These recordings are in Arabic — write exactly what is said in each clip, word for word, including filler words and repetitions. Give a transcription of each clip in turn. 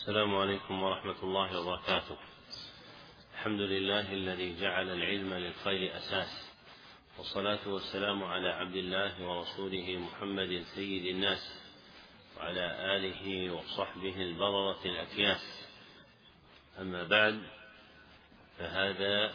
السلام عليكم ورحمة الله وبركاته. الحمد لله الذي جعل العلم للخير أساس، والصلاة والسلام على عبد الله ورسوله محمد سيد الناس وعلى آله وصحبه البررة الأكياس. أما بعد، فهذا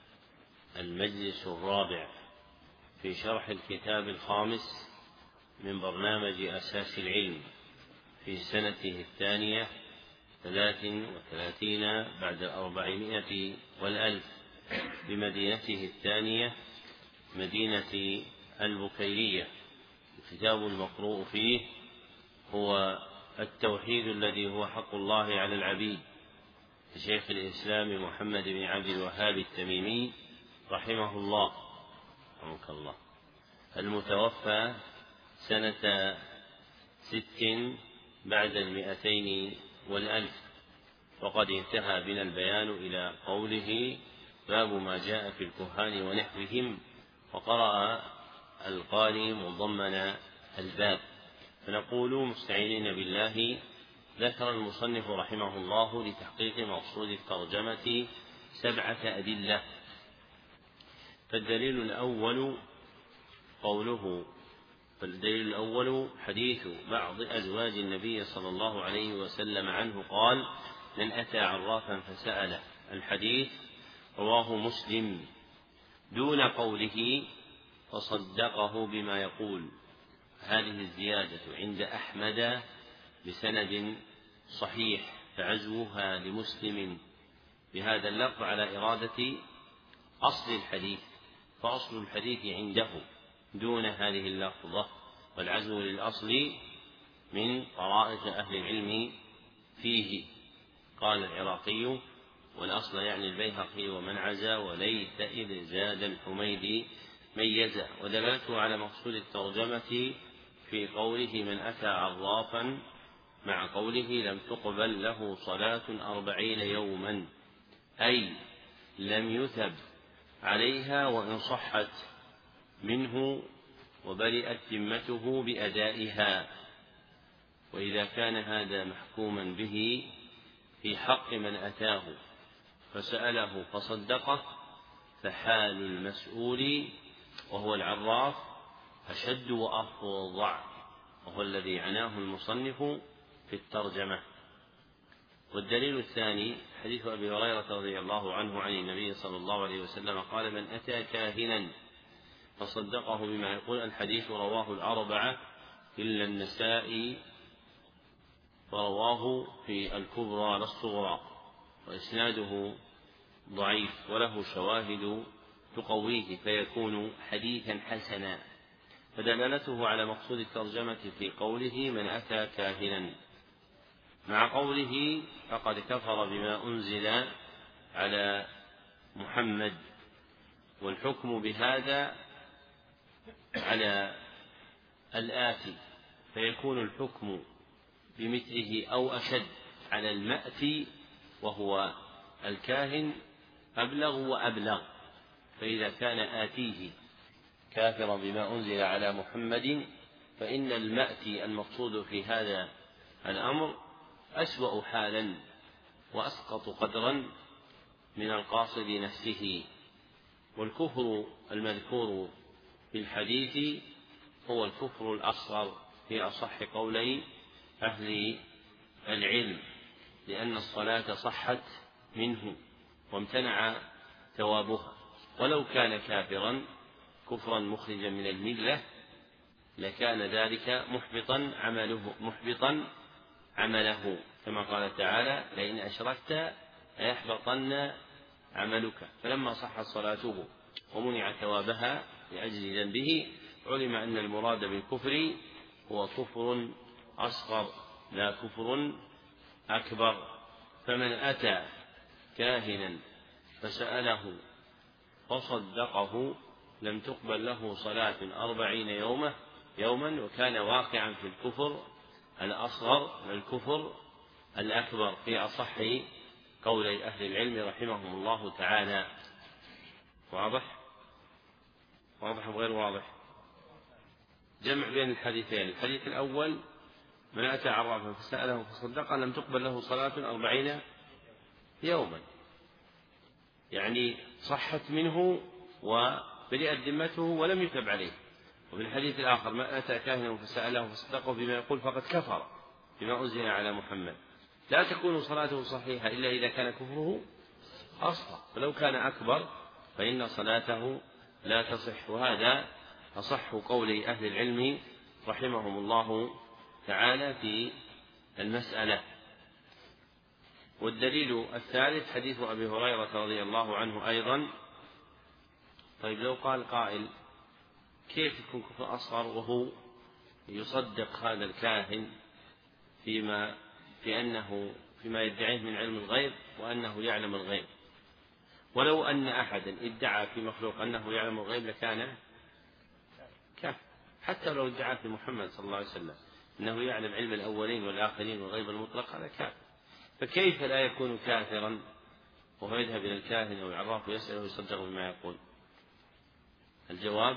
المجلس الرابع في شرح الكتاب الخامس من برنامج أساس العلم في سنته الثانية ثلاث وثلاثين بعد الأربعمائة والألف بمدينته الثانية مدينة البكيرية. الكتاب المقروء فيه هو التوحيد الذي هو حق الله على العبيد لشيخ الإسلام محمد بن عبد الوهاب التميمي رحمه الله رحمك الله، المتوفى سنة ست بعد المئتين والألف. وقد انتهى بنا البيان إلى قوله باب ما جاء في الكهان ونحوهم، وقرأ القارئ مضمن الباب. فنقول مستعينين بالله: ذكر المصنف رحمه الله لتحقيق مقصود الترجمة سبعة أدلة. فالدليل الأول قوله فالدليل الأول حديث بعض أزواج النبي صلى الله عليه وسلم عنه قال: من أتى عرافا فسأله. الحديث رواه مسلم دون قوله فصدقه بما يقول. هذه الزيادة عند أحمد بسند صحيح، فعزوها لمسلم بهذا اللفظ على إرادة أصل الحديث، فأصل الحديث عنده دون هذه اللفظة، والعزو للأصل من طرائق أهل العلم فيه. قال العراقي: والأصل يعني البيهقي ومن عزا، وليت إذ زاد الحميدي ميزا. ودلالته على مقصود الترجمة في قوله من أتى عرافا مع قوله لم تقبل له صلاة أربعين يوما، أي لم يثب عليها وإن صحت منه وبرئت ذمته بأدائها. وإذا كان هذا محكوما به في حق من أتاه فسأله فصدقه، فحال المسؤول وهو العراف أشد وأفظع، وهو الذي عناه المصنف في الترجمة. والدليل الثاني حديث أبي هريرة رضي الله عنه عن النبي صلى الله عليه وسلم قال: من أتى كاهنا فصدقه بما يقول. الحديث رواه الأربعة إلا النسائي، ورواه في الكبرى لا الصغرى، وإسناده ضعيف وله شواهد تقويه فيكون حديثا حسنا. فدلالته على مقصود الترجمة في قوله من أتى كاهنا مع قوله فقد كفر بما أنزل على محمد، والحكم بهذا على الآتي، فيكون الحكم بمثله أو أشد على المأتي وهو الكاهن أبلغ وأبلغ. فإذا كان آتيه كافرا بما أنزل على محمد، فإن المأتي المقصود في هذا الأمر أسوأ حالا وأسقط قدرا من القاصد نفسه. والكفر المذكور في الحديث هو الكفر الأصغر في أصح قولي أهل العلم، لأن الصلاة صحت منه وامتنع ثوابها. ولو كان كافرا كفرا مخرجا من الملة لكان ذلك محبطا عمله محبطا عمله كما قال تعالى: لئن أشركت ليحبطن عملك. فلما صحت صلاته ومنع ثوابها لأجل ذنبه، علم أن المراد بالكفر هو كفر أصغر لا كفر أكبر. فمن أتى كاهنا فسأله فصدقه لم تقبل له صلاة أربعين يوما يوما وكان واقعا في الكفر الأصغر والكفر الأكبر في أصح قولي أهل العلم رحمهم الله تعالى. واضح؟ واضح وغير واضح؟ جمع بين الحديثين. الحديث الأول من أتى عرافا فسأله فصدقه لم تقبل له صلاة أربعين يوما، يعني صحت منه وبرئت ذمته ولم يتب عليه. وفي الحديث الآخر من أتى كاهنا فسأله فصدقه بما يقول فقد كفر بما أنزل على محمد. لا تكون صلاته صحيحة إلا إذا كان كفره أصغر، فلو كان أكبر فإن صلاته لا تصح. وهذا أصح قول أهل العلم رحمهم الله تعالى في المسألة. والدليل الثالث حديث أبي هريرة رضي الله عنه أيضا. طيب لو قال قائل كيف يكون كفر أصغر وهو يصدق هذا الكاهن فيما في أنه فيما يدعيه من علم الغيب وأنه يعلم الغيب؟ ولو أن أحدا ادعى في مخلوق أنه يعلم الغيب لكان كافر، حتى لو ادعى في محمد صلى الله عليه وسلم أنه يعلم علم الأولين والآخرين والغيب المطلق، هذا كافر. فكيف لا يكون كافرا وهو يذهب إلى الكاهن أو العراف ويسأله ويصدق بما يقول؟ الجواب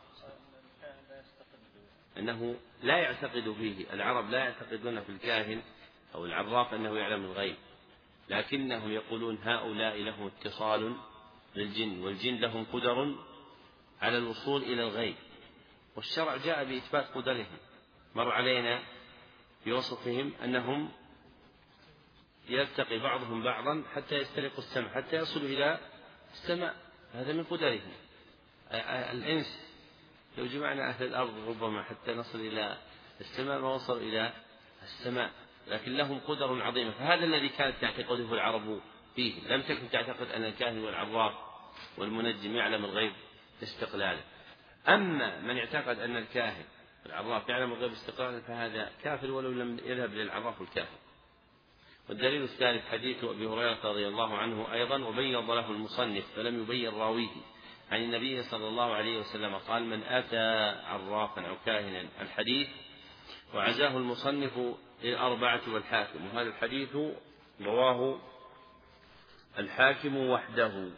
أنه لا يعتقد فيه. العرب لا يعتقدون في الكاهن أو العراف أنه يعلم الغيب، لكنهم يقولون هؤلاء لهم اتصال بالجن، والجن لهم قدر على الوصول إلى الغيب، والشرع جاء بإثبات قدرهم. مر علينا في وصفهم أنهم يلتقي بعضهم بعضا حتى يسترقوا السمع حتى يصلوا إلى السماء، هذا من قدرهم. الإنس لو جمعنا أهل الأرض ربما حتى نصل إلى السماء ما وصلوا إلى السماء، لكن لهم قدر عظيمة. فهذا الذي كانت تعتقده العرب فيه، لم تكن تعتقد أن الكاهن والعراف والمنجم يعلم الغيب استقلالا. أما من اعتقد أن الكاهن والعراف يعلم الغيب استقلالا فهذا كافر ولو لم يذهب للعراف والكاهن. والدليل الثالث حديث أبي هريرة رضي الله عنه أيضا، وبيض له المصنف فلم يبين راويه عن النبي صلى الله عليه وسلم قال من أتى عرافا أو كاهنا الحديث، وعزاه المصنف للأربعة والحاكم، وهذا الحديث رواه الحاكم وحده،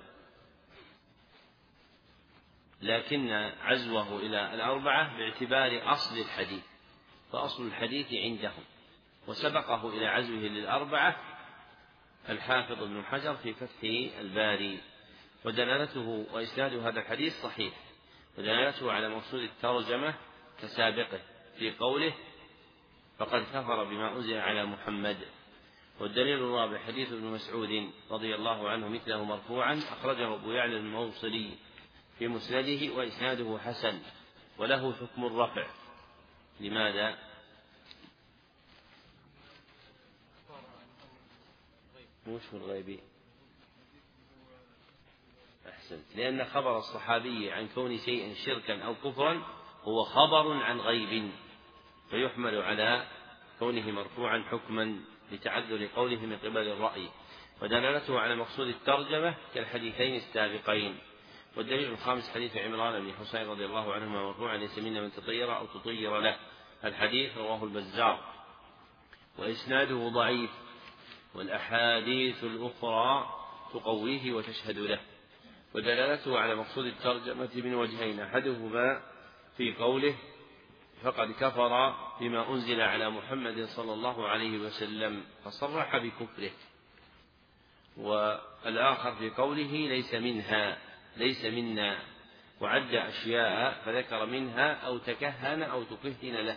لكن عزوه إلى الأربعة باعتبار أصل الحديث، فأصل الحديث عندهم، وسبقه إلى عزوه للأربعة الحافظ ابن حجر في فتح الباري. ودلالته وإسناد هذا الحديث صحيح، ودلالته على مقصود الترجمة كسابقه في قوله فقد كفر بما أنزل على محمد. والدليل الرابع حديث ابن مسعود رضي الله عنه مثله مرفوعا، أخرجه أبو يعلى الموصلي في مسنده وإسناده حسن وله حكم الرفع. لماذا؟ مش في الغيب، أحسنت، لأن خبر الصحابي عن كون شيء شركا أو كفرا هو خبر عن غيب، فيحمل على كونه مرفوعا حكما لتعذر قوله من قبل الرأي. ودلالته على مقصود الترجمة كالحديثين السابقين. والدليل الخامس حديث عمران بن حسين رضي الله عنهما مرفوعا ليس منا من تطير أو تطير له، الحديث رواه البزار وإسناده ضعيف، والأحاديث الأخرى تقويه وتشهد له. ودلالته على مقصود الترجمة من وجهين، أحدهما في قوله فقد كفر بما أنزل على محمد صلى الله عليه وسلم فصرح بكفره، والآخر في قوله ليس منها ليس منا، وعد أشياء فذكر منها أو تكهن أو تكهن له.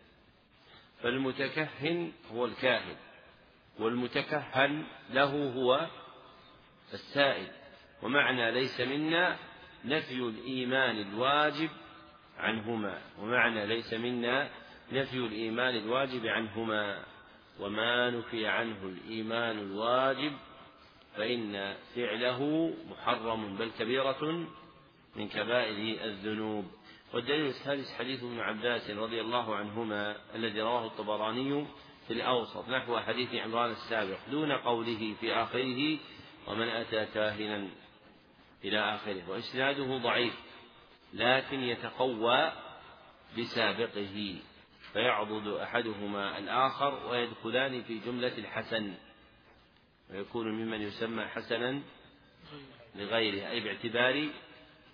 فالمتكهن هو الكاهن، والمتكهن له هو السائل. ومعنى ليس منا نفي الإيمان الواجب عنهما، ومعنى ليس منا نفي الإيمان الواجب عنهما، وما نفي عنه الإيمان الواجب فإن فعله محرم بل كبيرة من كبائر الذنوب. والدليل الثالث حديث ابن عباس رضي الله عنهما الذي رواه الطبراني في الأوسط نحو حديث عمران السابق دون قوله في آخره ومن أتى كاهنا إلى آخره، وإسناده ضعيف لكن يتقوى بسابقه، فيعضد أحدهما الآخر ويدخلان في جملة الحسن، ويكون ممن يسمى حسنا لغيره، أي باعتبار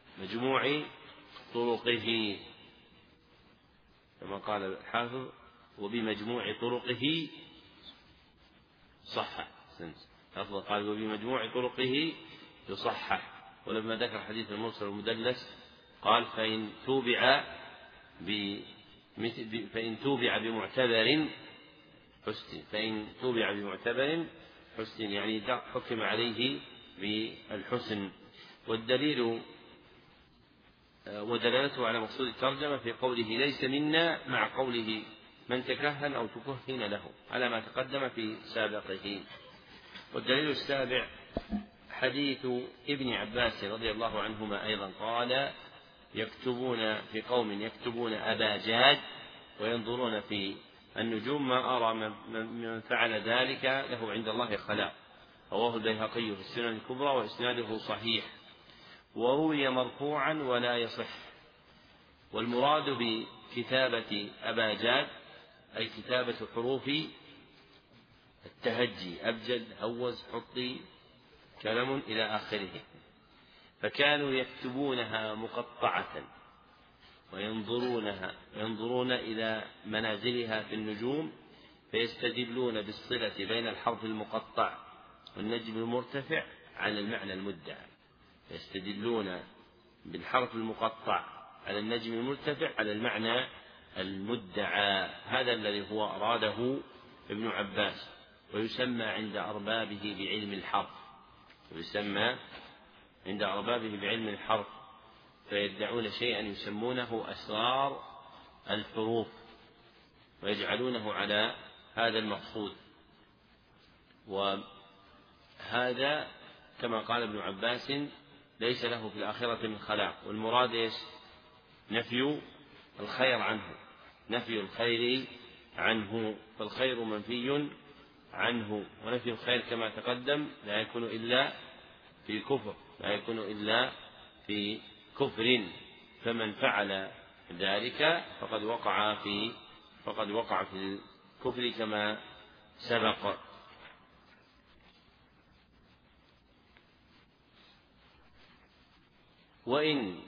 مجموع طرقه، كما قال الحافظ وبمجموع طرقه صحح. قال وبمجموع طرقه يصحح. ولما ذكر حديث المرسل المدلس قال فإن توبع فإن توبع بمعتبر حسن فإن توبع بمعتبر حسن يعني حكم عليه بالحسن. والدليل ودلالته على مقصود الترجمة في قوله ليس منا مع قوله من تكهن أو تكهن له على ما تقدم في سابقه. والدليل السابع حديث ابن عباس رضي الله عنهما أيضا قال يكتبون في قوم يكتبون أبا جاد وينظرون في النجوم ما أرى من فعل ذلك له عند الله خلاق. رواه البيهقي في السنن الكبرى وإسناده صحيح. وروي مرفوعا ولا يصح. والمراد بكتابة أبا جاد أي كتابة حروف التهجي أبجد هوز حطي كلم إلى آخره. فكانوا يكتبونها مقطعة وينظرونها ينظرون إلى منازلها في النجوم فيستدلون بالصلة بين الحرف المقطع والنجم المرتفع على المعنى المدعى. يستدلون بالحرف المقطع على النجم المرتفع على المعنى المدعى. هذا الذي هو أراده ابن عباس. ويسمى عند أربابه بعلم الحرف ويسمى عند أربابه بعلم الحرف فيدعون شيئا يسمونه أسرار الحروف ويجعلونه على هذا المقصود. وهذا كما قال ابن عباس ليس له في الآخرة من خلاق. والمراد إيش؟ نفي الخير عنه نفي الخير عنه فالخير منفي عنه. ونفي الخير كما تقدم لا يكون إلا في كفر لا يكون إلا في كفر. فمن فعل ذلك فقد وقع في فقد وقع في الكفر كما سبق. وإن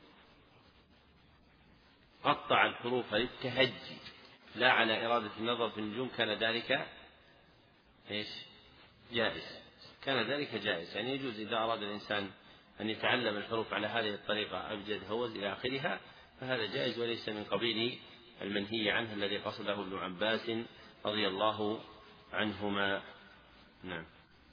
قطع الحروف للتهجي لا على إرادة النظر في النجوم كان ذلك إيش؟ جائز كان ذلك جائز. يعني يجوز إذا أراد الإنسان أن يتعلم الحروف على هذه الطريقة أبجد هوز إلى آخرها فهذا جائز وليس من قبيل المنهي عنه الذي قصده ابن عباس رضي الله عنهما. نعم.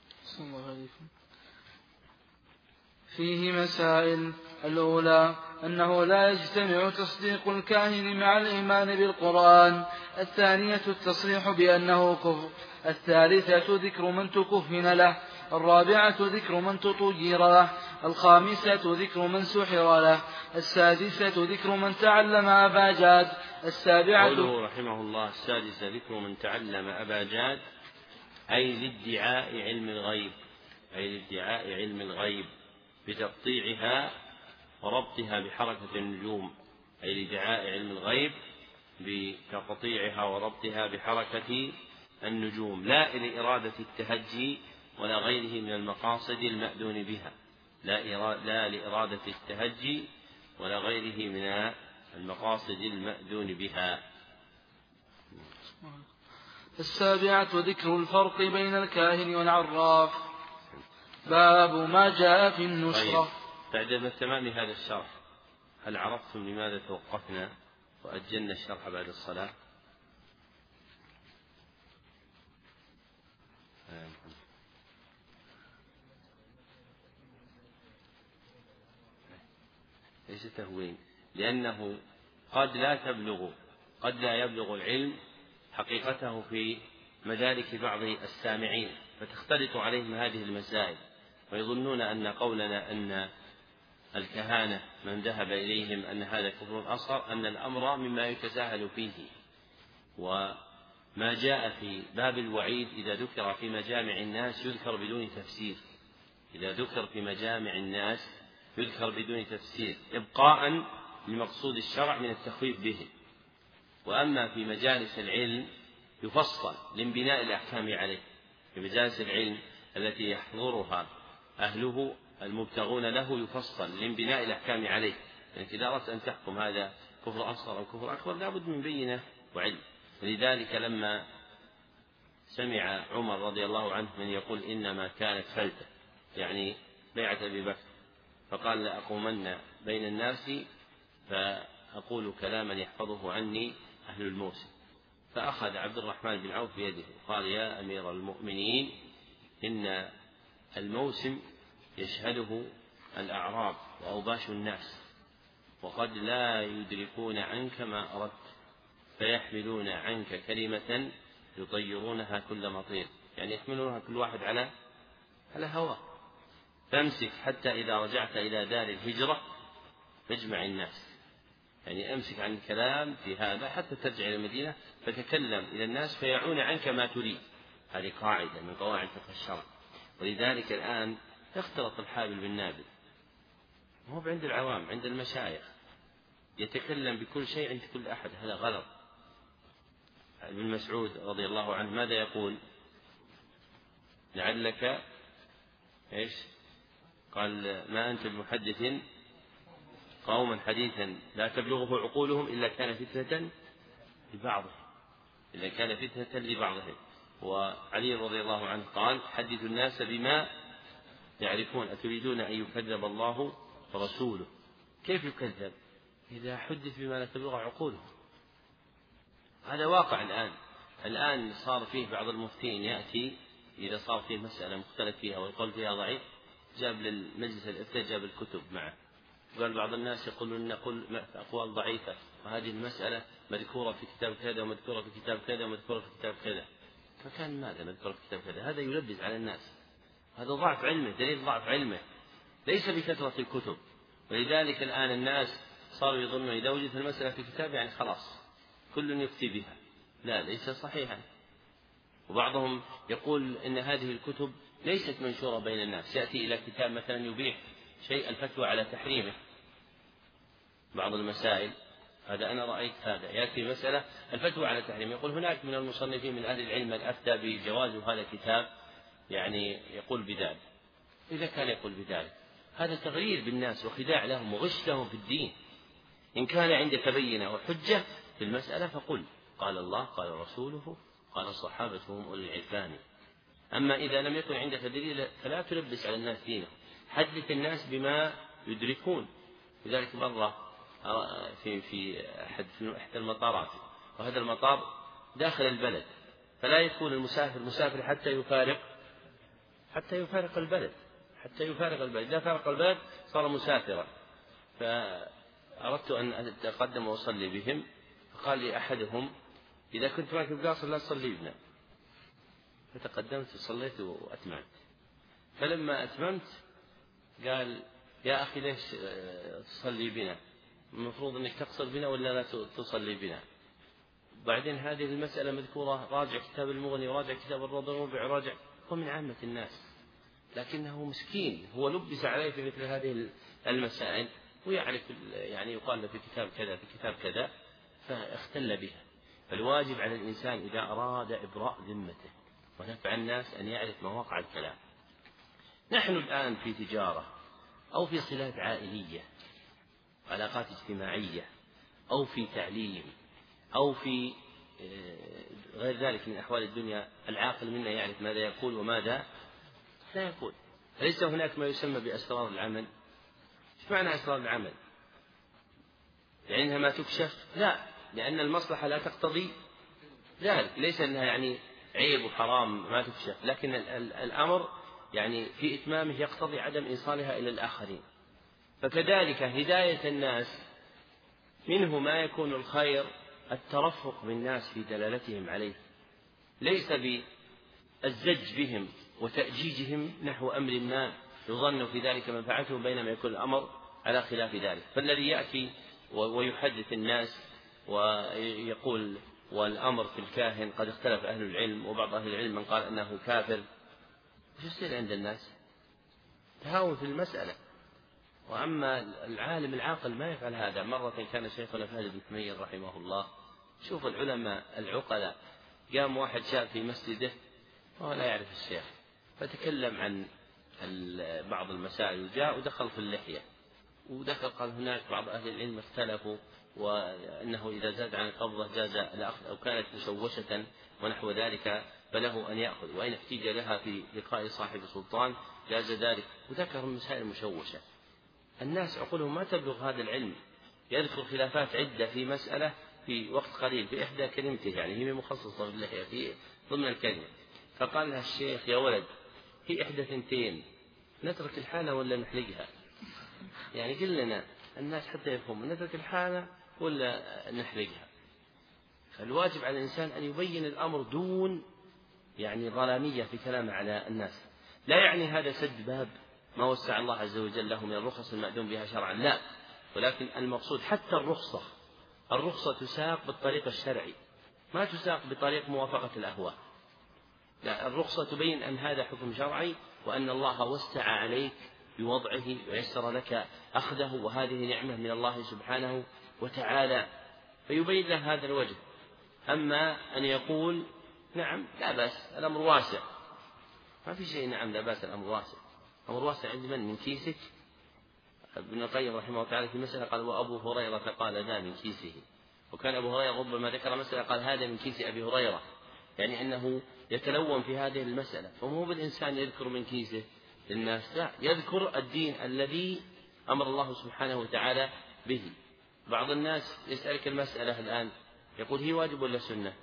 فيه مسائل. الأولى أنه لا يجتمع تصديق الكاهن مع الإيمان بالقرآن. الثانية التصريح بأنه كفر. الثالثة ذكر من تكهن له. الرابعة ذكر من تطير له. الخامسة ذكر من سحر له. السادسة ذكر من تعلم أبا جاد. السابعة قوله رحمه الله السادسة ذكر من تعلم أبا جاد أي لادعاء علم الغيب أي لادعاء علم الغيب بتقطيعها وربطها بحركة النجوم أي لادعاء علم الغيب بتقطيعها وربطها بحركة النجوم لا لإرادة التهجي ولا غيره من المقاصد المأذون بها لا, لا لإرادة التهجي ولا غيره من المقاصد المأذون بها. السابعة ذكر الفرق بين الكاهن والعراف. باب ما جاء في النشرة. طيب. بعد تمام هذا الشرح هل عرفتم لماذا توقفنا وأجلنا الشرح بعد الصلاة؟ ليس تهوين لأنه قد لا تبلغ قد لا يبلغ العلم حقيقته في مدارك بعض السامعين فتختلط عليهم هذه المسائل ويظنون أن قولنا أن الكهانة من ذهب إليهم أن هذا كفر أصغر أن الأمر مما يتساهل فيه. وما جاء في باب الوعيد إذا ذكر في مجامع الناس يذكر بدون تفسير إذا ذكر في مجامع الناس يذكر بدون تفسير إبقاء لمقصود الشرع من التخويف به. وأما في مجالس العلم يفصل لانبناء الأحكام عليه في مجالس العلم التي يحضرها أهله المبتغون له يفصل لانبناء الأحكام عليه. يعني إذا أردت أن تحكم هذا كفر أصغر أو كفر أكبر لا بد من بينة وعلم. لذلك لما سمع عمر رضي الله عنه من يقول إنما كانت فلتة، يعني بيعة أبي بكر، فقال لأقومن بين الناس فأقول كلاما يحفظه عني أهل الموسم. فأخذ عبد الرحمن بن عوف بيده وقال: يا أمير المؤمنين، إن الموسم يشهده الأعراب وأوباش الناس، وقد لا يدركون عنك ما أردت، فيحملون عنك كلمة يطيرونها كل مطير، يعني يحملونها كل واحد على على هواه، فامسك حتى إذا رجعت إلى دار الهجرة فاجمع الناس، يعني أمسك عن الكلام في هذا حتى ترجع إلى المدينة فتكلم إلى الناس فيعون عنك ما تريد. هذه قاعدة من قواعد فقه الشرع. ولذلك الآن يختلط الحابل بالنابل، مو عند العوام، عند المشايخ يتكلم بكل شيء عند كل أحد، هذا غلط. ابن مسعود رضي الله عنه ماذا يقول؟ لعلك إيش قال: ما أنت بمحدث قوما حديثا لا تبلغه عقولهم إلا كان فتنة لبعضهم إلا كان فتنة لبعضهم. وعلي رضي الله عنه قال: حدثوا الناس بما يعرفون، أتريدون أن يكذب الله ورسوله؟ كيف يكذب إذا حدث بما لا تبلغ عقولهم؟ هذا واقع الآن. الآن صار فيه بعض المفتين يأتي إذا صار فيه مسألة مختلف فيها ويقول فيها ضعيف، جاب للمجلس الإفتاء جاب الكتب معه، قال بعض الناس يقولون نقول أقوال ضعيفة وهذه المسألة مذكورة في كتاب كذا ومذكورة في كتاب كذا ومذكورة في كتاب كذا، فكان ماذا مذكورة في كتاب كذا؟ هذا يلبس على الناس، هذا ضعف علمه، دليل ضعف علمه، ليس بكثرة الكتب. ولذلك الآن الناس صاروا يظنون إذا وجدت المسألة في كتاب يعني خلاص كل يفتي بها، لا، ليس صحيحا. وبعضهم يقول إن هذه الكتب ليست منشورة بين الناس، يأتي إلى كتاب مثلا يبيح شيء الفتوى على تحريمه بعض المسائل، هذا أنا رأيت هذا، يأتي مسألة الفتوى على تحريمه، يقول هناك من المصنفين من أهل العلم من أفتى بجواز هذا الكتاب، يعني يقول بذلك. إذا كان يقول بذلك هذا تغيير بالناس وخداع لهم وغش لهم في الدين. إن كان عندك بينة وحجة في المسألة فقل قال الله قال رسوله قال الصحابة هم أولي العرفان. أما إذا لم يكن عندك دليل فلا تلبس على الناس دينه، حدث الناس بما يدركون. لذلك مرة في في أحد إحدى المطارات، وهذا المطار داخل البلد، فلا يكون المسافر مسافر حتى يفارق حتى يفارق البلد حتى يفارق البلد إذا فارق البلد صار مسافرا. فأردت أن أتقدم وأصلي بهم، فقال لي أحدهم: إذا كنت معك بقاصر لا تصلي بنا. فتقدمت وصليت وأتممت. فلما أتممت قال: يا أخي ليش تصلي بنا؟ المفروض أنك تقصر بنا ولا لا تصلي بنا؟ بعدين هذه المسألة مذكورة، راجع كتاب المغني وراجع كتاب الروض الربع وراجع، هو من عامة الناس، لكنه مسكين، هو لبس عليه في مثل هذه المسائل ويعرف، يعني يقال له في كتاب كذا في كتاب كذا فاختل بها. فالواجب على الإنسان إذا أراد إبراء ذمته ونفع الناس أن يعرف مواقع الكلام. نحن الآن في تجارة أو في صلات عائلية، علاقات اجتماعية، أو في تعليم، أو في غير ذلك من أحوال الدنيا، العاقل منا يعرف ماذا يقول وماذا لا يقول. ليس هناك ما يسمى بأسرار العمل. ايش معنى أسرار العمل؟ لأنها ما تكشف؟ لا، لأن المصلحة لا تقتضي ذلك، ليس أنها يعني عيب وحرام ما تكشف، لكن الأمر يعني في إتمامه يقتضي عدم إيصالها إلى الآخرين. فكذلك هداية الناس منه ما يكون الخير الترفق بالناس في دلالتهم عليه، ليس بالزج بهم وتأجيجهم نحو أمر ما يظن في ذلك منفعته، بينما يكون الأمر على خلاف ذلك. فالذي يأتي ويحدث الناس ويقول والأمر في الكاهن قد اختلف أهل العلم، وبعض أهل العلم من قال أنه كافر، وش يصير عند الناس؟ تهاون في المسألة. وأما العالم العاقل ما يفعل هذا. مرة كان شيخنا فهد بن حميد رحمه الله، شوف العلماء العقلاء، قام واحد شاب في مسجده وهو لا يعرف الشيخ، فتكلم عن بعض المسائل وجاء ودخل في اللحية، ودخل قال هناك بعض أهل العلم اختلفوا وأنه إذا زاد عن القبضة جاز الأخذ، أو كانت مشوشة ونحو ذلك فله أن يأخذ، وإن احتج لها في لقاء صاحب السلطان جاز ذلك. وذكر المسائل المشوشة. الناس عقولهم ما تبلغ هذا العلم، يذكر خلافات عدة في مسألة في وقت قليل في إحدى كلمته، يعني هي مخصصة باللحية في ضمن الكلمة، فقال لها الشيخ يا ولد هي إحدى ثنتين، نترك الحالة ولا نحلقها؟ يعني قل لنا الناس حتى يفهموا، نترك الحالة ولا نحلقها؟ فالواجب على الإنسان أن يبين الأمر دون يعني ظلامية في كلامه على الناس. لا يعني هذا سد باب ما وسع الله عز وجل له من الرخص المأذون بها شرعا، لا، ولكن المقصود حتى الرخصة الرخصة تساق بالطريق الشرعي، ما تساق بطريق موافقة الأهواء. لا، الرخصة تبين أن هذا حكم شرعي، وأن الله وسع عليك بوضعه ويسر لك أخذه، وهذه نعمة من الله سبحانه وتعالى، فيبين له هذا الوجه. أما أن يقول نعم لا بأس الأمر واسع، ما في شيء نعم لا بأس الأمر واسع. الأمر واسع عند من؟ من كيسك. ابن القيم رحمه الله تعالى في مسألة قال وأبو هريرة قال ذا من كيسه، وكان أبو هريرة ربما ذكر مسألة قال هذا من كيس أبي هريرة، يعني أنه يتلون في هذه المسألة. فمو بالإنسان يذكر من كيسه للناس، لا، يذكر الدين الذي أمر الله سبحانه وتعالى به. بعض الناس يسألك المسألة الآن يقول هي واجب ولا سنة؟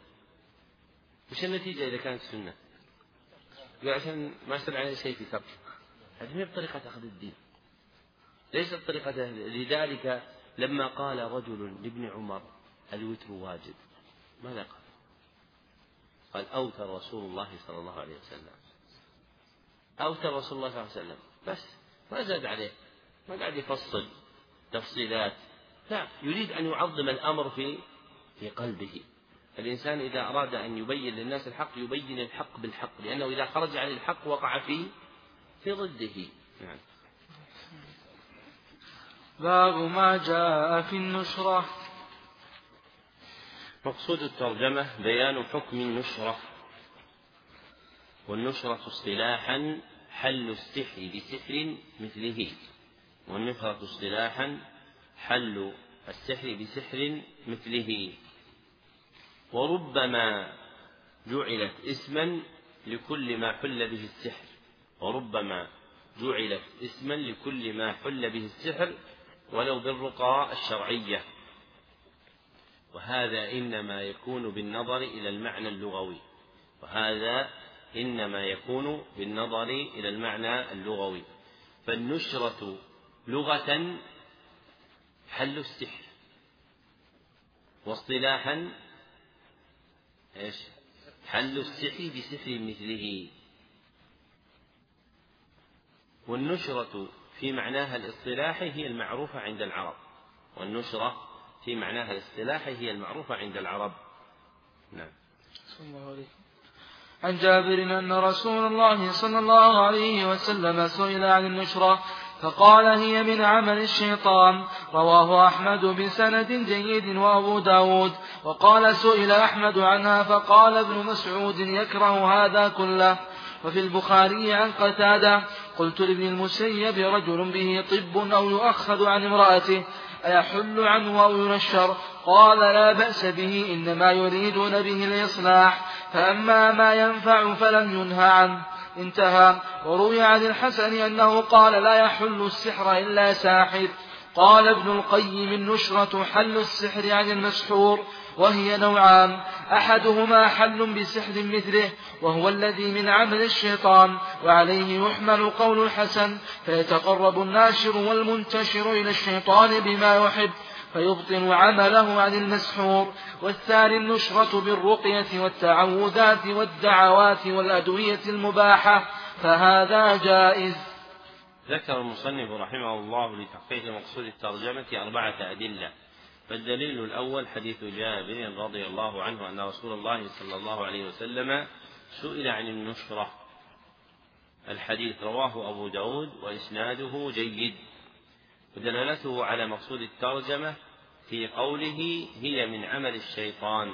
وش النتيجة إذا كانت سنة؟ يقول عشان ما يصير عليه شيء في ترك. هذه هي طريقة أخذ الدين، ليست طريقة. لذلك لما قال رجل لابن عمر الوتر واجب ماذا قال؟ قال أوتر رسول الله صلى الله عليه وسلم، أوتر رسول الله صلى الله عليه وسلم بس، ما زاد عليه، ما قاعد يفصل تفصيلات، لا، يريد أن يعظم الأمر في في قلبه. الإنسان إذا أراد أن يبين للناس الحق يبين الحق بالحق، لأنه إذا خرج عن الحق وقع في في ضده. يعني باب ما جاء في النشرة. مقصود الترجمة بيان حكم النشرة. والنشرة اصطلاحا حل السحر بسحر مثله، والنشرة اصطلاحا حل السحر بسحر مثله. وربما جعلت اسما لكل ما حل به السحر، وربما جعلت اسما لكل ما حل به السحر ولو بالرقى الشرعية، وهذا إنما يكون بالنظر إلى المعنى اللغوي، وهذا إنما يكون بالنظر إلى المعنى اللغوي. فالنشرة لغة حل السحر، واصطلاحا إيش؟ حل السحر بسحر مثله. والنشرة في معناها الاصطلاحي هي المعروفة عند العرب، والنشرة في معناها الاصطلاحي هي المعروفة عند العرب. نعم. صلى الله عليه. عن جابر أن رسول الله صلى الله عليه وسلم سئل عن النشرة فقال هي من عمل الشيطان. رواه أحمد بسند جيد وأبو داود. وقال سئل أحمد عنها فقال ابن مسعود يكره هذا كله. وفي البخاري عن قتادة قلت لابن المسيب رجل به طب أو يؤخذ عن امرأته أيحل عنه أو ينشر؟ قال لا بأس به، إنما يريدون به الإصلاح، فأما ما ينفع فلم ينهى عنه. انتهى. وروي عن الحسن أنه قال لا يحل السحر إلا ساحر. قال ابن القيم النشرة حل السحر عن المسحور، وهي نوعان، أحدهما حل بسحر مثله وهو الذي من عمل الشيطان، وعليه يحمل قول الحسن، فيتقرب الناشر والمنتشر إلى الشيطان بما يحب فيبطل عمله عن المسحور. والثاني النشرة بالرقية والتعوذات والدعوات والأدوية المباحة، فهذا جائز. ذكر المصنف رحمه الله لتحقيق مقصود الترجمة أربعة أدلة. فالدليل الأول حديث جابر رضي الله عنه أن رسول الله صلى الله عليه وسلم سئل عن النشرة. الحديث رواه أبو داود وإسناده جيد. ودلالته على مقصود الترجمة في قوله هي من عمل الشيطان،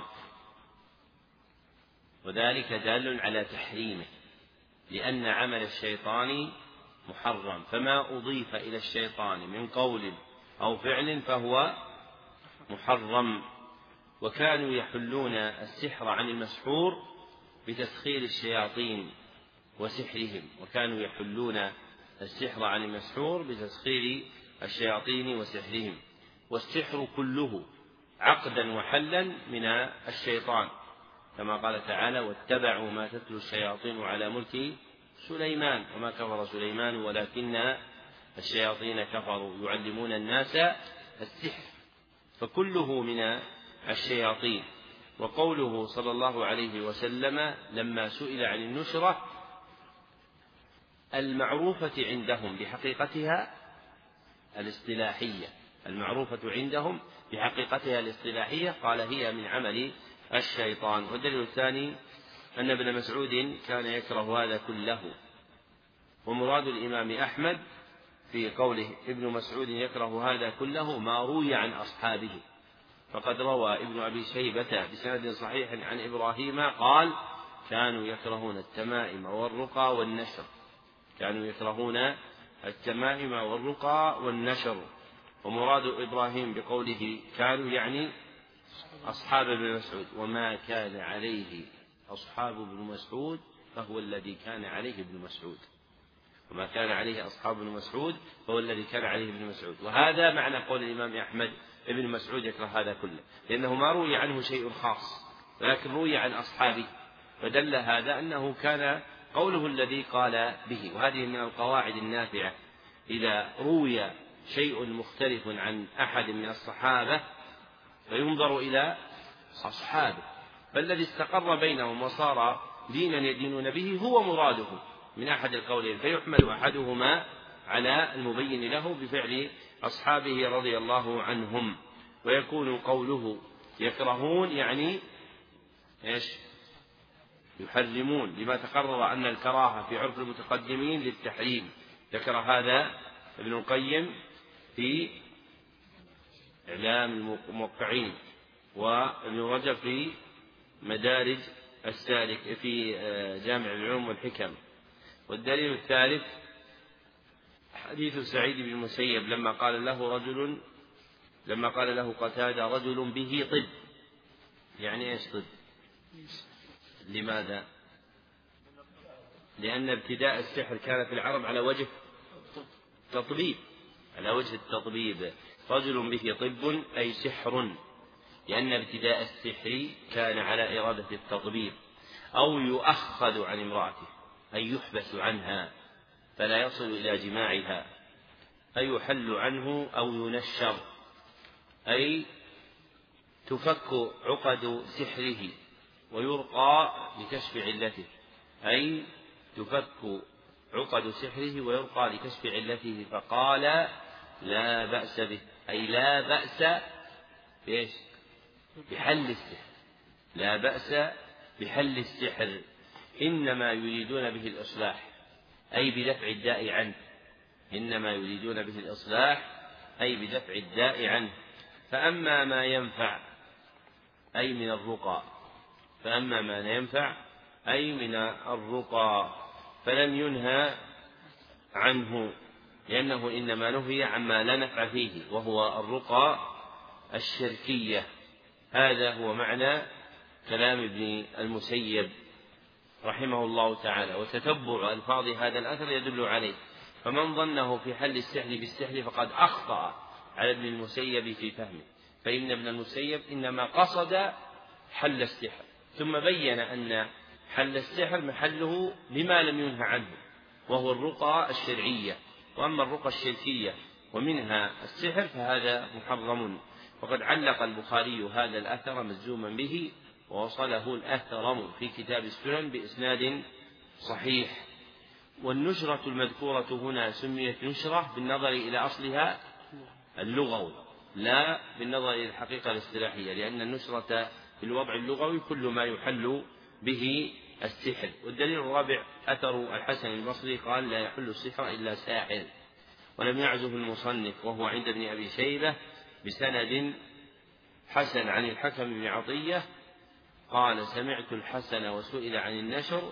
وذلك دال على تحريمه، لأن عمل الشيطان محرم، فما أضيف إلى الشيطان من قول أو فعل فهو محرم. وكانوا يحلون السحر عن المسحور بتسخير الشياطين وسحرهم وكانوا يحلون السحر عن المسحور بتسخير الشياطين وسحرهم. والسحر كله عقدا وحلا من الشيطان، كما قال تعالى: واتبعوا ما تتلو الشياطين على ملك سليمان وما كفر سليمان ولكن الشياطين كفروا يعلمون الناس السحر، فكله من الشياطين. وقوله صلى الله عليه وسلم لما سئل عن النشرة المعروفة عندهم بحقيقتها الاصطلاحية المعروفة عندهم بحقيقتها الاصطلاحية قال: هي من عمل الشيطان. والدليل الثاني أن ابن مسعود كان يكره هذا كله. ومراد الإمام أحمد في قوله ابن مسعود يكره هذا كله ما روي عن أصحابه، فقد روى ابن أبي شيبة بسند صحيح عن إبراهيم قال: كانوا يكرهون التمائم والرقى والنشر كانوا يكرهون التمائم والرقى والنشر. ومراد إبراهيم بقوله كانوا يعني أصحاب ابن مسعود، وما كان عليه أصحاب ابن مسعود فهو الذي كان عليه ابن مسعود وما كان عليه أصحاب ابن مسعود فهو الذي كان عليه ابن مسعود. وهذا معنى قول الإمام أحمد: ابن مسعود يكره هذا كله، لأنه ما روي عنه شيء خاص ولكن روي عن أصحابه، فدل هذا أنه كان قوله الذي قال به. وهذه من القواعد النافعة: إذا روي شيء مختلف عن أحد من الصحابة فينظر إلى أصحابه، فالذي استقر بينهم وصار دينا يدينون به هو مراده من أحد القولين، فيحمل أحدهما على المبين له بفعل أصحابه رضي الله عنهم. ويكون قوله يكرهون يعني إيش؟ يحرمون، لما تقرر أن الكراهة في عرف المتقدمين للتحريم. ذكر هذا ابن القيم في إعلام الموقعين، وابن رجب في مدارج السالك في جامع العلوم والحكم. والدليل الثالث حديث سعيد بن المسيب لما قال له رجل لما قال له قتادة: رجل به طب. يعني ايش طب؟ لماذا؟ لأن ابتداء السحر كان في العرب على وجه التطبيب على وجه التطبيب رجل به طب أي سحر، لأن ابتداء السحر كان على إرادة التطبيب. أو يؤخذ عن امرأته أي يحبس عنها فلا يصل إلى جماعها، أي يحل عنه أو ينشر أي تفك عقد سحره ويرقى لكشف علته أي تفك عقد سحره ويرقى لكشف علته. فقال: لا بأس به أي لا بأس بإيش؟ بحل السحر لا بأس بحل السحر، إنما يريدون به الإصلاح أي بدفع الداء عنه إنما يريدون به الإصلاح أي بدفع الداء عنه. فأما ما ينفع أي من الرقى فأما ما ينفع أي من الرقى فلم ينهى عنه، لأنه إنما نهي عما لا نفع فيه وهو الرقى الشركية. هذا هو معنى كلام ابن المسيب رحمه الله تعالى. وتتبع ألفاظ هذا الأثر يدل عليه، فمن ظنه في حل السحر بالسحر فقد أخطأ على ابن المسيب في فهمه، فإن ابن المسيب إنما قصد حل السحر ثم بين أن حل السحر محله لما لم ينهى عنه وهو الرقى الشرعية، وأما الرقى الشركية ومنها السحر فهذا محرم. وقد علق البخاري هذا الأثر مجزوما به ووصله الأثرم في كتاب السنن بإسناد صحيح. والنشرة المذكورة هنا سميت نشرة بالنظر إلى أصلها اللغوي لا بالنظر إلى الحقيقة الاصطلاحية، لأن النشرة في الوضع اللغوي كل ما يحل به السحر. والدليل الرابع أثر الحسن البصري قال: لا يحل السحر إلا ساحر. ولم يعزه المصنف وهو عند ابن أبي شيبة بسند حسن عن الحكم بن عطية قال: سمعت الحسن وسئل عن النشر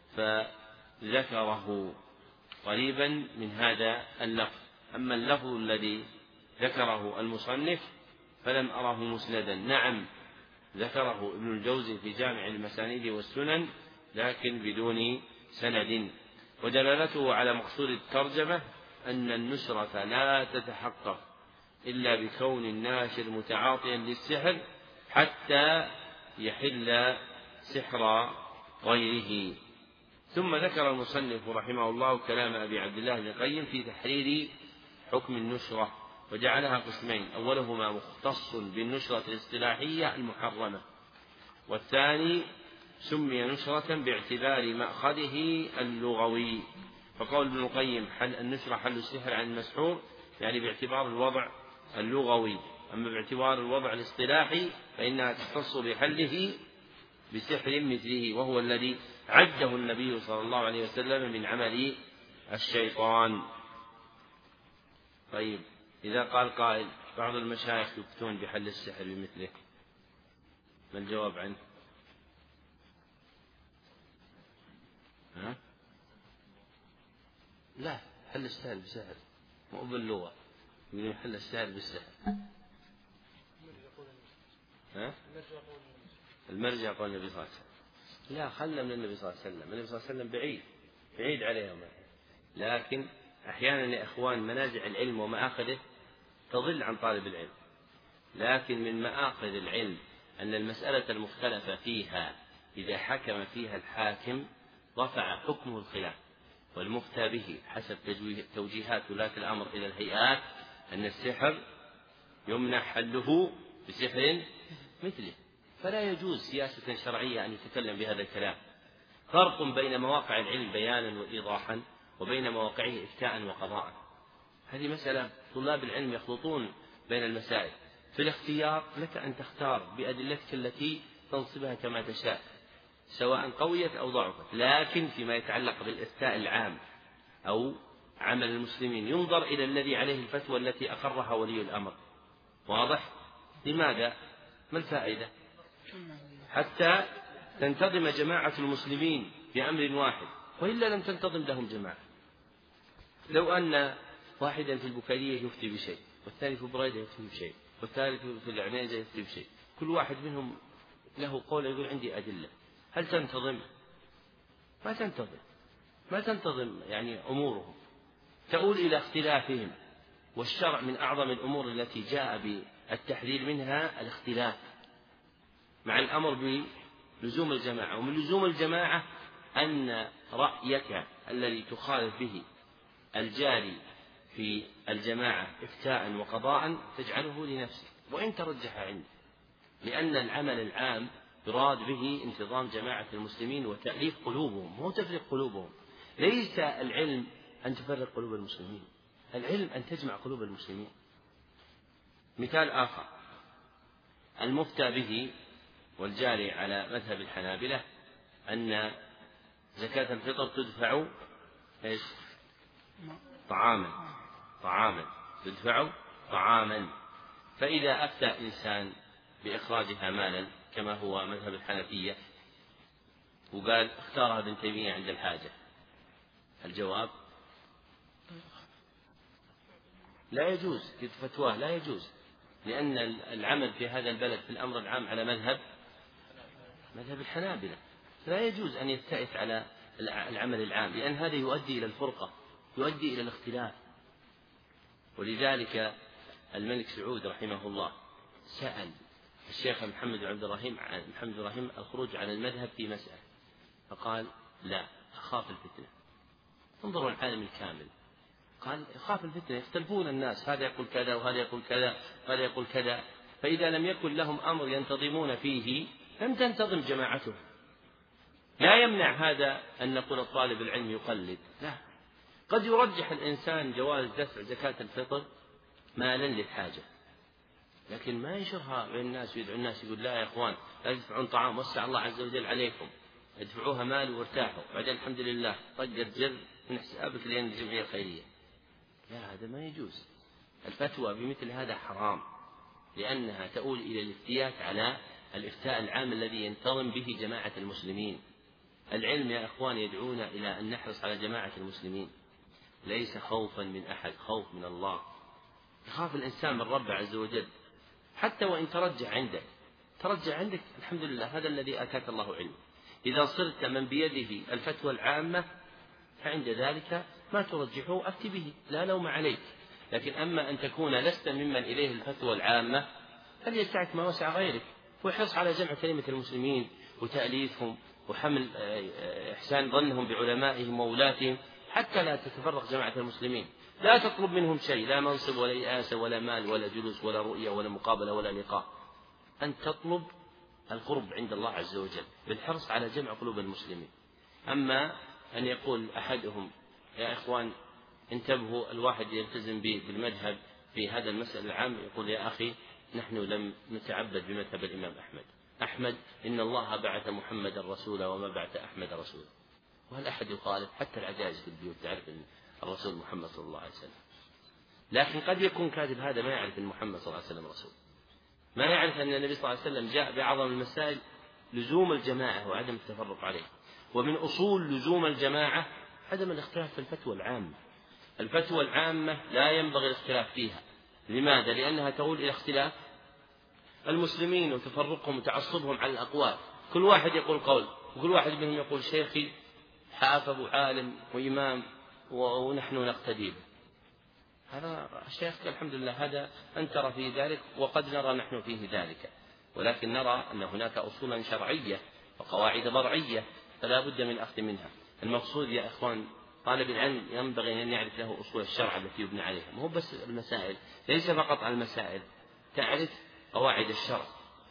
فذكره قريبا من هذا اللفظ. أما اللفظ الذي ذكره المصنف فلم أره مسندا. نعم ذكره ابن الجوزي في جامع المسانيد والسنن لكن بدون سند. ودلالته على مقصود الترجمة أن النشرة لا تتحقق إلا بكون الناشر متعاطيا للسحر حتى يحل سحر غيره. ثم ذكر المصنف رحمه الله كلام أبي عبد الله بن القيم في تحرير حكم النشرة، وجعلها قسمين: أولهما مختص بالنشرة الاصطلاحية المحرمة، والثاني سمي نشرة باعتبار مأخذه اللغوي. فقول ابن القيم حل النشرة حل السحر عن المسحور يعني باعتبار الوضع اللغوي، أما باعتبار الوضع الاصطلاحي فإنها تختص بحله بسحر مثله، وهو الذي عده النبي صلى الله عليه وسلم من عمل الشيطان. طيب إذا قال قائل بعض المشايخ يفتون بحل السحر بمثله، ما الجواب عنه؟ ها؟ لا، حل السحر بسحر مو باللغة، يقولون حل السحر بالسحر. ها؟ المرجع قول النبي صلى الله عليه وسلم. لا، خلى من النبي صلى الله عليه وسلم، النبي صلى الله عليه وسلم بعيد بعيد عليهم، لكن أحيانا يا إخوان منازع العلم ومآخذه تضل عن طالب العلم، لكن من مآخذ العلم أن المسألة المختلفة فيها إذا حكم فيها الحاكم رفع حكمه الخلاف، والمفتى به حسب توجيهات ولاة الأمر إلى الهيئات أن السحر يمنع حله بسحر مثله، فلا يجوز سياسة شرعية أن يتكلم بهذا الكلام. فرق بين مواقع العلم بيانا وإيضاحا وبين مواقعه إفتاء وقضاء. هذه مسألة طلاب العلم يخلطون بين المسائل. في الاختيار لك أن تختار بأدلتك التي تنصبها كما تشاء سواء قويت أو ضعفت، لكن فيما يتعلق بالإفتاء العام أو عمل المسلمين ينظر إلى الذي عليه الفتوى التي أقرها ولي الأمر. واضح؟ لماذا؟ ما الفائدة؟ حتى تنتظم جماعة المسلمين بأمر واحد، وإلا لم تنتظم لهم جماعة. لو أن واحدا في البكالية يفتي بشيء، والثاني في بريدة يفتي بشيء، والثالث في العنيزة يفتي بشيء، كل واحد منهم له قول يقول عندي أدلة، هل تنتظم؟ ما تنتظم ما تنتظم يعني أمورهم، تؤول إلى اختلافهم. والشرع من أعظم الأمور التي جاء بالتحذير منها الاختلاف مع الأمر بلزوم الجماعة. ومن لزوم الجماعة أن رأيك الذي تخالف به الجاري في الجماعة إفتاء وقضاء تجعله لنفسك وإن ترجح عندك، لأن العمل العام يراد به انتظام جماعة المسلمين وتأليف قلوبهم، مو تفرق قلوبهم. ليس العلم أن تفرق قلوب المسلمين، العلم أن تجمع قلوب المسلمين. مثال آخر المفتى به والجاري على مذهب الحنابلة أن زكاة الفطر تدفع إيش؟ طعاما طعاما تدفع طعاما. فإذا أفتى إنسان بإخراجها مالا كما هو مذهب الحنفية وقال اختارها ابن تيمية عند الحاجة، الجواب لا يجوز، فتواه لا يجوز، لأن العمل في هذا البلد في الأمر العام على مذهب مذهب الحنابلة، لا يجوز أن يستأث على العمل العام، لأن هذا يؤدي إلى الفرقة، يؤدي إلى الاختلاف. ولذلك الملك سعود رحمه الله سأل الشيخ محمد عبد الرحيم محمد عبد الرحيم الخروج عن المذهب في مسألة، فقال لا أخاف الفتنة. انظروا العالم الكامل، قال أخاف الفتنة، يختلفون الناس، هذا يقول كذا وهذا يقول كذا وهذا يقول كذا، فإذا لم يكن لهم أمر ينتظمون فيه لم تنتظم جماعتهم. لا يمنع هذا أن نقول الطالب العلم يقلد، لا، قد يرجح الإنسان جواز دفع زكاة الفطر مالا للحاجة، لكن ما ينشرها بين الناس ويدعو الناس يقول لا يا إخوان لا تدفعون طعام وسع الله عز وجل عليكم، ادفعوها مال وارتاحوا بعدين الحمد لله طقت جر من حسابك لأن الجمعية الخيرية. لا، هذا ما يجوز. الفتوى بمثل هذا حرام، لأنها تؤول إلى الافتيات على الإفتاء العام الذي ينتظم به جماعة المسلمين. العلم يا إخوان يدعونا إلى أن نحرص على جماعة المسلمين، ليس خوفا من أحد، خوف من الله. يخاف الإنسان من رب عز وجل. حتى وإن ترجع عندك ترجع عندك الحمد لله، هذا الذي آتاك الله علم. إذا صرت من بيده الفتوى العامة فعند ذلك ما ترجحه أفتي به، لا لوم عليك. لكن أما أن تكون لست ممن إليه الفتوى العامة فليسعك ما وسع غيرك، ويحرص على جمع كلمة المسلمين وتأليفهم وحمل إحسان ظنهم بعلمائهم وولاتهم حتى لا تتفرق جماعة المسلمين. لا تطلب منهم شيء، لا منصب ولا إئاسة ولا مال ولا جلوس ولا رؤية ولا مقابلة ولا لقاء، أن تطلب القرب عند الله عز وجل بالحرص على جمع قلوب المسلمين. أما أن يقول أحدهم يا إخوان انتبهوا، الواحد يلتزم به بالمذهب في هذا المسألة العام، يقول يا أخي نحن لم نتعبد بمذهب الإمام أحمد أحمد إن الله بعث محمد رسولا وما بعث أحمد رسولا. وهل أحد يخالف؟ حتى العجائز في البيوت تعرف أن الرسول محمد صلى الله عليه وسلم، لكن قد يكون كاذب هذا ما يعرف أن محمد صلى الله عليه وسلم رسول، ما يعرف أن النبي صلى الله عليه وسلم جاء بأعظم المسائل لزوم الجماعة وعدم التفرق عليه. ومن أصول لزوم الجماعة عدم الاختلاف في الفتوى العامة. الفتوى العامة لا ينبغي الاختلاف فيها. لماذا؟ لأنها تؤول إلى اختلاف المسلمين وتفرقهم وتعصبهم على الأقوال، كل واحد يقول قول وكل واحد منهم يقول شيخي حافظ وعالم وإمام ونحن نقتدي به. هذا الشيخ الحمد لله هذا أن ترى في ذلك وقد نرى نحن فيه ذلك، ولكن نرى أن هناك أصولا شرعية وقواعد برعية فلا بد من أخذ منها. المقصود يا إخوان طالب العلم ينبغي أن يعرف له أصول الشرع التي يبنى عليها، مو بس المسائل، ليس فقط على المسائل، تعرف قواعد الشرع.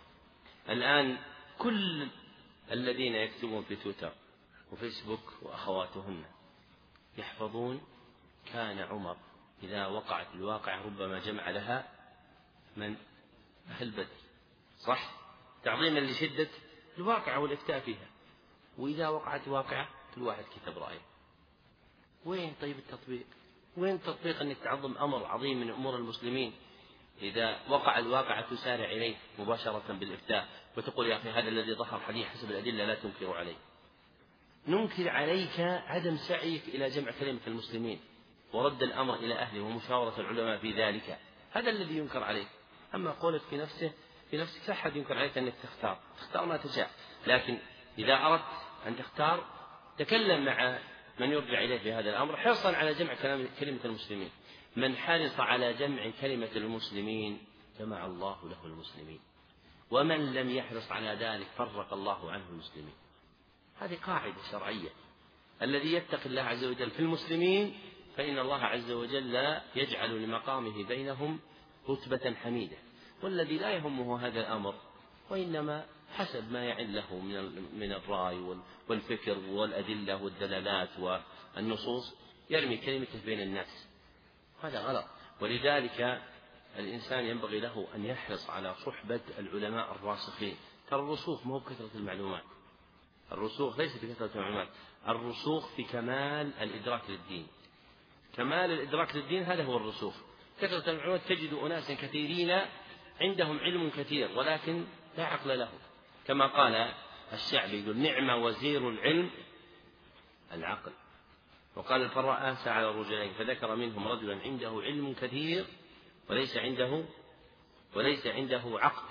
الآن كل الذين يكتبون في تويتر وفيسبوك وأخواتهن يحفظون كان عمر إذا وقعت الواقعة ربما جمع لها من أهل بدر، صح؟ تعظيما لشدة الواقعة والإفتاء فيها. وإذا وقعت واقعة كل واحد كتب رأيه. وين طيب التطبيق؟ وين التطبيق أنك تعظم أمر عظيم من أمور المسلمين إذا وقع الواقع تسارع إليه مباشرة بالإفتاء وتقول يا أخي هذا الذي ظهر حديث حسب الأدلة لا تنكر عليه. ننكر عليك عدم سعيك إلى جمع كلمة المسلمين ورد الأمر إلى أهله ومشاورة العلماء في ذلك، هذا الذي ينكر عليك. أما قولك في نفسه في نفسك لا أحد ينكر عليك أنك تختار تختار ما تشاء، لكن إذا أردت أن تختار تكلم مع من يرجع إليه في هذا الأمر حرصا على جمع كلمة المسلمين. من حرص على جمع كلمة المسلمين جمع الله له المسلمين، ومن لم يحرص على ذلك فرق الله عنه المسلمين. هذه قاعدة شرعية. الذي يتقي الله عز وجل في المسلمين فإن الله عز وجل لا يجعل لمقامه بينهم رتبة حميدة، والذي لا يهمه هذا الأمر وإنما حسب ما يعن له من الرأي والفكر والأدلة والدلالات والنصوص يرمي كلمته بين الناس، هذا غلط. ولذلك الإنسان ينبغي له أن يحرص على صحبة العلماء الراسخين. ترى الرسوخ مو بكثرة المعلومات، الرسوخ ليس في كثرة المعلومات، الرسوخ في كمال الإدراك للدين. كمال الإدراك للدين هذا هو الرسوخ. كثرة المعلومات تجد أناسا كثيرين عندهم علم كثير ولكن لا عقل له، كما قال الشعبي يقول نعم وزير العلم العقل. وقال الفراء آسى على رجلين فذكر منهم رجلا عنده علم كثير وليس عنده وليس عنده عقل.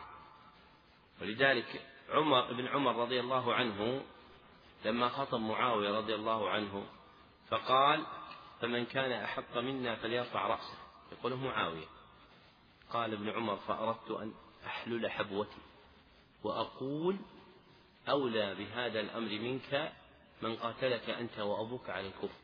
ولذلك عمر بن عمر رضي الله عنه لما خطب معاوية رضي الله عنه فقال فمن كان أحق منا فليرفع رأسه، يقوله معاوية. قال ابن عمر فأردت أن أحلل حبوتي وأقول أولى بهذا الأمر منك من قاتلك أنت وأبوك على الكفر،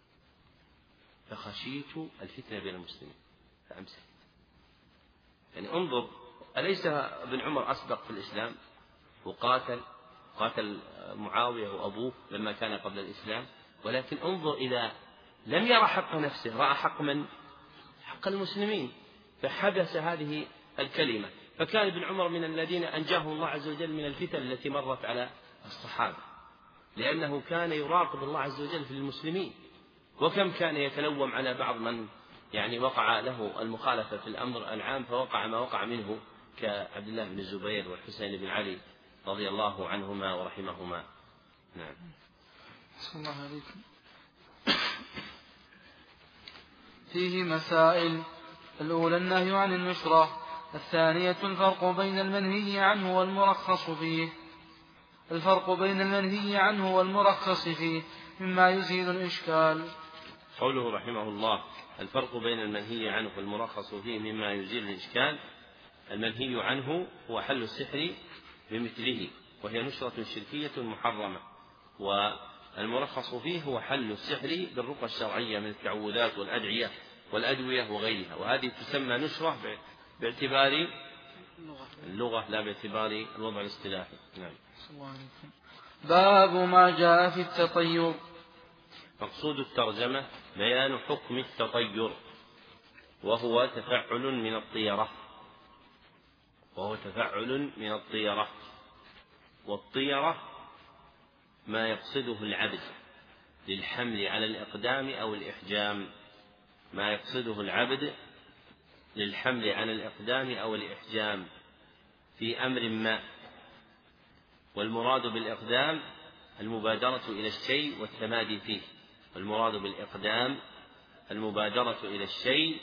فخشيت الفتنة بين المسلمين فأمسكت. يعني انظر، أليس ابن عمر أسبق في الإسلام وقاتل قاتل معاوية وأبوه لما كان قبل الإسلام؟ ولكن انظر إذا لم يرى حق نفسه رأى حق من؟ حق المسلمين، فحبس هذه الكلمة. فكان ابن عمر من الذين أنجاه الله عز وجل من الفتن التي مرت على الصحابة، لأنه كان يراقب الله عز وجل في المسلمين. وكم كان يتلوم على بعض من يعني وقع له المخالفة في الأمر العام فوقع ما وقع منه، كعبد الله بن الزبير والحسين بن علي رضي الله عنهما ورحمهما. نعم. بسم الله عليكم. فيه مسائل. الأولى النهي عن النشرة، الثانية الفرق بين المنهي عنه والمرخص فيه الفرق بين المنهي عنه والمرخص فيه مما يزيل الإشكال. قوله رحمه الله الفرق بين المنهي عنه والمرخص فيه مما يزيل الإشكال. المنهي عنه هو حل السحر بمثله وهي نشرة شركية محرمة، والمرخص فيه هو حل السحر بالرقى الشرعية من التعوذات والأدعية والأدوية وغيرها، وهذه تسمى نشرة باعتبار اللغة لا باعتبار الوضع الاصطلاحي. نعم. باب ما جاء في التطير. مقصود الترجمة بيان حكم التطير، وهو تفعل من الطيرة وهو تفعل من الطيرة والطيرة ما يقصده العبد للحمل على الإقدام أو الإحجام ما يقصده العبد للحمل على الإقدام أو الإحجام في أمر ما، والمراد بالإقدام المبادرة إلى الشيء والتمادي فيه والمراد بالإقدام المبادرة إلى الشيء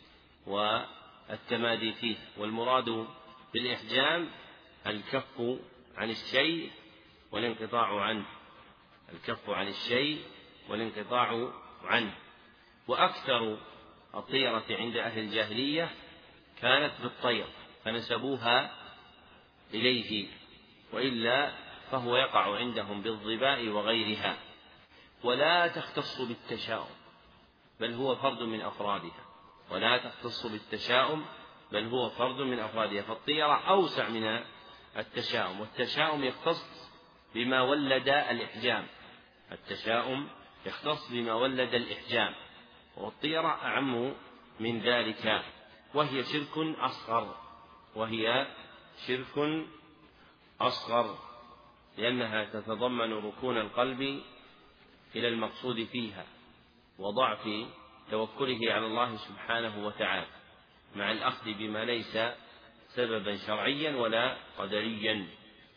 والتمادي فيه والمراد بالإحجام الكف عن الشيء والانقطاع عنه الكف عن الشيء والانقطاع عنه. وأكثر الطيرة عند أهل الجاهلية كانت بالطير فنسبوها إليه، وإلا فهو يقع عندهم بالظباء وغيرها، ولا تختص بالتشاؤم بل هو فرد من أفرادها ولا تختص بالتشاؤم بل هو فرد من أفرادها فالطيرة أوسع من التشاؤم، والتشاؤم يختص بما ولد الإحجام التشاؤم يختص بما ولد الإحجام والطيرة أعم من ذلك، وهي شرك أصغر وهي شرك أصغر لأنها تتضمن ركون القلب إلى المقصود فيها وضعف توكله على الله سبحانه وتعالى مع الأخذ بما ليس سببا شرعيا ولا قدريا.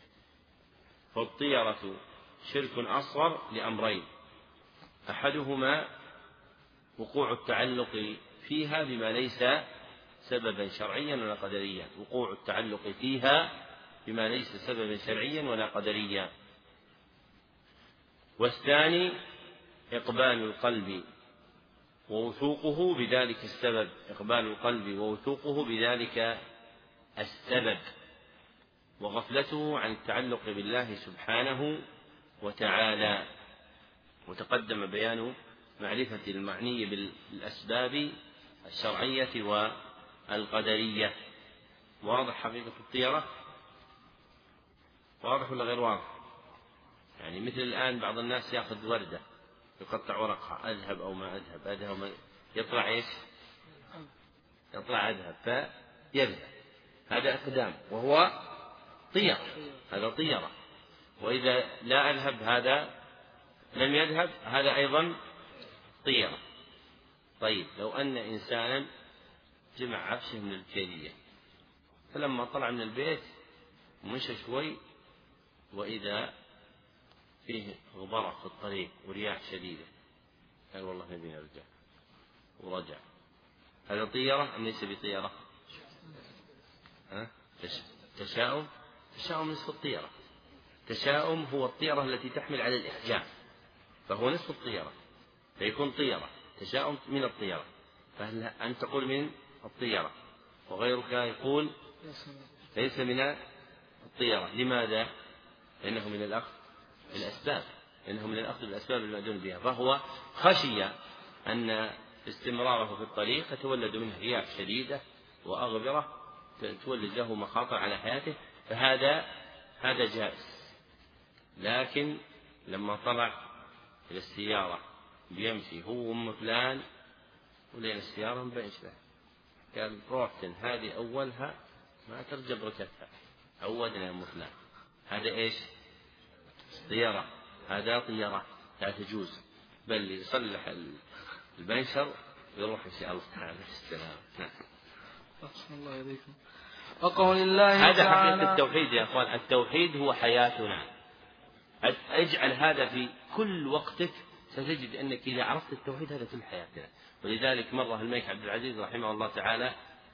فالطيرة شرك أصغر لأمرين، أحدهما وقوع التعلق فيها بما ليس سببا شرعيا ولا قدريا وقوع التعلق فيها بما ليس سببا شرعيا ولا قدريا والثاني إقبال القلب ووثوقه بذلك السبب إقبال القلب ووثوقه بذلك السبب وغفلته عن التعلق بالله سبحانه وتعالى. وتقدم بيان معرفة المعني بالأسباب الشرعية والقدرية. واضح حقيقة الطيرة؟ واضح ولا غير واضح؟ يعني مثل الآن بعض الناس يأخذ وردة يقطع ورقها أذهب أو ما أذهب أذهب ما يطلع إيش؟ يطلع أذهب فيذهب، هذا إقدام وهو طيرة هذا طيرة. وإذا لا أذهب هذا لم يذهب هذا أيضا طيرة. طيب لو أن إنسانا جمع عفشه من الجلية فلما طلع من البيت ومشى شوي وإذا فيه غبرة في الطريق ورياح شديدة قال والله نبي نرجع ورجع، هذا طيرة أم ليس بطيرة؟ ها؟ تشاؤم تشاؤم نصف الطيرة. تشاؤم هو الطيرة التي تحمل على الإحجام فهو نصف الطيرة فيكون طيرة. تشاؤم من الطيرة فهل أن تقول من الطيرة وغيرك يقول ليس من الطيرة. لماذا؟ لأنه من الأخذ بالأسباب لأنه من الأخذ بالأسباب المأذون بها، فهو خشي أن استمراره في الطريق يتولد منه رياح شديدة وأغبرة تولد له مخاطر على حياته فهذا هذا جائز. لكن لما طلع إلى السيارة بيمشي هو أم فلان ولين السيارة مبينش له قال روحتن هذه أولها ما ترجب ركبتها عودنا يا أم فلان، هذا إيش؟ طيرة هذا طيرة لا تجوز، بل يصلح البنشر ويروح إن شاء الله تعالى السلام. نعم. الله يريكم. وقول الله هذا تعالى حقيقة التوحيد يا أخوان، التوحيد هو حياتنا. اجعل هذا في كل وقتك ستجد أنك إذا عرفت التوحيد هذا كل حياتنا. ولذلك مرة الملك عبد العزيز رحمه الله تعالى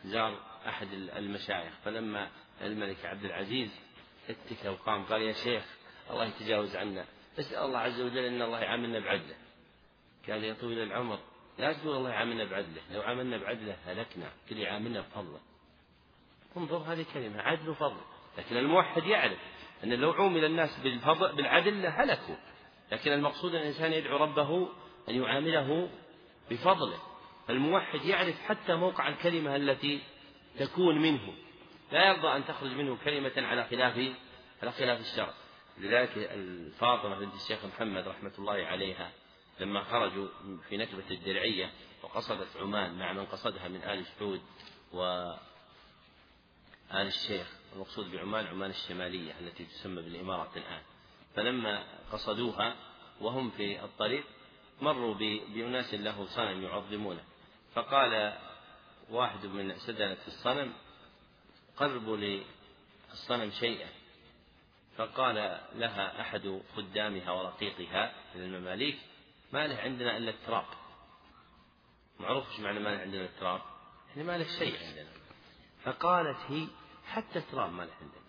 زار أحد المشايخ، فلما الملك عبد العزيز اتكى وقام قال: يا شيخ الله يتجاوز عنا، اسأل الله عز وجل أن الله يعاملنا بعدله. قال: يا طويل العمر لا تقول الله يعاملنا بعدله، لو عاملنا بعدله هلكنا، كل يعاملنا بفضله. انظر هذه كلمة عدل وفضل، لكن الموحد يعرف أن لو عومل الناس بالفضل بالعدل لهلكوا، لكن المقصود أن الإنسان يدعو ربه أن يعامله بفضله. الموحد يعرف حتى موقع الكلمة التي تكون منه، لا يرضى أن تخرج منه كلمة على خلاف على خلاف الشرع. لذلك الفاطمة بنت الشيخ محمد رحمة الله عليها لما خرجوا في نكبة الدرعية وقصدت عمان مع من قصدها من آل سعود وآل الشيخ، المقصود بعمان عمان الشمالية التي تسمى بالإمارة الآن، فلما قصدوها وهم في الطريق مروا بأناس له صنم يعظمونه، فقال واحد من سدنة الصنم: قربوا للصنم شيئا. فقال لها أحد خدامها ورقيقها من المماليك: ما له عندنا إلا التراب. معروف ايش معنى ما له عندنا التراب؟ يعني ما له شيء عندنا. فقالت هي: حتى التراب ما له عندنا.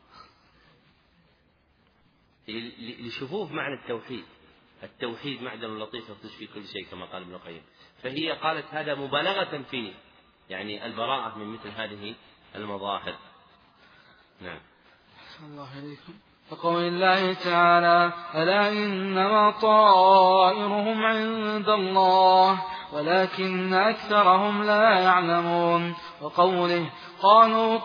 لشفوف معنى التوحيد، التوحيد معدن لطيف يخرج في كل شيء كما قال ابن القيم. فهي قالت هذا مبالغة في يعني البراءة من مثل هذه المظاهر. نعم. أحسن الله إليكم. وقول الله تعالى: ألا إنما طائرهم عند الله ولكن أكثرهم لا يعلمون. وقوله: قالوا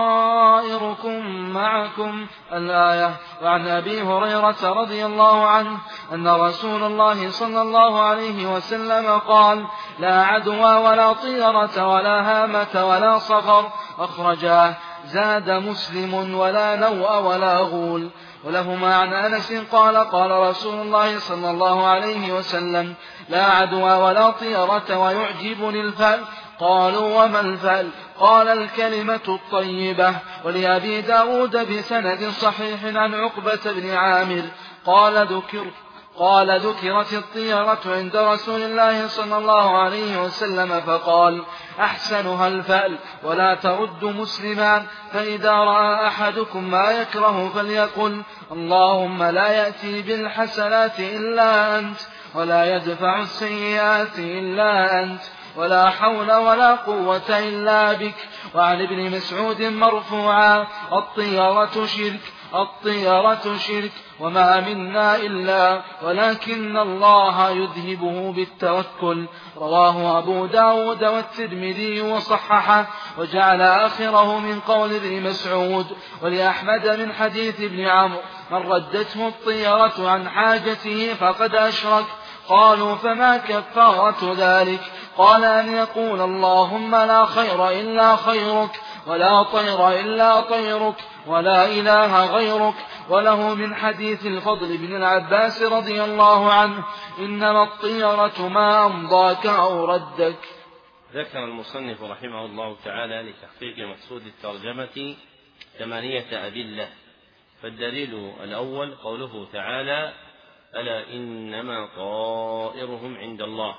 طائركم معكم، الآية. وعن أبي هريرة رضي الله عنه أن رسول الله صلى الله عليه وسلم قال: لا عدوى ولا طيرة ولا هامة ولا صفر، أخرجاه. زاد مسلم: ولا نوء ولا غول. ولهما عن أنس قال: قال رسول الله صلى الله عليه وسلم: لا عدوى ولا طيرة ويعجبني الفأل. قالوا: وما الفأل؟ قال: الكلمة الطيبة. ولأبي داود بسند صحيح عن عقبة بن عامر قال: ذكر قال ذكرت الطيرة عند رسول الله صلى الله عليه وسلم فقال: أحسنها الفأل. ولا ترد مسلما، فإذا رأى أحدكم ما يكره فليقل: اللهم لا يأتي بالحسنات إلا أنت، ولا يدفع السيئات إلا أنت، ولا حول ولا قوة إلا بك. وعن ابن مسعود مرفوعا: الطيرة شرك، الطيرة شرك، وما منا إلا ولكن الله يذهبه بالتوكل. رواه أبو داود والترمذي وصححه، وجعل آخره من قول ابن مسعود. ولأحمد من حديث ابن عمرو: من ردته الطيرة عن حاجته فقد أشرك. قالوا: فما كفارة ذلك؟ قال: أن يقول: اللهم لا خير إلا خيرك، ولا طير إلا طيرك، ولا إله غيرك. وله من حديث الفضل بن العباس رضي الله عنه: إنما الطيرة ما أمضاك أو ردك. ذكر المصنف رحمه الله تعالى لتحقيق مقصود الترجمة ثمانية أدلة. فالدليل الأول قوله تعالى: ألا إنما طائرهم عند الله،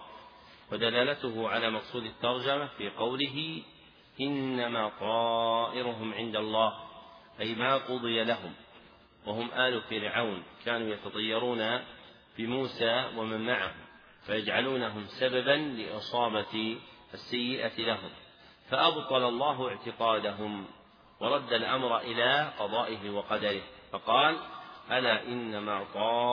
ودلالته على مقصود الترجمة في قوله: إنما طائرهم عند الله، أي ما قضي لهم. وهم آل فرعون كانوا يتطيرون بموسى ومن معه فيجعلونهم سببا لإصابة السيئة لهم، فأبطل الله اعتقادهم ورد الأمر إلى قضائه وقدره، فقال: ألا إنما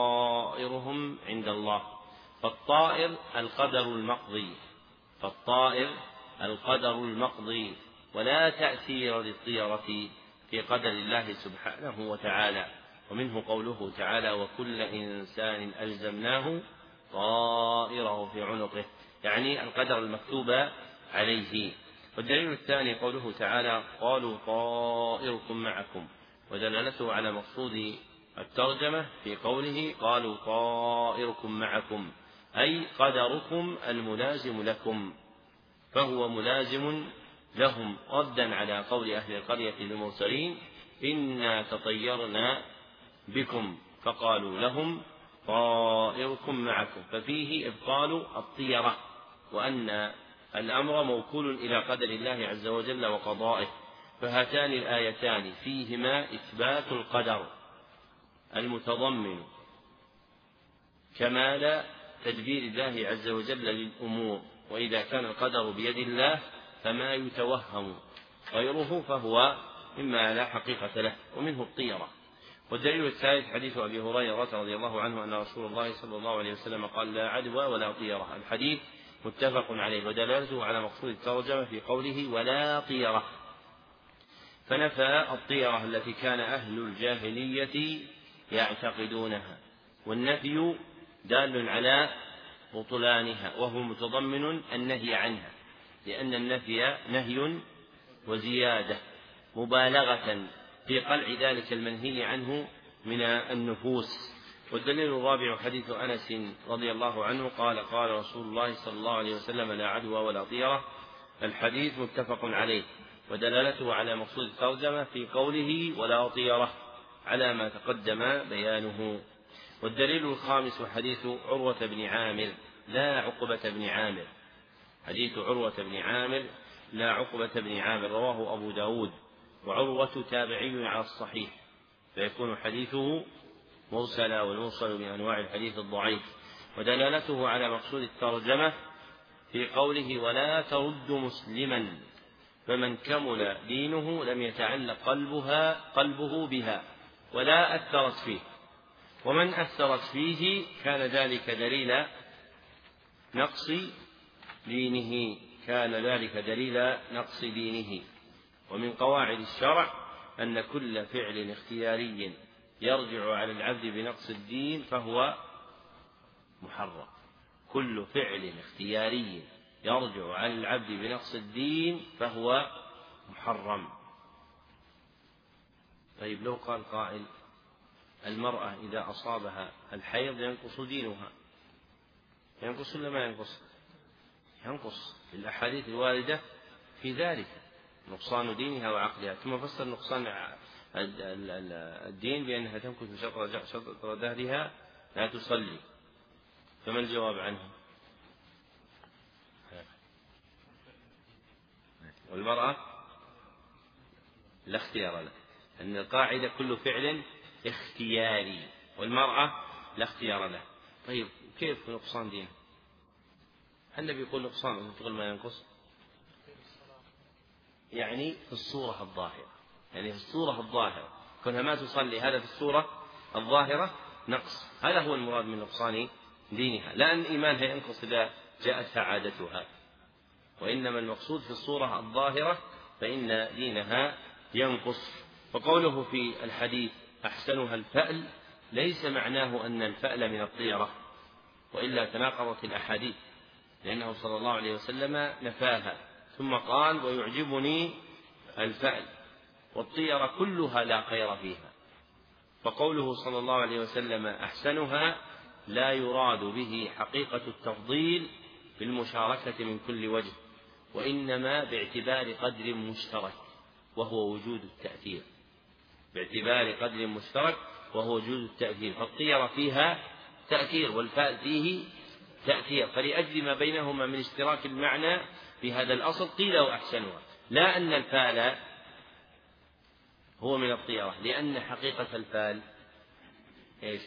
طائرهم عند الله. فالطائر القدر المقضي، فالطائر القدر المقضي، ولا تأثير للطيرة في قدر الله سبحانه وتعالى. ومنه قوله تعالى: وكل إنسان ألزمناه طائره في عنقه، يعني القدر المكتوب عليه. والدليل الثاني قوله تعالى: قالوا طائركم معكم، ودلالته على مقصود الترجمة في قوله: قالوا طائركم معكم، أي قدركم الملازم لكم، فهو ملازم لهم، ردا على قول أهل القرية للمرسلين: إنا تطيرنا بكم، فقالوا لهم طائركم معكم، ففيه إبطال الطيرة، وأن الأمر موكول إلى قدر الله عز وجل وقضائه. فهاتان الآيتان فيهما إثبات القدر المتضمن كمال تدبير الله عز وجل للأمور، وإذا كان القدر بيد الله فما يتوهم غيره فهو مما لا حقيقة له، ومنه الطيرة. والدليل الثالث حديث أبي هريرة رضي الله عنه أن رسول الله صلى الله عليه وسلم قال: لا عدوى ولا طيرة. الحديث متفق عليه، ودلالته على مقصود الترجمة في قوله ولا طيرة، فنفى الطيرة التي كان أهل الجاهلية يعتقدونها، والنفي دال على بطلانها، وهو متضمن النهي عنها، لأن النفي نهي وزيادة مبالغة في قلع ذلك المنهي عنه من النفوس. والدليل الرابع حديث أنس رضي الله عنه قال: قال رسول الله صلى الله عليه وسلم: لا عدوى ولا طيرة. الحديث متفق عليه، ودلالته على مقصود الترجمة في قوله ولا طيرة على ما تقدم بيانه. والدليل الخامس حديث عروة بن عامر لا عقبة بن عامر، حديث عروة بن عامر لا عقبة بن عامر، رواه أبو داود، وعروة تابعي على الصحيح، فيكون حديثه مرسلا، والمرسل من أنواع الحديث الضعيف. ودلالته على مقصود الترجمة في قوله ولا ترد مسلما، فمن كمل دينه لم يتعلق قلبها قلبه بها ولا أثرت فيه، ومن أثرت فيه كان ذلك دليل نقص دينه كان ذلك دليل نقص دينه. ومن قواعد الشرع أن كل فعل اختياري يرجع على العبد بنقص الدين فهو محرم، كل فعل اختياري يرجع على العبد بنقص الدين فهو محرم. طيب لو قال قائل: المرأة إذا أصابها الحيض ينقص دينها، ينقص ولا ما ينقص؟ ينقص، الأحاديث الواردة في ذلك نقصان دينها وعقلها. ثم فسر نقصان الدين بأنها تمكث شطر دهرها لا تصلي، فما الجواب عنه؟ والمرأة لا اختيار له، أن القاعدة كل فعل اختياري، والمرأة لا اختيار له. طيب كيف نقصان دين؟ النبي يقول نقصان تقول ما ينقص، يعني في الصورة الظاهرة، يعني في الصورة الظاهرة كونها ما تصلي هذا في الصورة الظاهرة نقص، هذا هو المراد من نقصان دينها، لا أن إيمانها ينقص إذا جاءت عادتها، وإنما المقصود في الصورة الظاهرة فإن دينها ينقص. فقوله في الحديث أحسنها الفأل ليس معناه أن الفأل من الطيرة، وإلا تناقضت الأحاديث، لأنه صلى الله عليه وسلم نفاها ثم قال ويعجبني الفأل، والطيرة كلها لا خير فيها. فقوله صلى الله عليه وسلم أحسنها لا يراد به حقيقة التفضيل بالمشاركة من كل وجه، وإنما باعتبار قدر مشترك وهو وجود التأثير، باعتبار قدر مشترك وهو وجود التأثير، فالطيرة فيها تأثير والفأل فيه تأثير، فلأجل ما بينهما من اشتراك المعنى في هذا الأصل قيل وأحسنها، لا أن الفأل هو من الطيرة، لأن حقيقة الفأل إيش؟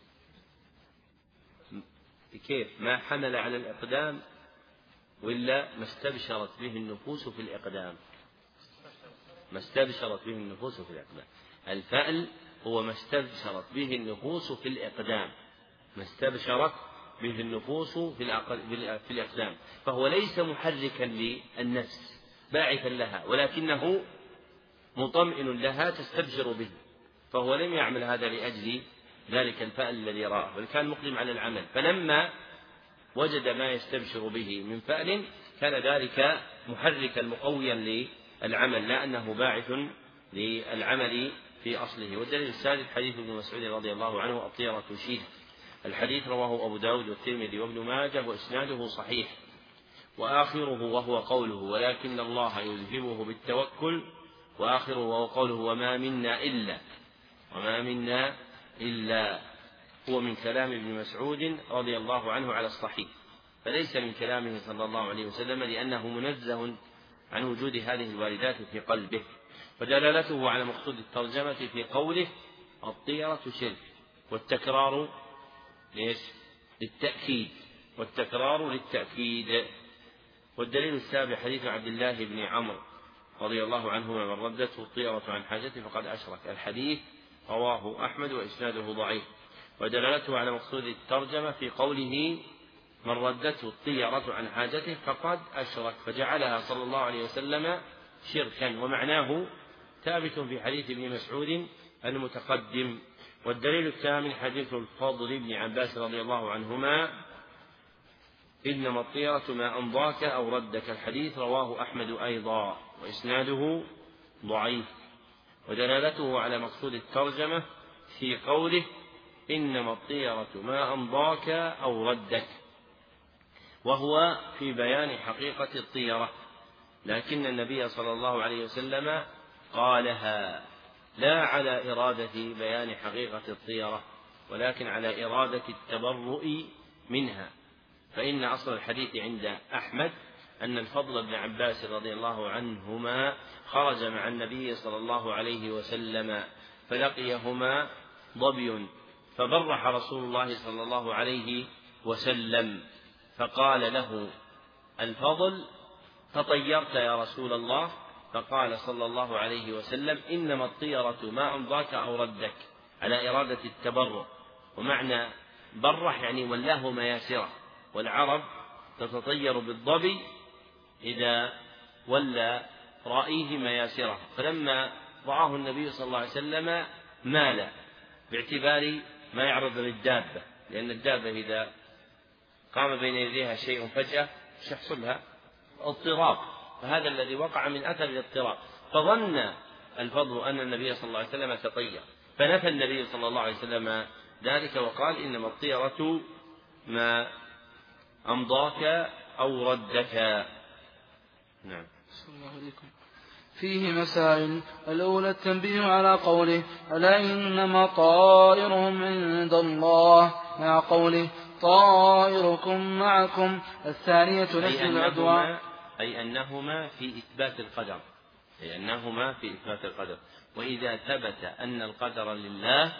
كيف ما حمل على الإقدام ولا ما استبشرت به النفوس في الإقدام، ما استبشرت به النفوس في الإقدام. الفأل هو ما استبشرت به النفوس في الإقدام، ما استبشرت به النفوس في الإقدام، فهو ليس محركا للنفس باعثا لها، ولكنه مطمئن لها تستبشر به، فهو لم يعمل هذا لأجل ذلك الفأل الذي رآه، بل كان مقدم على العمل، فلما وجد ما يستبشر به من فأل كان ذلك محركا مقويا للعمل، لا أنه باعث للعمل في أصله. والدليل السادس حديث ابن مسعود رضي الله عنه الطيرة شيء، الحديث رواه أبو داود والترمذي وابن ماجه وإسناده صحيح، وآخره وهو قوله ولكن الله يذهبه بالتوكل، وآخره وهو قوله وما منا إلا وما منا إلا هو من كلام ابن مسعود رضي الله عنه على الصحيح، فليس من كلامه صلى الله عليه وسلم، لأنه منزه عن وجود هذه الواردات في قلبه. ودلالته على مقصود الترجمة في قوله الطيرة شرك، والتكرار ليش؟ للتأكيد، والتكرار للتأكيد. والدليل السابع حديث عبد الله بن عمرو رضي الله عنهما من ردته الطيرة عن حاجته فقد أشرك. الحديث رواه أحمد وإسناده ضعيف. ودلالته على مقصود الترجمة في قوله من ردته الطيرة عن حاجته فقد أشرك، فجعلها صلى الله عليه وسلم شركا، ومعناه ثابت في حديث ابن مسعود المتقدم. والدليل الثامن حديث الفضل بن عباس رضي الله عنهما إنما الطيرة ما أمضاك أو ردك. الحديث رواه أحمد أيضا وإسناده ضعيف. ودلالته على مقصود الترجمة في قوله إنما الطيرة ما أمضاك أو ردك، وهو في بيان حقيقة الطيرة، لكن النبي صلى الله عليه وسلم قالها لا على إرادة بيان حقيقة الطيرة، ولكن على إرادة التبرؤ منها. فإن أصل الحديث عند أحمد أن الفضل بن عباس رضي الله عنهما خرج مع النبي صلى الله عليه وسلم فلقيهما ظبي، فبرح رسول الله صلى الله عليه وسلم فقال له الفضل تطيرت يا رسول الله؟ فقال صلى الله عليه وسلم إنما الطيرة ما أمضاك أو ردك، على إرادة التبرع. ومعنى برح يعني ولاه مياسره، والعرب تتطير بالظبي إذا ولى رأيه مياسره، فلما رآه النبي صلى الله عليه وسلم مال باعتبار ما يعرض للدابة، لأن الدابة إذا قام بين يديها شيء فجأة يحصل لها اضطراب، فهذا الذي وقع من أثر الاضطراب. فظن الفضل أن النبي صلى الله عليه وسلم تطير، فنفى النبي صلى الله عليه وسلم ذلك وقال إنما الطيرة ما أمضاك أو ردك. نعم. صلى الله عليكم. فيه مسائل. الأولى التنبيه على قوله ألا إنما طائرهم عند الله مع قوله طائركم معكم. الثانية نفي العدوان، أي أنهما في إثبات القدر، أي أنهما في إثبات القدر. وإذا ثبت أن القدر لله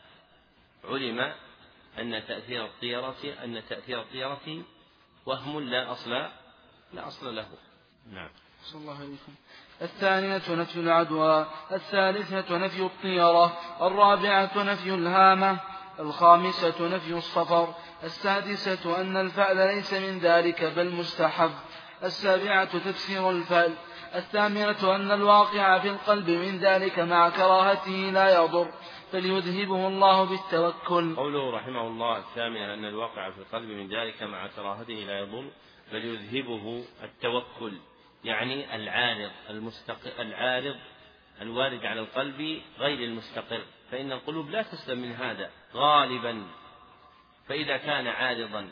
علم أن تأثير الطيرة أن تأثير الطيرة وهم لا أصل لا أصل له. نعم. صلى الله عليكم. الثانية نفي العدوى. الثالثة نفي الطيرة. الرابعة نفي الهامة. الخامسة نفي الصفر. السادسة أن الفعل ليس من ذلك بل مستحب. السابعة تفسير الفعل. الثامنة أن الواقع في القلب من ذلك مع كراهته لا يضر فليذهبه الله بالتوكل. قوله رحمه الله الثامنة أن الواقع في القلب من ذلك مع كراهته لا يضر فليذهبه التوكل، يعني العارض المستقر العارض الوارد على القلب غير المستقر، فإن القلوب لا تسلم من هذا غالبا. فإذا كان عارضا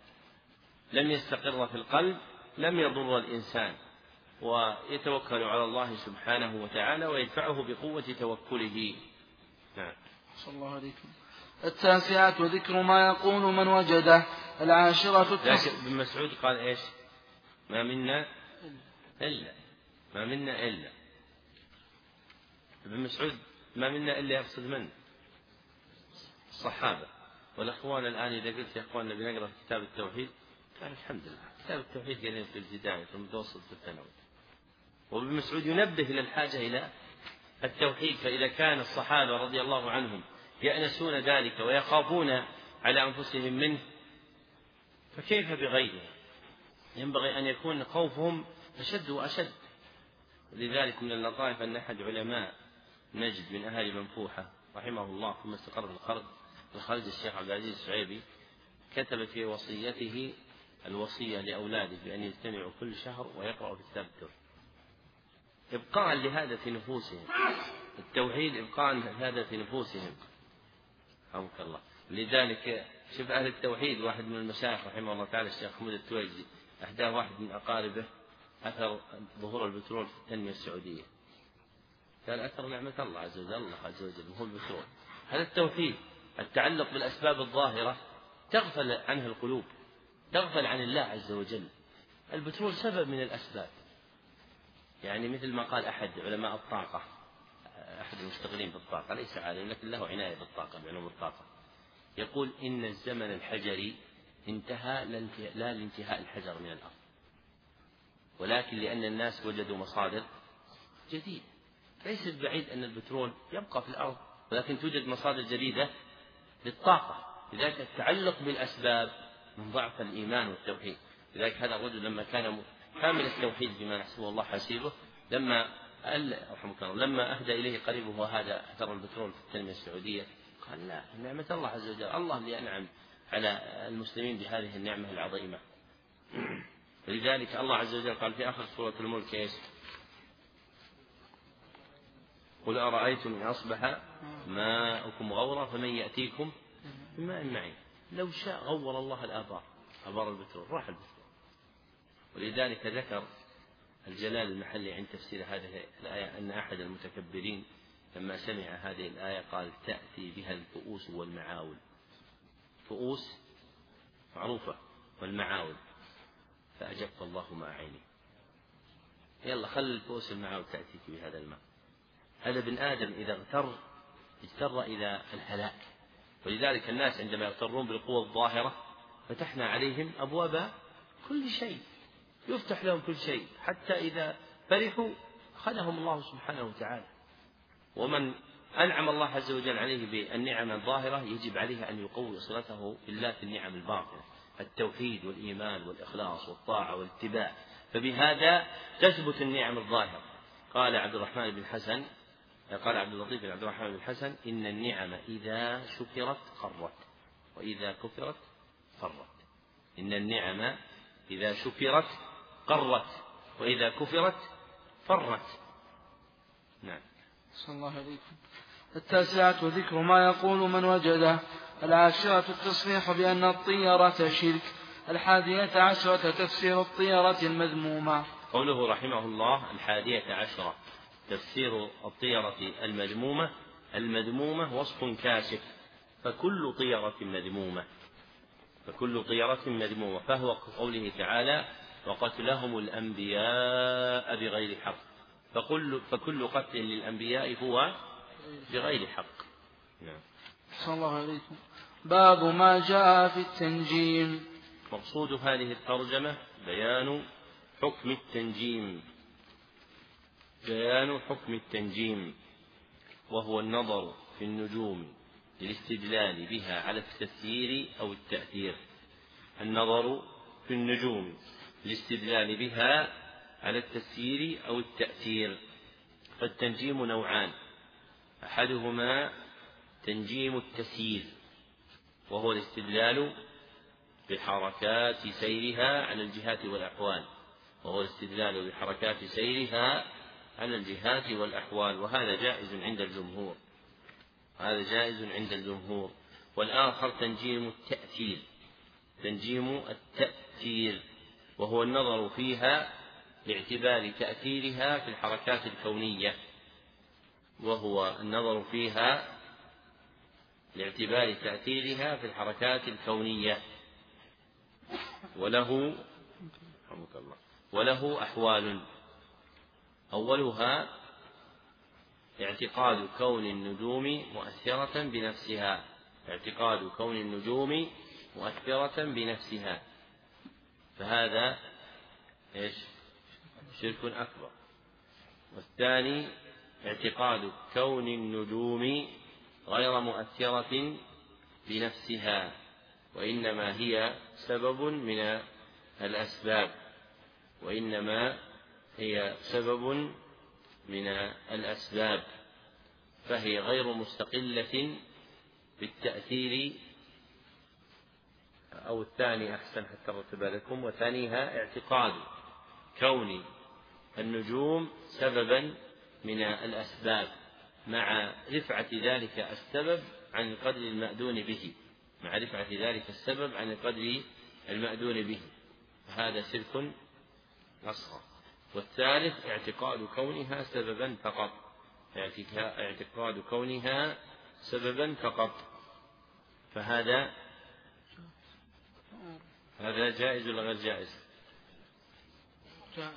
لم يستقر في القلب لم يضر الإنسان، ويتوكل على الله سبحانه وتعالى ويدفعه بقوة توكله. نعم. صلى الله عليكم. التاسعة ذكر ما يقول من وجده. العاشرة لكن ابن مسعود قال إيش؟ ما منا إلا ما منا إلا ابن مسعود ما منا إلا يقصد من؟ الصحابة. والأخوان الآن إذا قلت يا أخواننا بنقرأ كتاب التوحيد قال الحمد لله كتاب التوحيد قاعدين في الابتدائي في المتوسط في الثانوي. وابن مسعود ينبه إلى الحاجة إلى التوحيد، فإذا كان الصحابة رضي الله عنهم يأنسون ذلك ويخافون على أنفسهم منه فكيف بغيره؟ ينبغي أن يكون خوفهم أشد وأشد. لذلك من اللطائف أن أحد علماء نجد من أهل منفوحة رحمه الله ثم استقر في الخرج الخرج الشيخ عبد العزيز الشعيبي كتب في وصيته الوصية لأولاده بأن يجتمعوا كل شهر ويقرأوا في كتاب التوحيد إبقاء لهذا في نفوسهم، التوحيد إبقاء لهذا في نفوسهم. رحمك الله. لذلك شوف أهل التوحيد واحد من المشايخ رحمه الله تعالى الشيخ حمود التويجي أهداه واحد من أقاربه أثر ظهور البترول في التنمية السعودية، قال أثر نعمة الله عز وجل الله عز وجل هو البترول. هذا التوحيد التعلق بالأسباب الظاهرة تغفل عنه القلوب، تغفل عن الله عز وجل. البترول سبب من الأسباب، يعني مثل ما قال أحد علماء الطاقة، أحد المشتغلين بالطاقة، ليس عالم لكن له عناية بالطاقة بعلوم الطاقة، يقول إن الزمن الحجري انتهى لا لانتهاء الحجر من الأرض، ولكن لأن الناس وجدوا مصادر جديدة. ليس بعيد أن البترول يبقى في الأرض، ولكن توجد مصادر جديدة للطاقة. لذلك التعلق بالأسباب من ضعف الإيمان والتوحيد. لذلك هذا الرجل لما كان كامل التوحيد بما نحسبه الله حسيبه، لما رحمك الله لما أهدى إليه قريبه هذا أثر البترول في التنمية السعودية، قال لا، نعمة الله عز وجل، الله اللي أنعم على المسلمين بهذه النعمة العظيمة. لذلك الله عز وجل قال في آخر سورة الملك ايش؟ قل أرأيتم إن أصبح ماؤكم غورا فمن يأتيكم بماء معين. لو شاء غور الله الآبار، آبار البترول، راح البترول. ولذلك ذكر الجلال المحلي عند تفسير هذه الآية أن أحد المتكبرين لما سمع هذه الآية قال تأتي بها الفؤوس والمعاول. فؤوس معروفة والمعاول، فأجبت الله ما عيني، يلا خل الفؤوس والمعاول تأتيك بهذا الماء. هذا ابن آدم إذا اغتر اجتر إلى الهلاك. ولذلك الناس عندما يغترون بالقوة الظاهرة فتحنا عليهم أبواب كل شيء، يفتح لهم كل شيء، حتى إذا فرحوا أخذهم الله سبحانه وتعالى. ومن أنعم الله عز وجل عليه بالنعم الظاهرة يجب عليه أن يقوي صلته بالله في النعم الباطنة، التوحيد والإيمان والإخلاص والطاعة والاتباع، فبهذا تثبت النعم الظاهرة. قال عبد الرحمن بن حسن قال عبد اللطيف بن عبد الرحمن بن حسن إن النعم إذا شكرت قرت وإذا كفرت فرت. إن النعم إذا شكرت قرت وإذا كفرت فرت. نعم. صلى الله عليكم. التاسعة ذكر ما يقول من وجده. العاشرة التصريح بأن الطيرة شرك. الحادية عشرة تفسير الطيرة المذمومة. قوله رحمه الله الحادية عشرة تفسير الطيرة المذمومة. المذمومة وصف كاشف، فكل طيرة مذمومة، فكل طيرة مذمومة، فهو قوله تعالى وقتلهم الأنبياء بغير حق، فكل, فكل قتل للأنبياء هو بغير حق. نعم. صلى الله عليكم. باب ما جاء في التنجيم. مقصود هذه الترجمة بيان حكم التنجيم، بيان حكم التنجيم، وهو النظر في النجوم للاستدلال بها على التسيير أو التأثير. النظر في النجوم للاستدلال بها على التسيير أو التأثير. فالتنجيم نوعان، أحدهما تنجيم التسيير وهو الاستدلال بحركات سيرها على الجهات والأحوال، وهو الاستدلال بحركات سيرها على الجهات والأحوال، وهذا جائز عند الجمهور، هذا جائز عند الجمهور. والآخر تنجيم التأثير، تنجيم التأثير وهو النظر فيها باعتبار تأثيرها في الحركات الكونية، وهو النظر فيها لاعتبار تأثيرها في الحركات الكونية، وله رحمك الله وله أحوال. أولها اعتقاد كون النجوم مؤثرة بنفسها، اعتقاد كون النجوم مؤثرة بنفسها، فهذا إيش؟ شرك أكبر. والثاني اعتقاد كون النجوم غير مؤثرة بنفسها، وإنما هي سبب من الأسباب، وإنما هي سبب من الأسباب، فهي غير مستقلة بالتأثير. أو الثاني أحسن حتى رتب لكم، وثانيها اعتقاد كون النجوم سببا من الأسباب مع رفعة ذلك السبب عن القدر المأذون به، مع رفعة ذلك السبب عن القدر المأذون به، فهذا شرك أصغر. والثالث اعتقاد كونها سببا فقط، اعتقاد كونها سببا فقط، فهذا هذا جائز ولا غير جائز؟ جائز.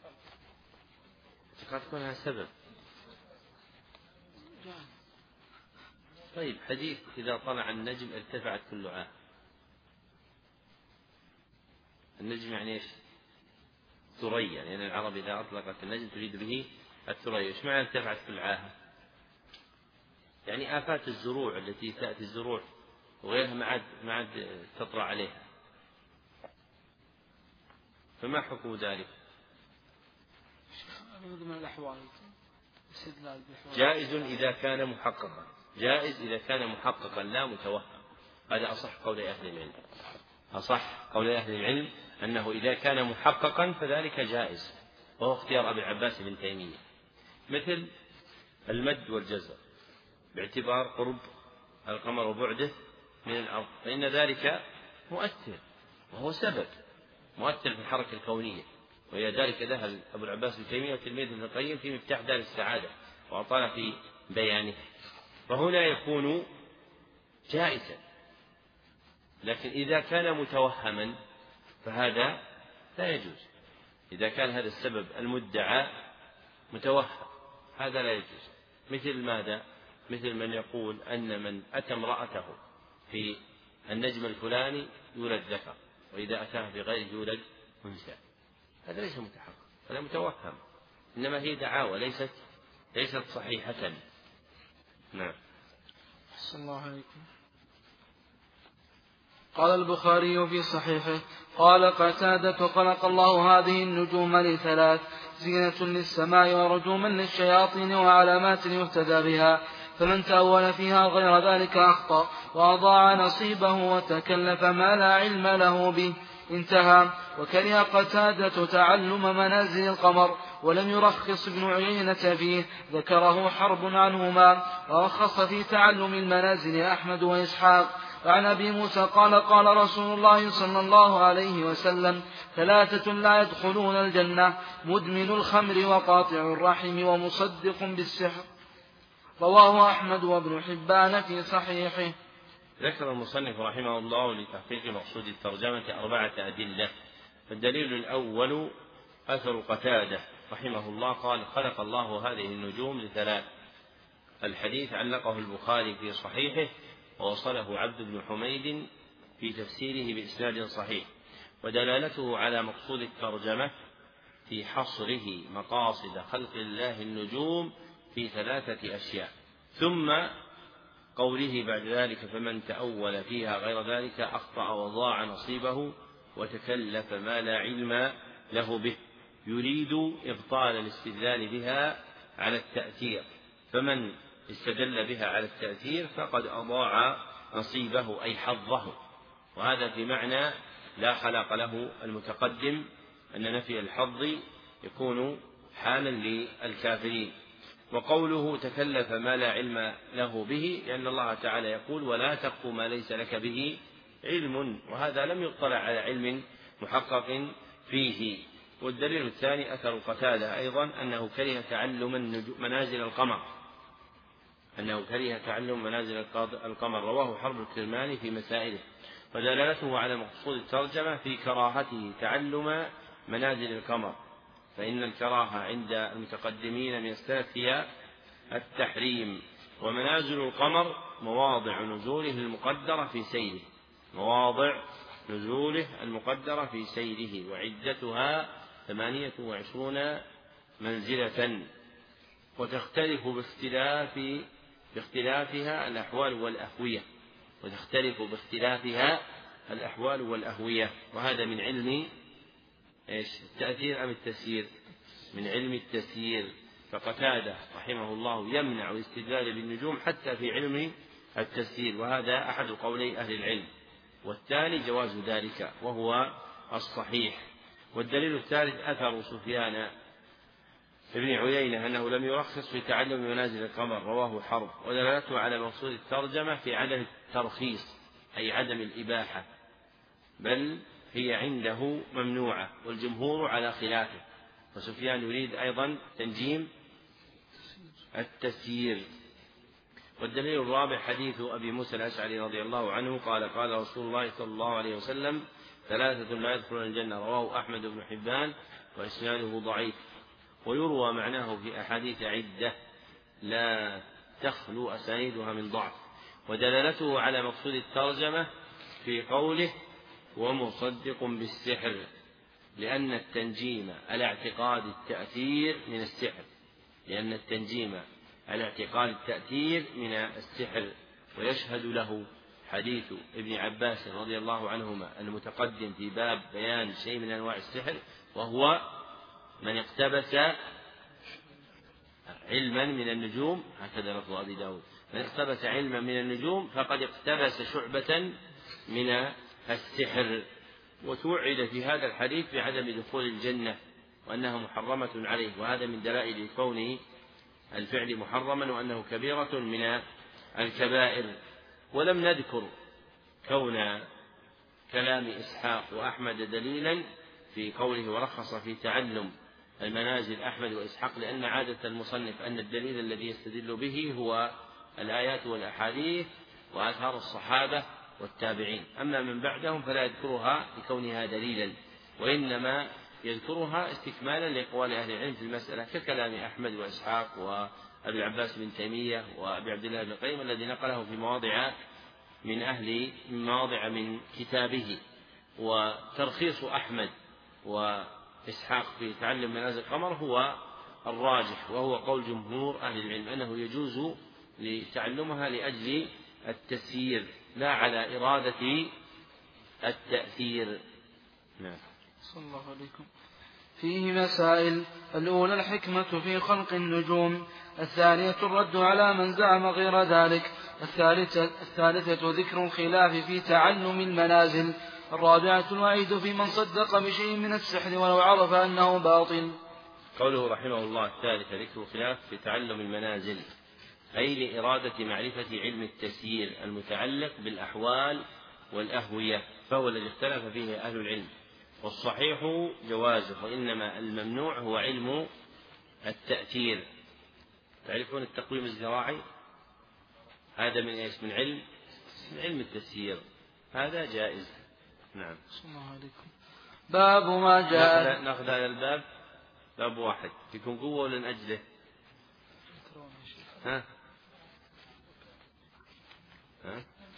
قد تكونها سبب. جائز. طيب حديث إذا طلع النجم ارتفعت كل عام. النجم يعني إيش؟ ثريا، لأن يعني العرب إذا أطلقت النجم تريد به الثريا. إيش معنى ارتفعت كل عام؟ يعني آفات الزروع التي تأتي الزروع وغيرها ما عاد ما عاد تطرأ عليها. فما حكم ذلك؟ من الأحوال جائز إذا كان محققا، جائز إذا كان محققا لا متوهم. هذا أصح قول أهل العلم، أصح قول أهل العلم أنه إذا كان محققا فذلك جائز، وهو اختيار أبي العباس بن تيمية. مثل المد والجزر باعتبار قرب القمر وبعده من الأرض، فإن ذلك مؤثر وهو سبب مؤثر في الحركة الكونية. وإلى ذلك ذهب أبو العباس بن تيمية وتلميذ ابن القيم في مفتاح دار السعادة وأطال في بيانه. فهنا يكون جائزا، لكن إذا كان متوهما فهذا لا يجوز. إذا كان هذا السبب المدعى متوهم هذا لا يجوز. مثل ماذا؟ مثل من يقول أن من أتى امرأته في النجم الفلاني يولد ذكر، وإذا أتاها في غيره يولد أنثى. هذا ليس متحقق، هذا متوهم، إنما هي دعاوى ليست ليست صحيحة. نعم. أحسن الله عليكم. قال البخاري في صحيحه: قال قتادة: خلق الله هذه النجوم لثلاث: زينة للسماء ورجوما للشياطين وعلامات يهتدى بها، فمن تأول فيها غير ذلك أخطأ وأضاع نصيبه وتكلف ما لا علم له به. انتهى. وكره قتادة تعلم منازل القمر ولم يرخص ابن عيينة فيه، ذكره حرب عنهما. ورخص في تعلم المنازل أحمد وإسحاق. وعن أبي موسى قال: قال رسول الله صلى الله عليه وسلم: ثلاثة لا يدخلون الجنة: مدمن الخمر وقاطع الرحم ومصدق بالسحر. رواه أحمد وابن حبان في صحيحه. ذكر المصنف رحمه الله لتحقيق مقصود الترجمة أربعة أدلة. الدليل الأول أثر قتادة رحمه الله قال: خلق الله هذه النجوم لثلاث. الحديث علقه البخاري في صحيحه ووصله عبد بن حميد في تفسيره بإسناد صحيح. ودلالته على مقصود الترجمة في حصره مقاصد خلق الله النجوم في ثلاثة أشياء. ثم قوله بعد ذلك: فمن تأول فيها غير ذلك أخطأ وضاع نصيبه وتكلف ما لا علم له به، يريد إبطال الاستدلال بها على التأثير، فمن استدل بها على التأثير فقد أضاع نصيبه أي حظه. وهذا في معنى لا خلاق له المتقدم، أن نفي الحظ يكون حالا للكافرين. وقوله تكلف ما لا علم له به، لأن الله تعالى يقول: ولا تقف ما ليس لك به علم، وهذا لم يطلع على علم محقق فيه. والدليل الثاني أثر قتادة أيضا أنه كره تعلم منازل القمر أنه كره تعلم منازل القمر رواه حرب الكرماني في مسائله. ودلالته على مقصود الترجمة في كراهته تعلم منازل القمر، فإن الكراهة عند المتقدمين من السلف هي التحريم. ومنازل القمر مواضع نزوله المقدرة في سيره مواضع نزوله المقدرة في سيره وعدتها ثمانية وعشرون منزلة، وتختلف باختلاف باختلافها الأحوال والأهوية وتختلف باختلافها الأحوال والأهوية وهذا من علم إيش التأثير أم التسيير؟ من علم التسيير. فقتادة رحمه الله يمنع الاستدلال بالنجوم حتى في علم التسيير، وهذا أحد قولي أهل العلم، والثاني جواز ذلك وهو الصحيح. والدليل الثالث أثر سفيان ابن عيينة أنه لم يرخص في تعلم منازل القمر رواه حرب. ودلالته على مقصود الترجمة في عدم الترخيص أي عدم الإباحة، بل هي عنده ممنوعة، والجمهور على خلافه. وسفيان يريد أيضا تنجيم التسيير. والدليل الرابع حديث أبي موسى الأشعري رضي الله عنه قال: قال رسول الله صلى الله عليه وسلم: ثلاثة لا يدخلون الجنة، رواه أحمد بن حبان وإسناده ضعيف. ويروى معناه في أحاديث عدة لا تخلو أسانيدها من ضعف. ودلالته على مقصود الترجمة في قوله ومصدق بالسحر، لأن التنجيم على اعتقاد التأثير من السحر لأن التنجيم على اعتقاد التأثير من السحر ويشهد له حديث ابن عباس رضي الله عنهما المتقدم في باب بيان شيء من أنواع السحر، وهو من اقتبس علما من النجوم، هكذا لفظ أبي داود، من اقتبس علما من النجوم فقد اقتبس شعبة من السحر. وتوعد في هذا الحديث بعدم دخول الجنة وأنها محرمة عليه، وهذا من دلائل كون الفعل محرما وأنه كبيرة من الكبائر. ولم نذكر كون كلام إسحاق وأحمد دليلا في قوله ورخص في تعلم المنازل أحمد وإسحاق، لأن عادة المصنف أن الدليل الذي يستدل به هو الآيات والأحاديث وآثار الصحابة والتابعين، أما من بعدهم فلا يذكرها لكونها دليلا، وإنما يذكرها استكمالا لأقوال أهل العلم في المسألة، ككلام أحمد وإسحاق وأبي العباس بن تيمية وأبي عبد الله بن القيم الذي نقله في مواضع من أهل من مواضع من كتابه. وترخيص أحمد وإسحاق في تعلم منازل القمر هو الراجح، وهو قول جمهور أهل العلم أنه يجوز لتعلمها لأجل التسيير لا على إرادة التأثير. نعم. صلى الله عليكم. فيه مسائل: الأولى الحكمة في خلق النجوم، الثانية الرد على من زعم غير ذلك، الثالثة, الثالثة ذكر الخلاف في تعلم المنازل، الرابعة الوعيد في من صدق بشيء من السحر ولو عرف أنه باطل. قوله رحمه الله الثالثة ذكر الخلاف في تعلم المنازل، أي لإرادة معرفة علم التسيير المتعلق بالأحوال والأهوية، فهو الذي اختلف فيه أهل العلم، والصحيح جوازه، وإنما الممنوع هو علم التأثير. تعرفون التقويم الزراعي هذا من إيش؟ من علم من علم التسيير، هذا جائز. نعم. صلى الله عليكم. باب ما جاء. ناخذ هذا الباب باب واحد، فيكم قوة ولا من أجله؟ ها؟ ها؟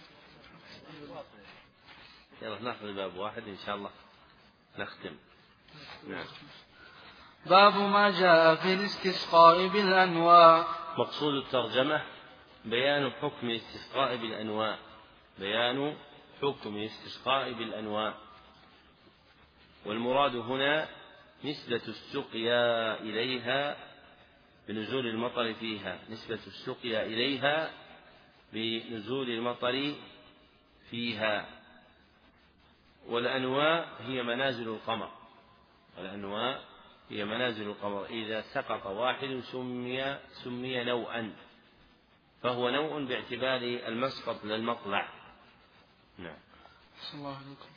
يلا ناخذ الباب واحد إن شاء الله نختم. نعم. باب ما جاء في الاستسقاء بالأنواع. مقصود الترجمة بيان حكم الاستسقاء بالأنواع، بيان حكم الاستسقاء بالأنواع، والمراد هنا نسبة السقيا إليها بنزول المطر فيها، نسبة السقيا إليها بنزول المطر فيها. والأنواع هي منازل القمر، الأنواع هي منازل القمر، إذا سقط واحد سمي سمي نوعا، فهو نوع باعتبار المسقط للمطلع. نعم. صلى الله عليكم.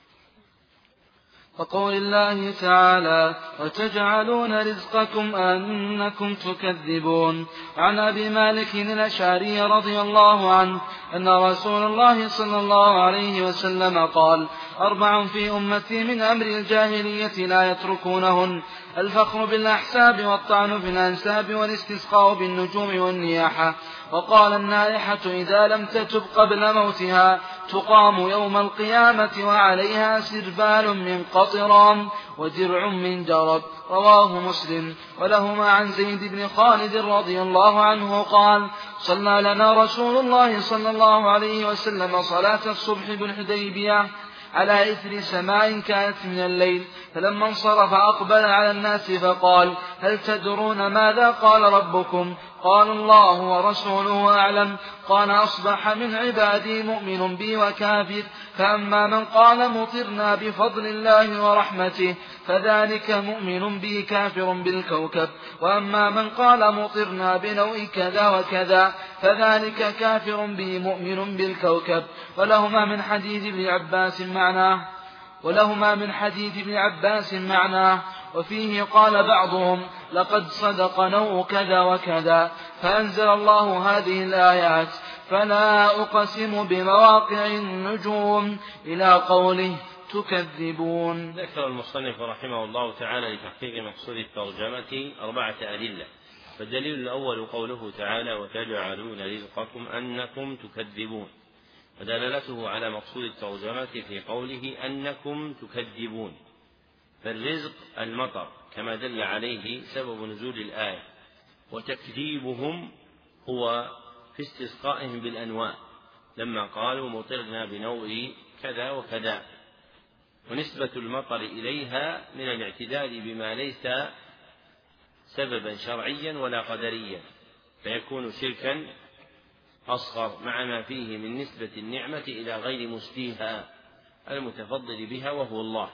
وقول الله تعالى: وتجعلون رزقكم أنكم تكذبون. عن أبي مالك الأشعري رضي الله عنه أن رسول الله صلى الله عليه وسلم قال: أربع في أمتي من أمر الجاهلية لا يتركونهن: الفخر بالأحساب، والطعن في الأنساب، والاستسقاء بالنجوم والنياحة. وقال: النائحة إذا لم تتب قبل موتها تقام يوم القيامة وعليها سربال من قطران ودرع من جرب. رواه مسلم. ولهما عن زيد بن خالد رضي الله عنه قال: صلى لنا رسول الله صلى الله عليه وسلم صلاة الصبح بالحديبية على إثر سماء كانت من الليل، فلما انصرف أقبل على الناس فقال: هل تدرون ماذا قال ربكم؟ قال: الله ورسوله أعلم. قال: أصبح من عبادي مؤمن بي وكافر، فأما من قال مطرنا بفضل الله ورحمته فذلك مؤمن بي كافر بالكوكب، وأما من قال مطرنا بنوء كذا وكذا فذلك كافر بي مؤمن بالكوكب. ولهما من حديث ابن عباس معناه ولهما من حديث ابن عباس معناه وفيه قال بعضهم: لقد صدق نوء كذا وكذا، فأنزل الله هذه الآيات: فلا أقسم بمواقع النجوم، إلى قوله: تكذبون. ذكر المصنف رحمه الله تعالى لتحقيق مقصود الترجمة أربعة أدلة. فالدليل الأول قوله تعالى وتجعلون رزقكم أنكم تكذبون، ودلالته على مقصود الترجمة في قوله أنكم تكذبون، فالرزق المطر كما دل عليه سبب نزول الآية، وتكذيبهم هو في استسقائهم بالأنواع لما قالوا مطرنا بنوء كذا وكذا، ونسبة المطر إليها من الاعتداد بما ليس سببا شرعيا ولا قدريا، فيكون شركا أصغر مع ما فيه من نسبة النعمة إلى غير مسديها المتفضل بها وهو الله.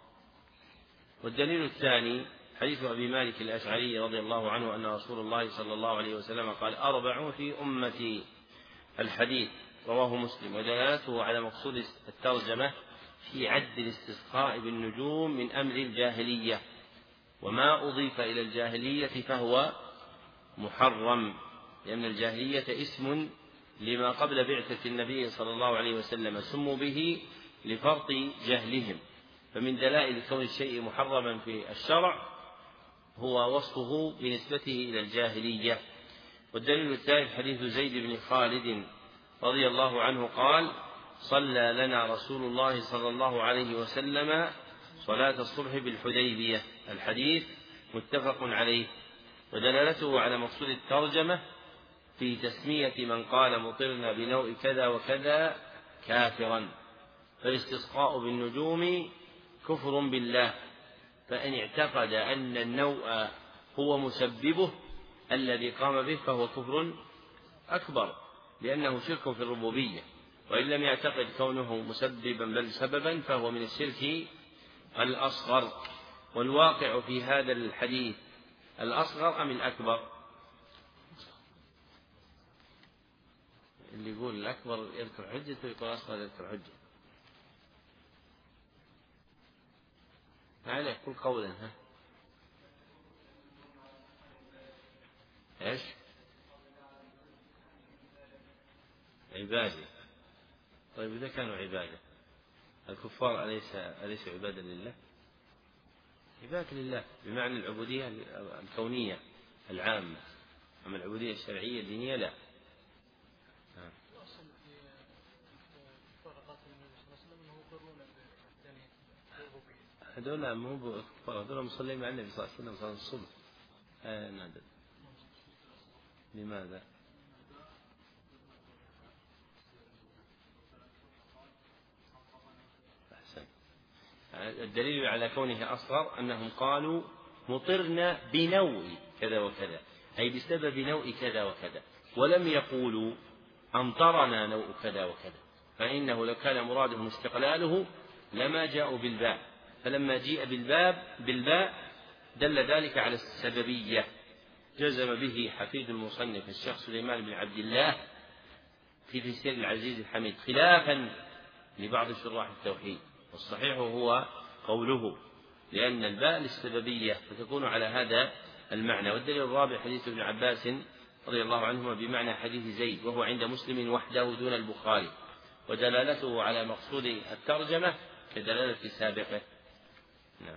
والدليل الثاني حديث أبي مالك الأشعري رضي الله عنه أن رسول الله صلى الله عليه وسلم قال أربع في أمتي، الحديث رواه مسلم، ودلالته على مقصود الترجمة في عد الاستسقاء بالنجوم من أمر الجاهلية، وما أضيف إلى الجاهلية فهو محرم، لأن الجاهلية اسم لما قبل بعثة النبي صلى الله عليه وسلم سموا به لفرط جهلهم، فمن دلائل كون الشيء محرما في الشرع هو وصفه بنسبته إلى الجاهلية. والدليل الثالث حديث زيد بن خالد رضي الله عنه قال صلى لنا رسول الله صلى الله عليه وسلم صلاة الصبح بالحديبية، الحديث متفق عليه، ودلالته على مقصود الترجمة في تسمية من قال مطرنا بنوء كذا وكذا كافرا، فالاستسقاء بالنجوم كفر بالله، فإن اعتقد أن النوء هو مسببه الذي قام به فهو كفر أكبر لأنه شرك في الربوبية، وإن لم يعتقد كونه مسببا بل سببا فهو من الشرك الأصغر. والواقع في هذا الحديث الأصغر أم الأكبر؟ اللي يقول الأكبر يذكر حجته ويقول الأصغر يذكر حجته، ما عليك قل قولا. ها ايش؟ عبادي. طيب إذا كانوا عبادة الكفار أليس أليس عبادة لله؟ عبادة لله بمعنى العبودية الكونية العامة، أما العبودية الشرعية الدينية لا. هذول مو كفار، هذول مصلين مع النبي صلى الله عليه وسلم صلاة الصبح. آه نادر. لماذا؟ أحسن. الدليل على كونه أصغر أنهم قالوا مطرنا بنوء كذا وكذا، أي بسبب نوء كذا وكذا، ولم يقولوا أمطرنا نوء كذا وكذا، فإنه لو كان مرادهم استقلاله لما جاءوا بالباء، فلما جيء بالباب بالباء دل ذلك على السببية، جزم به حفيد المصنف الشيخ سليمان بن عبد الله في تفسير العزيز الحميد خلافا لبعض شراح التوحيد، والصحيح هو قوله لأن الباء للسببية فتكون على هذا المعنى. والدليل الرابع حديث ابن عباس رضي الله عنهما بمعنى حديث زيد، وهو عند مسلم وحده دون البخاري، ودلالته على مقصود الترجمة كدلالة سابقه. نعم.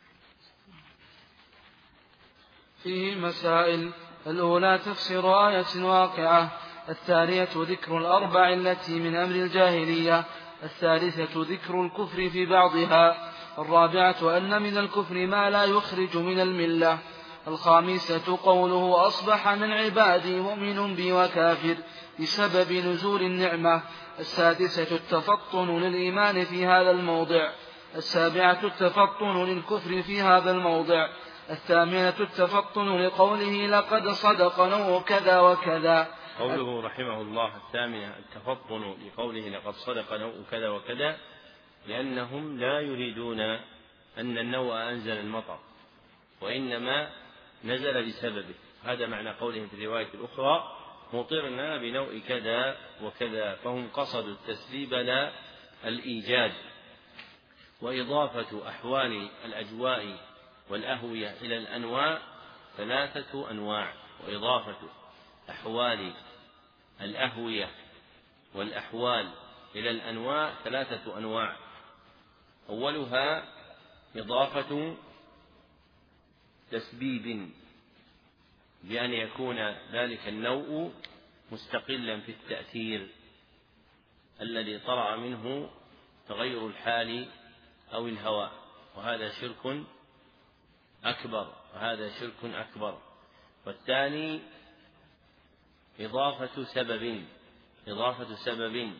فيه مسائل: الأولى تفسير آية واقعة، الثانية ذكر الأربع التي من أمر الجاهلية، الثالثة ذكر الكفر في بعضها، الرابعة أن من الكفر ما لا يخرج من الملة، الخامسة قوله أصبح من عبادي مؤمن بي وكافر بسبب نزول النعمة، السادسة التفطن للإيمان في هذا الموضع، السابعة التفطن للكفر في هذا الموضع، الثامنة التفطن لقوله لقد صدق نوء كذا وكذا. قوله رحمه الله الثامنة التفطن لقوله لقد صدق نوء كذا وكذا، لأنهم لا يريدون أن النوء أنزل المطر، وإنما نزل بسببه، هذا معنى قولهم في الرواية الأخرى مطرنا بنوء كذا وكذا، فهم قصدوا التسبيب لا الإيجاد. وإضافة أحوال الأجواء والأهوية إلى الأنواع ثلاثة أنواع، وإضافة أحوال الأهوية والأحوال إلى الأنواع ثلاثة أنواع. أولها إضافة تسبيب، بأن يكون ذلك النوع مستقلا في التأثير الذي طرأ منه تغير الحال أو الهواء، وهذا شرك أكبر وهذا شرك أكبر. والثاني إضافة سبب إضافة سبب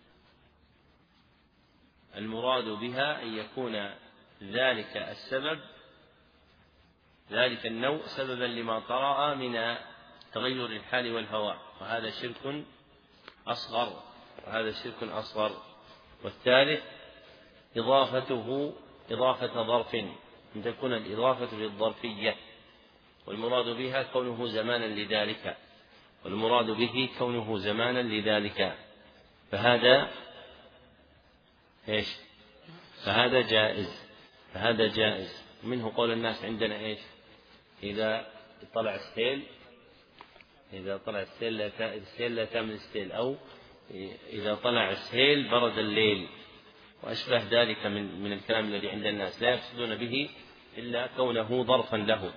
المراد بها أن يكون ذلك السبب ذلك النوع سببا لما طرأ من تغير الحال والهواء، وهذا شرك أصغر وهذا شرك أصغر. والثالث إضافته إضافة ظرف، أن تكون الإضافة للظرفية والمراد بها كونه زمانا لذلك والمراد به كونه زمانا لذلك فهذا إيش فهذا جائز فهذا جائز منه قول الناس عندنا إيش إذا طلع السيل إذا طلع السيل لا السيل لا تعمل السيل، أو إذا طلع السيل برد الليل، وأشبه ذلك من من الكلام الذي عند الناس لا يقصدون به إلا كونه ظرفا له.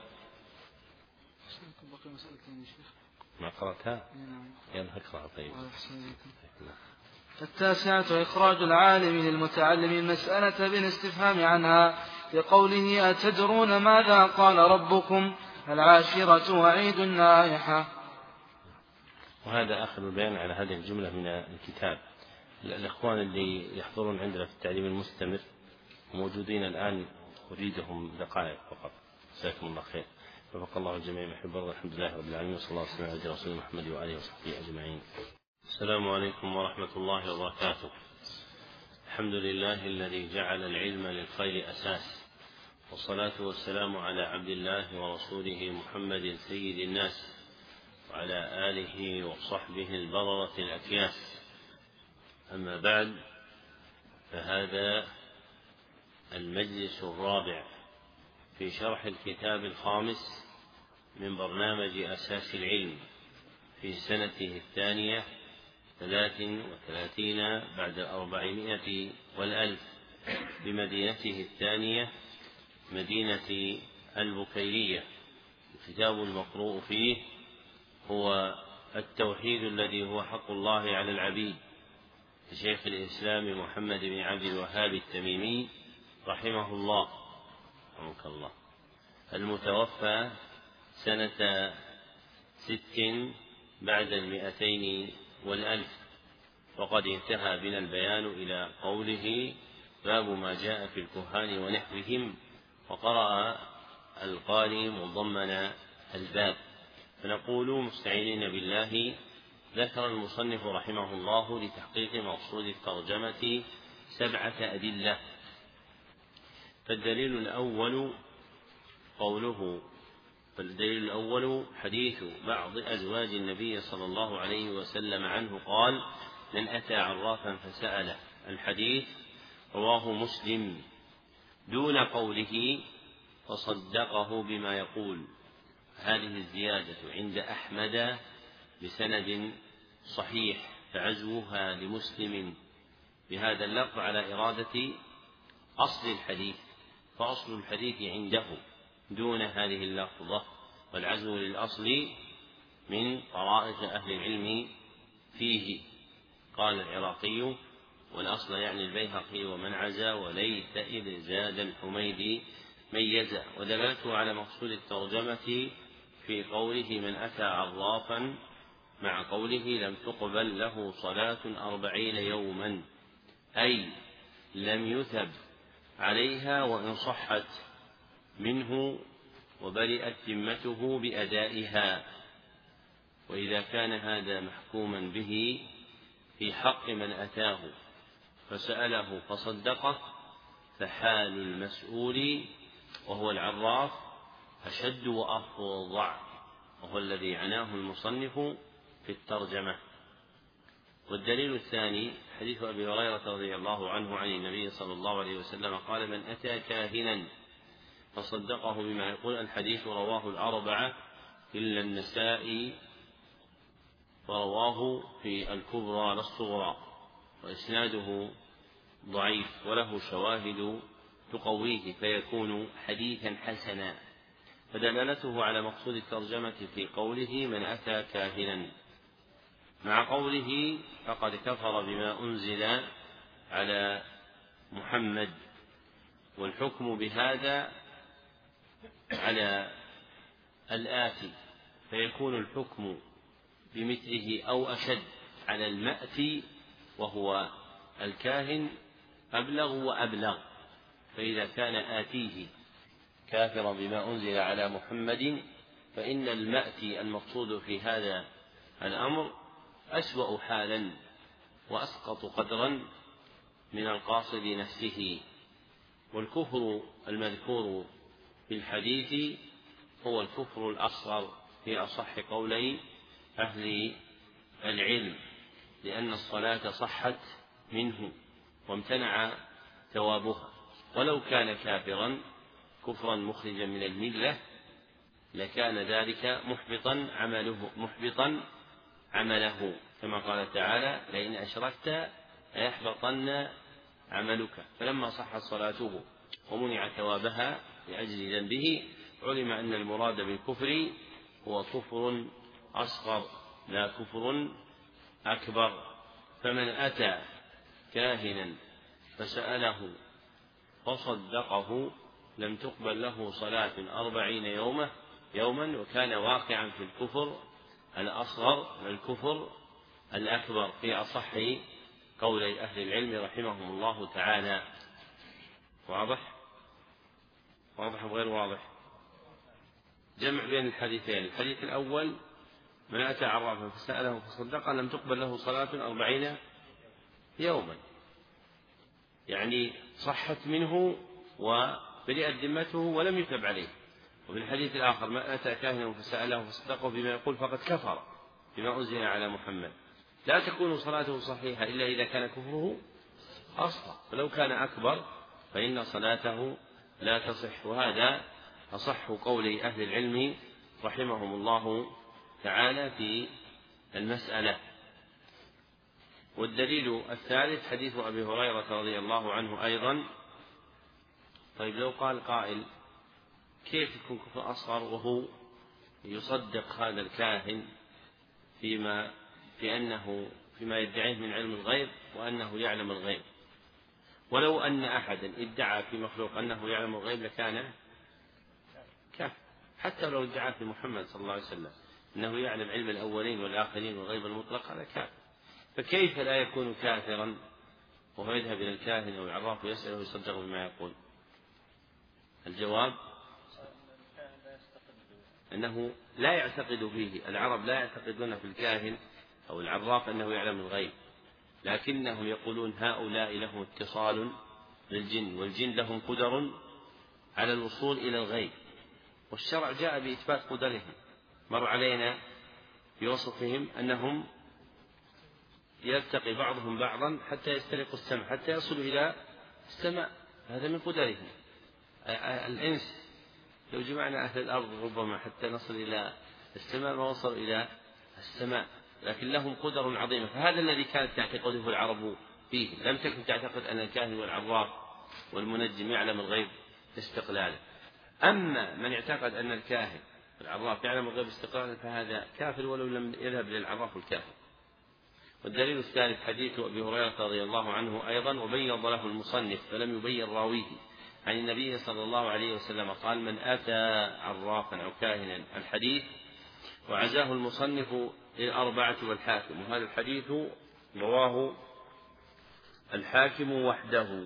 ما قرأتها؟ يلا اقرأ. طيب. التاسعة إخراج العالم للمتعلم المسألة بالاستفهام عنها بقوله أتدرون ماذا قال ربكم؟ العاشرة وعيد النائحة. وهذا آخر البيان على هذه الجملة من الكتاب. الإخوان اللي يحضرون عندنا في التعليم المستمر موجودين الآن أريدهم دقائق فقط. جزاكم الله خير. وفق الله الجميع محب الله. الحمد لله رب العالمين وصلى الله وسلم على رسول محمد وآله وصحبه أجمعين. السلام عليكم ورحمة الله وبركاته. الحمد لله الذي جعل العلم للخير أساس، والصلاة والسلام على عبد الله ورسوله محمد سيد الناس وعلى آله وصحبه البررة الأكياس. أما بعد، فهذا المجلس الرابع في شرح الكتاب الخامس من برنامج أساس العلم في سنته الثانية ثلاث وثلاثين بعد الأربعمائة والألف بمدينته الثانية مدينة البكيرية. الكتاب المقروء فيه هو التوحيد الذي هو حق الله على العبيد لشيخ الإسلام محمد بن عبد الوهاب التميمي رحمه الله رحمك الله، المتوفى سنة ست بعد المئتين والألف. وقد انتهى بنا البيان إلى قوله باب ما جاء في الكهان ونحوهم، وقرأ القارئ مضمن الباب. فنقول مستعينين بالله ذكر المصنف رحمه الله لتحقيق مقصود الترجمة سبعة أدلة. فالدليل الأول قوله فالدليل الأول حديث بعض أزواج النبي صلى الله عليه وسلم عنه قال: من أتى عرافا فسأله. الحديث رواه مسلم دون قوله فصدقه بما يقول. هذه الزيادة عند أحمد بسند صحيح، فعزوها لمسلم بهذا اللفظ على إرادة أصل الحديث، فأصل الحديث عنده دون هذه اللفظة، والعزو للأصل من طرائق أهل العلم فيه. قال العراقي: والأصل يعني البيهقي ومن عزا وليت إذ زاد الحميدي ميزا. ودلالته على مقصود الترجمة في قوله من أتى عرافا مع قوله لم تقبل له صلاة أربعين يوما، أي لم يثب عليها وإن صحت منه وبرئت ذمته بأدائها. وإذا كان هذا محكوما به في حق من أتاه فسأله فصدقه، فحال المسؤول وهو العراف أشد وأفظع، وهو الذي عناه المصنف في الترجمة. والدليل الثاني حديث أبي هريرة رضي الله عنه عن النبي صلى الله عليه وسلم قال: من أتى كاهنا فصدقه بما يقول. الحديث رواه الأربعة إلا النسائي، ورواه في الكبرى والصغرى، وإسناده ضعيف وله شواهد تقويه فيكون حديثا حسنا. فدلالته على مقصود الترجمة في قوله من أتى كاهنا، مع قوله فقد كفر بما أنزل على محمد، والحكم بهذا على الآتي، فيكون الحكم بمثله أو أشد على المأتي وهو الكاهن أبلغ وأبلغ. فإذا كان آتيه كافرا بما أنزل على محمد فإن المأتي المقصود في هذا الأمر أسوأ حالا وأسقط قدرا من القاصد نفسه. والكفر المذكور في الحديث هو الكفر الأصغر في أصح قولي أهل العلم، لأن الصلاة صحت منه وامتنع ثوابها، ولو كان كافرا كفرا مخرجا من الملة لكان ذلك محبطا عمله محبطا عمله كما قال تعالى لئن أشركت ليحبطن عملك. فلما صحت صلاته ومنع ثوابها لأجل ذنبه علم أن المراد بالكفر هو كفر أصغر لا كفر أكبر. فمن أتى كاهنا فسأله فصدقه لم تقبل له صلاة أربعين يوما يوما وكان واقعا في الكفر الأصغر والكفر الأكبر في أصح قولي أهل العلم رحمهم الله تعالى. واضح؟ واضح وغير واضح؟ جمع بين الحديثين. الحديث الأول من أتى عرافا فسأله فصدقه لم تقبل له صلاة أربعين يوما، يعني صحت منه وبرئت ذمته ولم يتب عليه. وفي الحديث الآخر من أتى كاهنا فسأله فصدقه بما يقول فقد كفر بما أنزل على محمد. لا تكون صلاته صحيحة إلا إذا كان كفره أصغر، فلو كان أكبر فإن صلاته لا تصح. وهذا أصح قولي أهل العلم رحمهم الله تعالى في المسألة. والدليل الثالث حديث أبي هريرة رضي الله عنه أيضا. طيب لو قال قائل كيف يكون كفر أصغر وهو يصدق هذا الكاهن فيما في أنه فيما يدعيه من علم الغيب وأنه يعلم الغيب؟ ولو أن أحدا ادعى في مخلوق أنه يعلم الغيب لكان كافر، حتى لو ادعى في محمد صلى الله عليه وسلم أنه يعلم علم الأولين والآخرين والغيب المطلق هذا كافر. فكيف لا يكون كافرا وهو يذهب إلى الكاهن أو العراف ويسأله ويصدق بما يقول؟ الجواب أنه لا يعتقد فيه. العرب لا يعتقدون في الكاهن أو العراف أنه يعلم الغيب، لكنهم يقولون هؤلاء لهم اتصال بالجن والجن لهم قدر على الوصول إلى الغيب، والشرع جاء بإثبات قدرهم. مر علينا في وصفهم أنهم يلتقي بعضهم بعضا حتى يسترقوا السمع حتى يصلوا إلى السماء، هذا من قدرهم. الإنس لو جمعنا أهل الأرض ربما حتى نصل إلى السماء ما وصلوا إلى السماء، لكن لهم قدر عظيمة. فهذا الذي كانت تعتقده العرب فيه. لم تكن تعتقد أن الكاهن والعراف والمنجم يعلم الغيب استقلالا. أما من اعتقد أن الكاهن والعراف يعلم الغيب استقلالا فهذا كافر ولو لم يذهب للعراف والكاهن. والدليل الثالث حديث أبي هريرة رضي الله عنه أيضا. وبيض له المصنف فلم يبين راويه عن النبي صلى الله عليه وسلم قال من أتى عرافا أو كاهنا الحديث، وعزاه المصنف للأربعة والحاكم. وهذا الحديث رواه الحاكم وحده،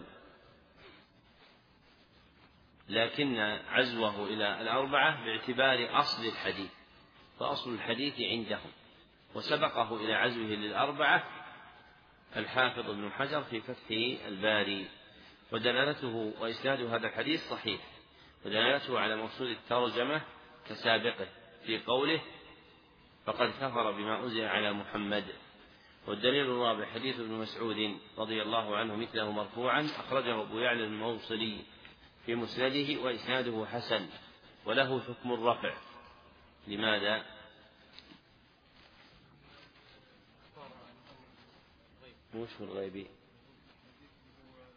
لكن عزوه إلى الأربعة باعتبار أصل الحديث، فأصل الحديث عندهم، وسبقه إلى عزوه للأربعة الحافظ ابن حجر في فتح الباري. ودلالته وإسناد هذا الحديث صحيح، ودلالته على مقصود الترجمة كسابقه في قوله فقد كفر بما أنزل على محمد. والدليل الرابع حديث ابن مسعود رضي الله عنه مثله مرفوعا أخرجه أبو يعلى الموصلي في مسنده وإسناده حسن وله حكم الرفع. لماذا؟ مش الغيبي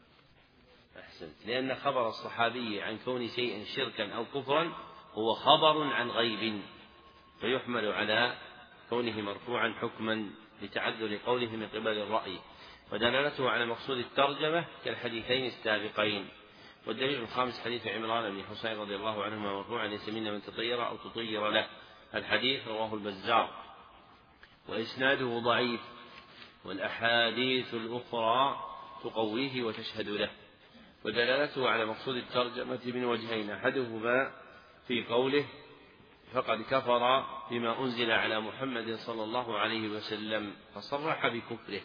أحسنت، لأن خبر الصحابي عن كون شيء شركا أو كفرا هو خبر عن غيب، فيحمل على كونه مرفوعا حكما لتعذر قوله من قبل الرأي، ودلالته على مقصود الترجمة كالحديثين السابقين. والدليل الخامس حديث عمران بن حسين رضي الله عنهما مرفوعا: ليس منا من تطير أو تطير له. الحديث رواه البزار وإسناده ضعيف، والأحاديث الأخرى تقويه وتشهد له. ودلالته على مقصود الترجمة من وجهين: أحدهما في قوله فقد كفر بما أنزل على محمد صلى الله عليه وسلم فصرح بكفره،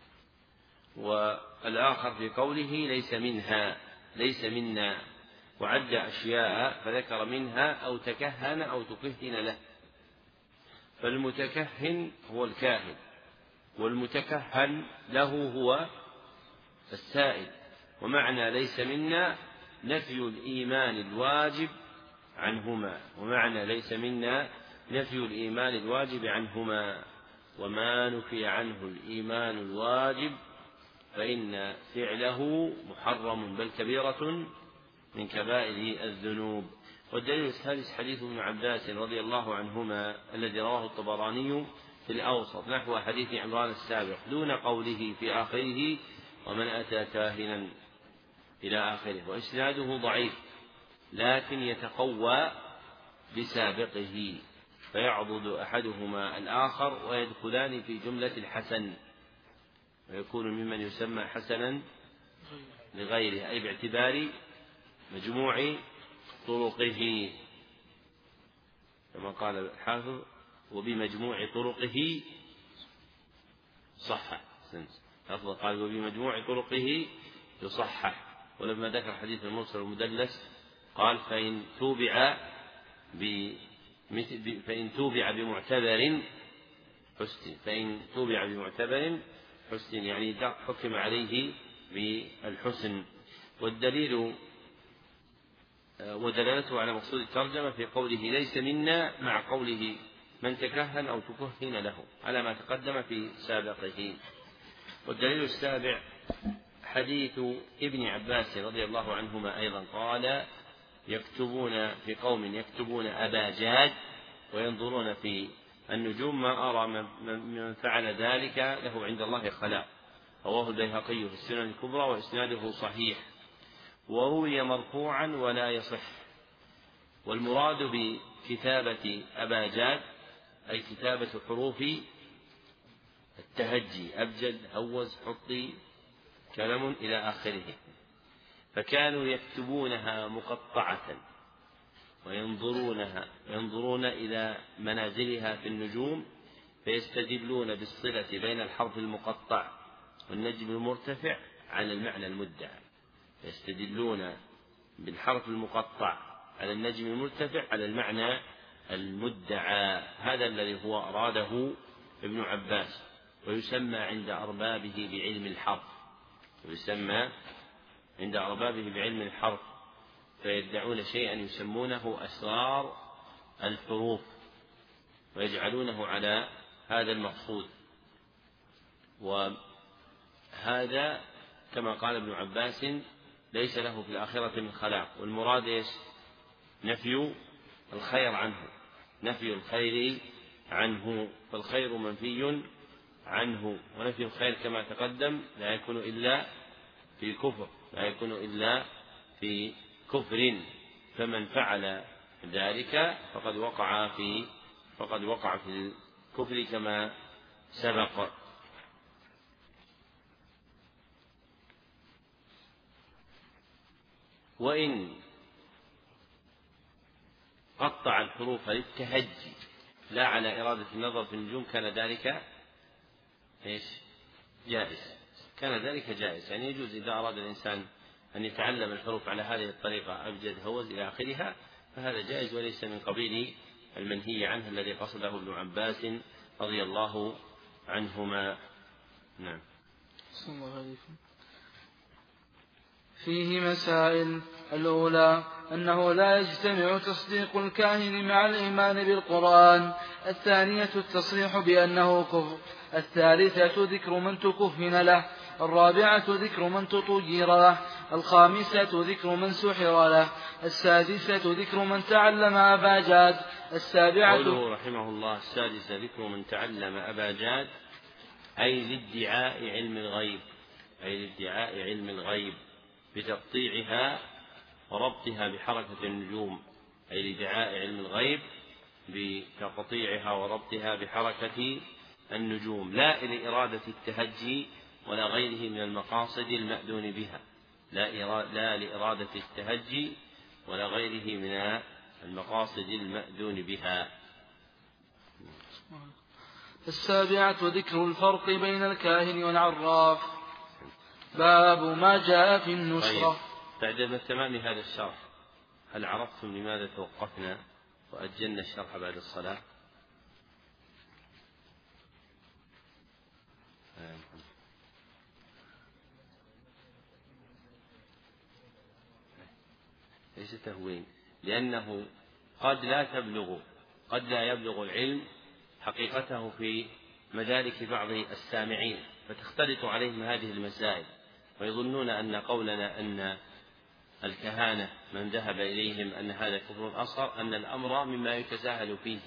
والآخر في قوله ليس منها ليس منا، وعد أشياء فذكر منها أو تكهن أو تكهن له. فالمتكهن هو الكاهن، والمتكهن له هو السائل. ومعنى ليس منا نفي الإيمان الواجب عنهما، ومعنى ليس منا نفي الإيمان الواجب عنهما. وما نفي عنه الإيمان الواجب فإن فعله محرم بل كبيرة من كبائر الذنوب. والدليل الثالث حديث ابن عباس رضي الله عنهما الذي رواه الطبراني في الأوسط نحو حديث عمران السابق دون قوله في آخره ومن أتى كاهنا إلى آخره، وإسناده ضعيف لكن يتقوى بسابقه، فيعضد أحدهما الآخر ويدخلان في جملة الحسن، ويكون ممن يسمى حسنا لغيره، أي باعتبار مجموع طرقه كما قال الحافظ: وبمجموع طرقه صحح. أفضل قال: وبمجموع طرقه يصحح. ولما ذكر حديث المرسل المدلس قال: فإن توبع فإن توبع بمعتبر حسن فإن توبع بمعتبر حسن يعني حكم عليه بالحسن. والدليل ودلالته على مقصود الترجمة في قوله ليس منا مع قوله من تكهن أو تكهن له على ما تقدم في سابقه. والدليل السابع حديث ابن عباس رضي الله عنهما أيضا قال: يكتبون في قوم يكتبون أبا جاد وينظرون في النجوم ما أرى من فعل ذلك له عند الله خلاق. رواه البيهقي في السنن الكبرى وإسناده صحيح، وروي مرفوعا ولا يصح. والمراد بكتابة أبا جاد أي كتابة حروف التهجي: أبجد، هوز، حطي، كلم إلى آخره. فكانوا يكتبونها مقطعة وينظرونها ينظرون إلى منازلها في النجوم، فيستدلون بالصلة بين الحرف المقطع والنجم المرتفع على المعنى المدعى. يستدلون بالحرف المقطع على النجم المرتفع على المعنى المدعى. هذا الذي هو أراده ابن عباس، ويسمى عند أربابه بعلم الحرف ويسمى عند أربابه بعلم الحرف فيدعون شيئا يسمونه أسرار الحروف ويجعلونه على هذا المقصود. وهذا كما قال ابن عباس ليس له في الآخرة من خلاق. والمراد إيش؟ نفي الخير عنه نفي الخير عنه فالخير منفي عنه، ونفي الخير كما تقدم لا يكون إلا في كفر لا يكون إلا في كفر، فمن فعل ذلك فقد وقع في فقد وقع في الكفر كما سبق. وإن قطع الحروف للتهجي لا على إرادة النظر في النجوم كان ذلك إيش؟ جائز كان ذلك جائز يعني يجوز إذا أراد الإنسان أن يتعلم الحروف على هذه الطريقة أبجد، هوز إلى آخرها، فهذا جائز وليس من قبيل المنهي عنه الذي قصده ابن عباس رضي الله عنهما. نعم. فيه مسائل. الأولى أنه لا يجتمع تصديق الكاهن مع الإيمان بالقرآن. الثانية التصريح بأنه كفر. الثالثة ذكر من تكهن له. الرابعة ذكر من تطير له. الخامسة ذكر من سحر له. السادسة ذكر من تعلم أبا جاد. السابعة قوله رحمه الله السادسة ذكر من تعلم أبا جاد أي لادعاء علم الغيب، أي لادعاء علم الغيب بتقطيعها وربطها بحركة النجوم، أي لادعاء علم الغيب بتقطيعها وربطها بحركة النجوم، لا لإرادة التهجي ولا غيره من المقاصد المأذون بها، لا, لا لإرادة التهجي ولا غيره من المقاصد المأذون بها. السابعة ذكر الفرق بين الكاهن والعراف. باب ما جاء في النشرة. طيب. بعد تمام هذا الشرح هل عرفتم لماذا توقفنا وأجلنا الشرح بعد الصلاة؟ ليس تهوين، لأنه قد لا تبلغ قد لا يبلغ العلم حقيقته في مدارك بعض السامعين فتختلط عليهم هذه المسائل ويظنون أن قولنا أن الكهانة من ذهب إليهم أن هذا كفر أصغر أن الأمر مما يتساهل فيه.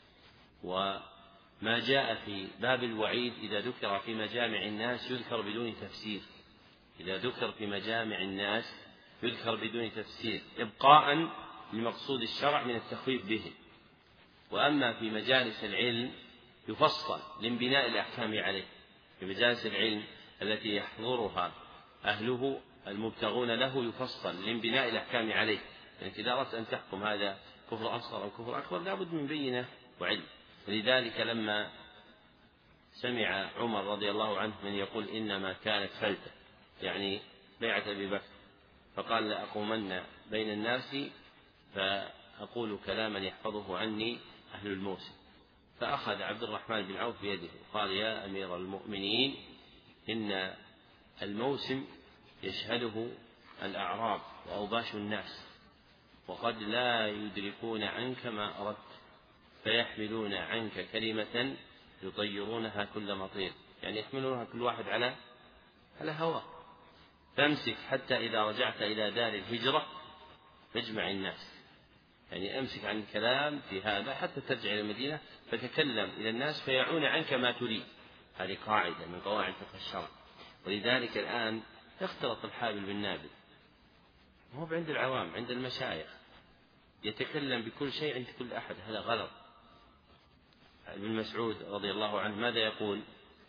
وما جاء في باب الوعيد إذا ذكر في مجامع الناس يذكر بدون تفسير، إذا ذكر في مجامع الناس يذكر بدون تفسير إبقاء لمقصود الشرع من التخويف به. وأما في مجالس العلم يفصل لانبناء الأحكام عليه، في مجالس العلم التي يحضرها أهله المبتغون له يفصل لانبناء الأحكام عليه، يعني إذا أردت أن تحكم هذا كفر أصغر أو كفر أكبر لابد من بينة وعلم. ولذلك لما سمع عمر رضي الله عنه من يقول إنما كانت فلتة يعني بيعة أبي بكر فقال لأقومن بين الناس فأقول كلاما يحفظه عني أهل الموسم، فأخذ عبد الرحمن بن عوف بيده وقال يا أمير المؤمنين إن الموسم يشهده الأعراب وأوباش الناس وقد لا يدركون عنك ما أردت فيحملون عنك كلمة يطيرونها كل مطير، يعني يحملونها كل واحد على على هواه، فامسك حتى إذا رجعت إلى دار الهجرة فاجمع الناس، يعني أمسك عن الكلام في هذا حتى ترجع إلى المدينة فتكلم إلى الناس فيعون عنك ما تريد. هذه قاعدة من قواعد فقه الشرع. ولذلك الآن يختلط الحابل بالنابل، مو عند العوام، عند المشايخ يتكلم بكل شيء عند كل أحد، هذا غلط. ابن مسعود رضي الله عنه ماذا يقول؟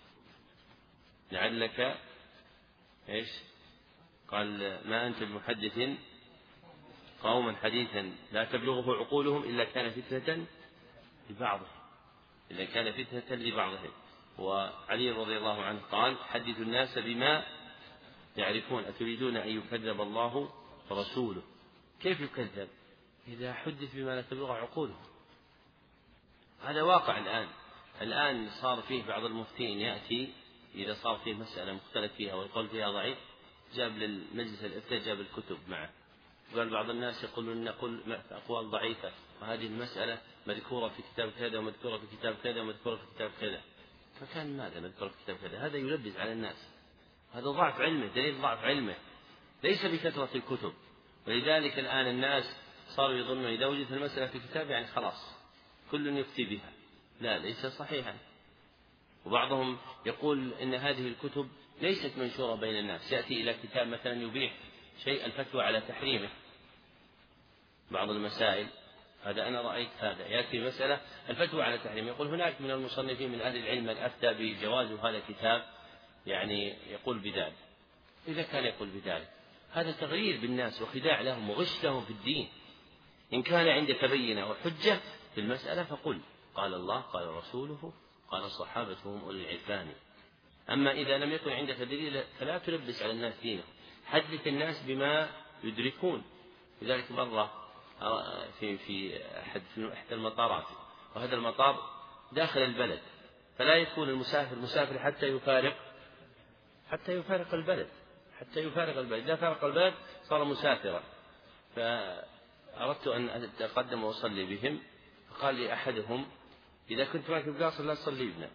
لعلك إيش قال ما أنت بمحدث قوما حديثا لا تبلغه عقولهم إلا كان فتنة لبعضهم إلا كان فتنة لبعضهم. وعلي رضي الله عنه قال حدثوا الناس بما يعرفون أتريدون أن يكذب الله ورسوله؟ كيف يكذب إذا حدث بما لا تبلغ عقولهم؟ هذا واقع الآن. الآن صار فيه بعض المفتين يأتي إذا صار فيه مسألة مختلف فيها ويقول فيها ضعيف جاب للمجلس الإفتاء جاب الكتب معه، قال بعض الناس يقولون نقول أقوال ضعيفة وهذه المسألة مذكورة في كتاب كذا ومذكورة في كتاب كذا ومذكورة في كتاب كذا، فكان ماذا مذكورة في كتاب كذا؟ هذا يلبس على الناس، هذا ضعف علمه، دليل ضعف علمه ليس بكثرة الكتب. ولذلك الآن الناس صاروا يظنون إذا وجدت المسألة في كتاب يعني خلاص كل يفتي بها، لا ليس صحيحا. وبعضهم يقول إن هذه الكتب ليست منشورة بين الناس، يأتي إلى كتاب مثلا يبيح شيء الفتوى على تحريمه بعض المسائل، هذا أنا رأيت هذا يأتي مسألة الفتوى على تحريمه، يقول هناك من المصنفين من أهل العلم من أفتى بجواز هذا الكتاب يعني يقول بذلك. إذا كان يقول بذلك هذا تغيير بالناس وخداع لهم وغش لهم في الدين. إن كان عندك بينة وحجة في المسألة فقل قال الله قال رسوله قال الصحابة هم أولي العرفان. أما إذا لم يكن عندك دليل فلا تلبس على الناس دينه، حدث الناس بما يدركون. لذلك مرة في في أحد في إحدى المطارات، وهذا المطار داخل البلد، فلا يكون المسافر مسافر حتى يفارق حتى يفارق البلد حتى يفارق البلد إذا فارق البلد صار مسافرا. فأردت أن أتقدم وأصلي بهم، فقال لي أحدهم: إذا كنت معك بقاصر لا تصلي بنا.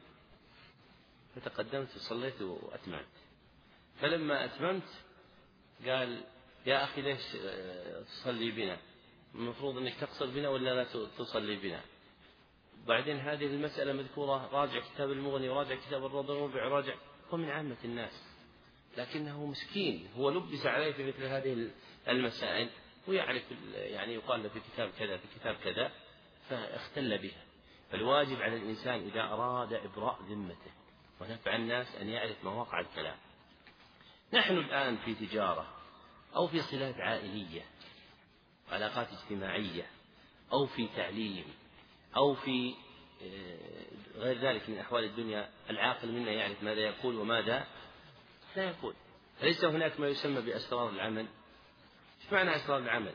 فتقدمت وصليت وأتممت. فلما أتممت قال: يا أخي ليش تصلي بنا؟ المفروض أنك تقصر بنا ولا لا تصلي بنا؟ بعدين هذه المسألة مذكورة، راجع كتاب المغني وراجع كتاب الروض الربع، راجع. هو من عامة الناس، لكنه مسكين، هو لبس عليه في مثل هذه المسائل، ويعرف يعني يقال له في كتاب كذا في كتاب كذا، فاختل بها. فالواجب على الإنسان إذا أراد إبراء ذمته ونفع الناس أن يعرف مواقع الكلام. نحن الآن في تجارة أو في صلات عائلية، علاقات اجتماعية، أو في تعليم، أو في غير ذلك من أحوال الدنيا، العاقل منا يعرف ماذا يقول وماذا لا يقول. أليس هناك ما يسمى بأسرار العمل؟ إيش معنى أسرار العمل؟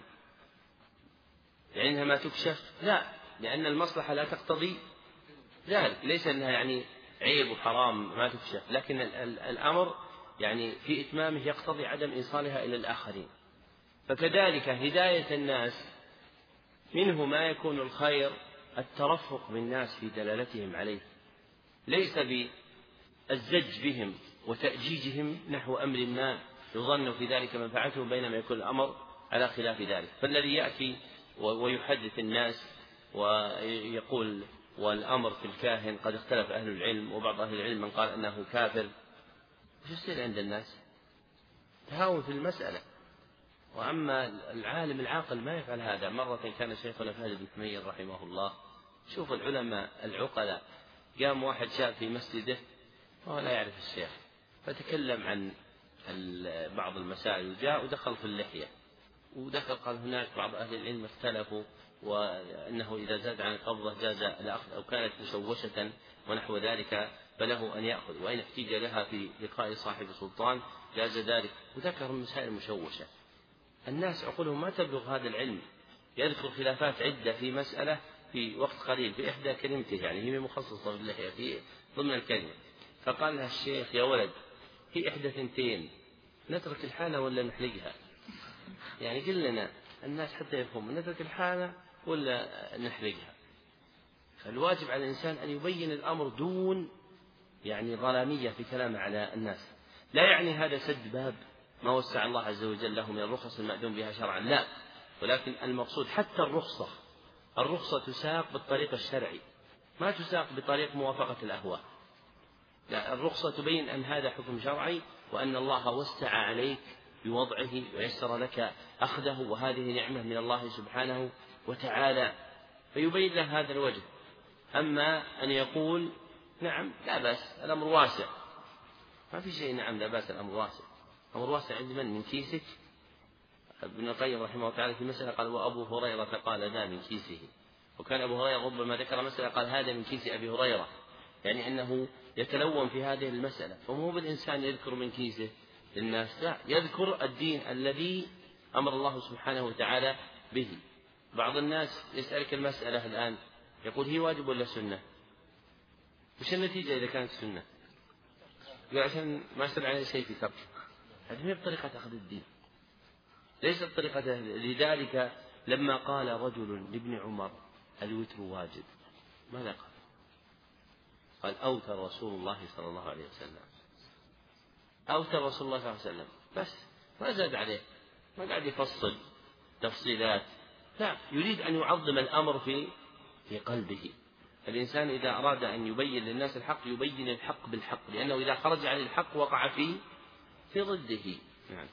لأنها ما تكشف؟ لا، لأن المصلحة لا تقتضي ذلك. ليس أنها يعني عيب وحرام ما تكشف، لكن الأمر يعني في إتمامه يقتضي عدم إيصالها إلى الآخرين. فكذلك هداية الناس منه ما يكون الخير الترفق بالناس في دلالتهم عليه، ليس بالزج بهم وتأجيجهم نحو أمر ما يظن في ذلك منفعته، بينما يكون الأمر على خلاف ذلك. فالذي يأتي ويحدث الناس ويقول والأمر في الكاهن قد اختلف أهل العلم، وبعض أهل العلم من قال أنه كافر، وش يصير عند الناس؟ تهاون في المسألة. وأما العالم العاقل ما يفعل هذا. مرة كان شيخنا فهد بن حميد رحمه الله، شوف العلماء العقلاء، قام واحد شاب في مسجده وهو لا يعرف الشيخ، فتكلم عن بعض المسائل وجاء ودخل في اللحية، ودخل قال هناك بعض أهل العلم اختلفوا، وأنه إذا زاد عن القبضة جاز الأخذ، أو كانت مشوشة ونحو ذلك فله أن يأخذ، وإن احتج لها في لقاء صاحب السلطان جاز ذلك، وذكر مسائل مشوشة. الناس عقولهم ما تبلغ هذا العلم، يذكر خلافات عدة في مسألة في وقت قليل في إحدى كلمته، يعني هي مخصصة باللحية في ضمن الكلمة. فقال لها الشيخ: يا ولد، في إحدى ثنتين، نترك الحالة ولا نحلقها؟ يعني قل لنا الناس حتى يفهموا، نترك الحالة ولا نحلقها؟ فالواجب على الإنسان أن يبين الأمر دون يعني ظلامية في كلامه على الناس. لا يعني هذا سد باب ما وسع الله عز وجل له من الرخص المأذون بها شرعا، لا، ولكن المقصود حتى الرخصة الرخصة تساق بالطريق الشرعي، ما تساق بطريق موافقة الأهواء. لا، الرخصة تبين أن هذا حكم شرعي، وأن الله وسع عليك بوضعه ويسر لك أخذه، وهذه نعمة من الله سبحانه وتعالى، فيبين له هذا الوجه. أما أن يقول نعم لا بأس الأمر واسع، ما في شيء نعم لا بأس الأمر واسع. الأمر واسع عند من؟ من كيسك. ابن القيم رحمه الله تعالى في مسألة قال: وأبو هريرة قال ذا من كيسه. وكان أبو هريرة ربما ذكر مسألة قال: هذا من كيس أبي هريرة، يعني أنه يتلون في هذه المسألة. فمو بالإنسان يذكر من كيسه للناس، لا، يذكر الدين الذي أمر الله سبحانه وتعالى به. بعض الناس يسألك المسألة الآن يقول: هي واجب ولا سنة؟ وش النتيجة إذا كانت سنة؟ يقول: عشان ما يصير عليه شيء في ترك. هذه هي طريقة أخذ الدين، ليست طريقة. لذلك لما قال رجل لابن عمر: الوتر واجب، ماذا قال؟ قال: أوتر رسول الله صلى الله عليه وسلم. أوتر رسول الله صلى الله عليه وسلم بس، ما زاد عليه، ما قاعد يفصل تفصيلات، لا، يريد أن يعظم الأمر في في قلبه. الإنسان إذا أراد أن يبين للناس الحق يبين الحق بالحق، لأنه إذا خرج عن الحق وقع في في ضده. يعني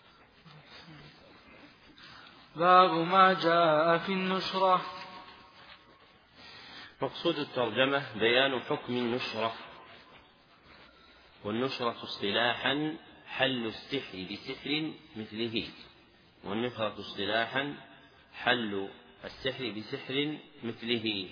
باب ما جاء في النشرة. مقصود الترجمة بيان حكم النشرة. والنشرة اصطلاحا حل السحر بسحر مثله. والنشرة اصطلاحا حل السحر بسحر مثله.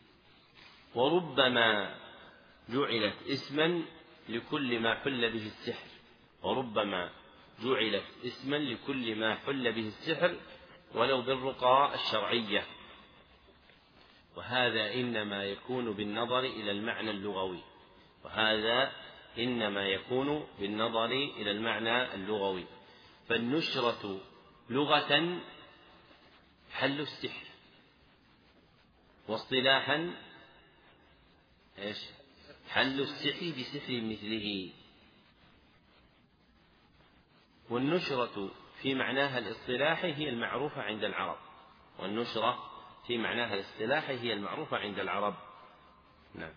وربما جعلت اسما لكل ما حل به السحر وربما جعلت اسما لكل ما حل به السحر ولو بالرقى الشرعية. وهذا إنما يكون بالنظر إلى المعنى اللغوي وهذا إنما يكون بالنظر إلى المعنى اللغوي. فالنشرة لغة حل السحر، واصطلاحا إيش؟ حل السحر بسحر مثله. والنشرة في معناها الاصطلاحي هي المعروفة عند العرب، والنشرة في معناها الاصطلاحي هي المعروفة عند العرب. نعم.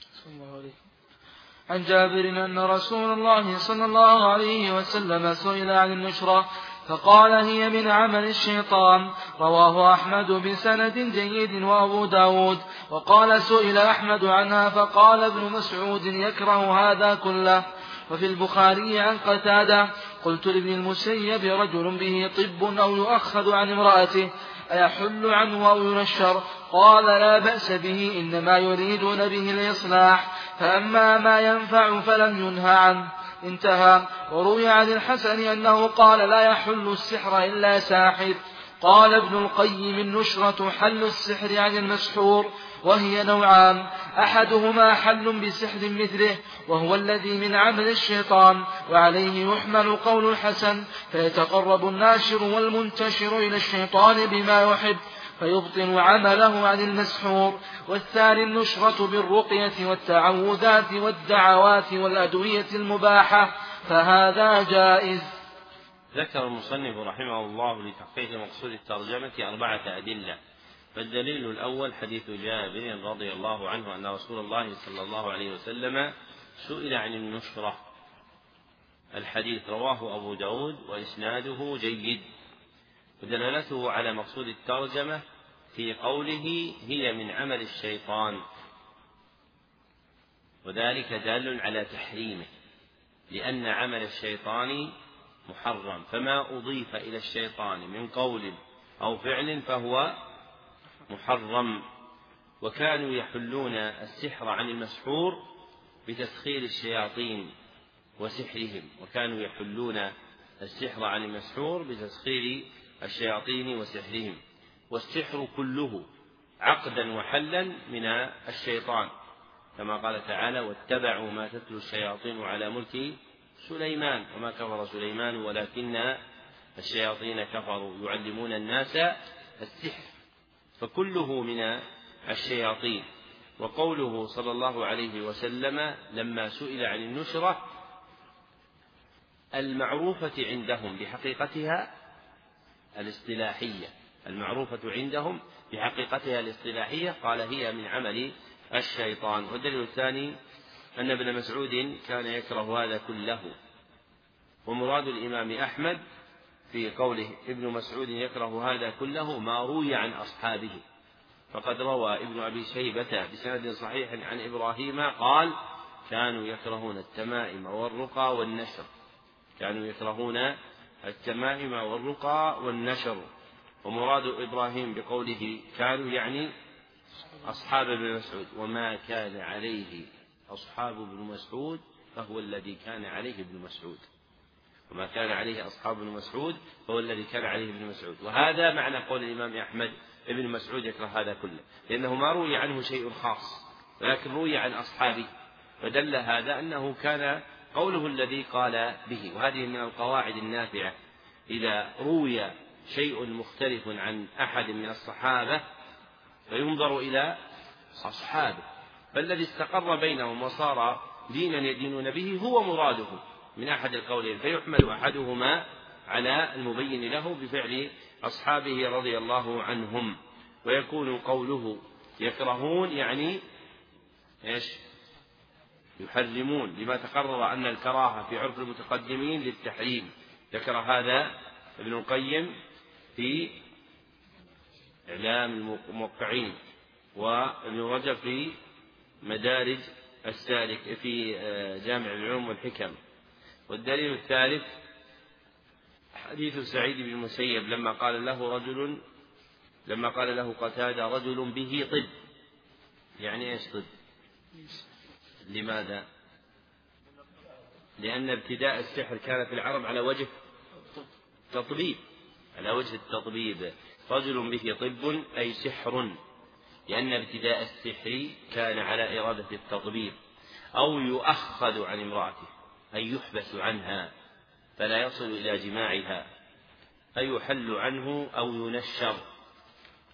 عن جابر أن رسول الله صلى الله عليه وسلم سئل عن النشرة فقال هي من عمل الشيطان، رواه أحمد بسند جيد وأبو داود. وقال سئل أحمد عنها فقال ابن مسعود يكره هذا كله. وفي البخاري عن قتادة قلت لابن المسيب رجل به طب أو يؤخذ عن امرأته أيحل عنه أو ينشر؟ قال لا بأس به، إنما يريدون به الإصلاح، فأما ما ينفع فلم ينهى عنه. انتهى. وروي عن الحسن أنه قال لا يحل السحر إلا ساحر. قال ابن القيم النشرة حل السحر عن المسحور، وهي نوعان، أحدهما حل بسحر مثله وهو الذي من عمل الشيطان، وعليه يحمل قول الحسن، فيتقرب الناشر والمنتشر إلى الشيطان بما يحب فيبطن عمله عن المسحور. والثاني النشرة بالرقية والتعوذات والدعوات والأدوية المباحة، فهذا جائز. ذكر المصنف رحمه الله لتحقيق مقصود الترجمة أربعة أدلة. فالدليل الأول حديث جابر رضي الله عنه أن رسول الله صلى الله عليه وسلم سئل عن النشرة. الحديث رواه أبو داود وإسناده جيد. ودلالته على مقصود الترجمة في قوله هي من عمل الشيطان، وذلك دال على تحريمه، لأن عمل الشيطان محرم، فما أضيف إلى الشيطان من قول أو فعل فهو محرم. وكانوا يحلون السحر عن المسحور بتسخير الشياطين وسحرهم، وكانوا يحلون السحر عن المسحور بتسخير الشياطين وسحرهم. والسحر كله عقدا وحلا من الشيطان، كما قال تعالى واتبعوا ما تتلو الشياطين على ملك سليمان وما كفر سليمان ولكن الشياطين كفروا يعلمون الناس السحر، فكله من الشياطين. وقوله صلى الله عليه وسلم لما سئل عن النشرة المعروفة عندهم بحقيقتها الاصطلاحية، المعروفة عندهم بحقيقتها الاصطلاحية، قال هي من عمل الشيطان. والدليل الثاني أن ابن مسعود كان يكره هذا كله. ومراد الإمام أحمد في قوله ابن مسعود يكره هذا كله ما روي عن أصحابه، فقد روى ابن أبي شيبة بسند صحيح عن إبراهيم قال كانوا يكرهون التمائم والرقى والنشر، كانوا يكرهون التمائم والرقى والنشر. ومراد إبراهيم بقوله كانوا يعني أصحاب ابن مسعود، وما كان عليه أصحاب ابن مسعود فهو الذي كان عليه ابن مسعود، وما كان عليه أصحاب ابن مسعود فهو الذي كان عليه ابن مسعود. وهذا معنى قول الإمام أحمد ابن مسعود يكره هذا كله، لأنه ما روي عنه شيء خاص ولكن روي عن أصحابه، فدل هذا أنه كان قوله الذي قال به. وهذه من القواعد النافعة، إذا روي شيء مختلف عن أحد من الصحابة فينظر إلى أصحابه، فالذي استقر بينهم وصار دينا يدينون به هو مراده من أحد القولين، فيحمل أحدهما على المبين له بفعل أصحابه رضي الله عنهم. ويكون قوله يكرهون يعني إيش؟ يحرمون، لما تقرر أن الكراهة في عرف المتقدمين للتحريم. ذكر هذا ابن القيم في إعلام الموقعين، وابن رجب في مدارج السالك في جامع العلوم والحكم. والدليل الثالث حديث سعيد بن المسيب لما قال له رجل لما قال له قتادة رجل به طب، يعني ايش طب؟ لماذا؟ لأن ابتداء السحر كان في العرب على وجه تطبيب، على وجه التطبيب. رجل به طب أي سحر، لأن ابتداء السحر كان على إرادة التطبيب. أو يؤخذ عن امرأته أي يحبس عنها فلا يصل إلى جماعها، أي يحل عنه أو ينشر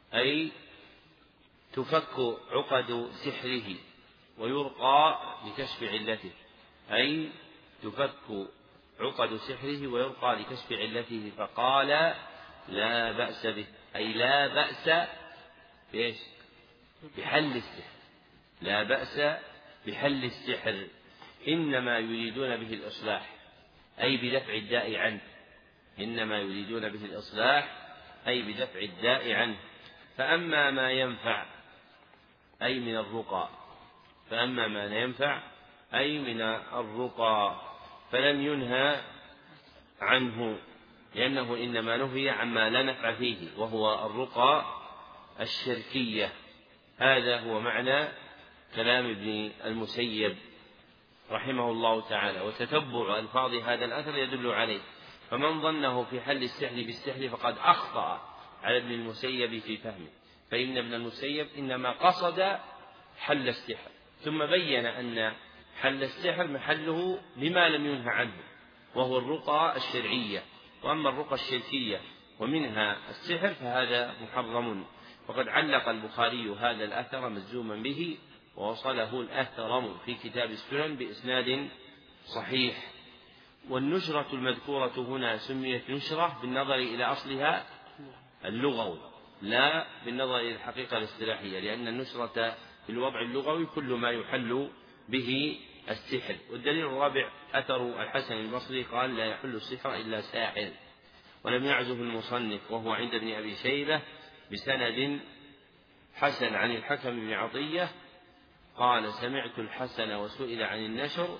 أي تفك عقد سحره ويرقى لكشف علته، أي تفك عقد سحره ويرقى لكشف علته، فقال لا بأس به، أي لا بأس بإيش؟ بحل السحر، لا بأس بحل السحر، إنما يريدون به الإصلاح أي بدفع الداء عنه، إنما يريدون به الإصلاح أي بدفع الداء عنه. فأما ما ينفع أي من الرقى، فأما ما لا ينفع أي من الرقى فلم ينهى عنه، لأنه إنما نهي عما لا نفع فيه وهو الرقى الشركية. هذا هو معنى كلام ابن المسيب رحمه الله تعالى، وتتبع ألفاظ هذا الأثر يدل عليه. فمن ظنه في حل السحر بالسحر فقد أخطأ على ابن المسيب في فهمه، فإن ابن المسيب إنما قصد حل السحر، ثم بين أن حل السحر محله لما لم ينهى عنه وهو الرقى الشرعية، وأما الرقى الشركية ومنها السحر فهذا محرم. وقد علق البخاري هذا الأثر مجزوما به، ووصله الأثرم في كتاب السنن بإسناد صحيح. والنشرة المذكورة هنا سميت نشرة بالنظر إلى أصلها اللغوي لا بالنظر إلى الحقيقة الاصطلاحية، لأن النشرة في الوضع اللغوي كل ما يحل به السحر. والدليل الرابع أثر الحسن البصري قال لا يحل السحر إلا ساحر. ولم يعزه المصنف وهو عند ابن أبي شيبة بسند حسن عن الحكم بن عطية قال سمعت الحسن وسئل عن النشر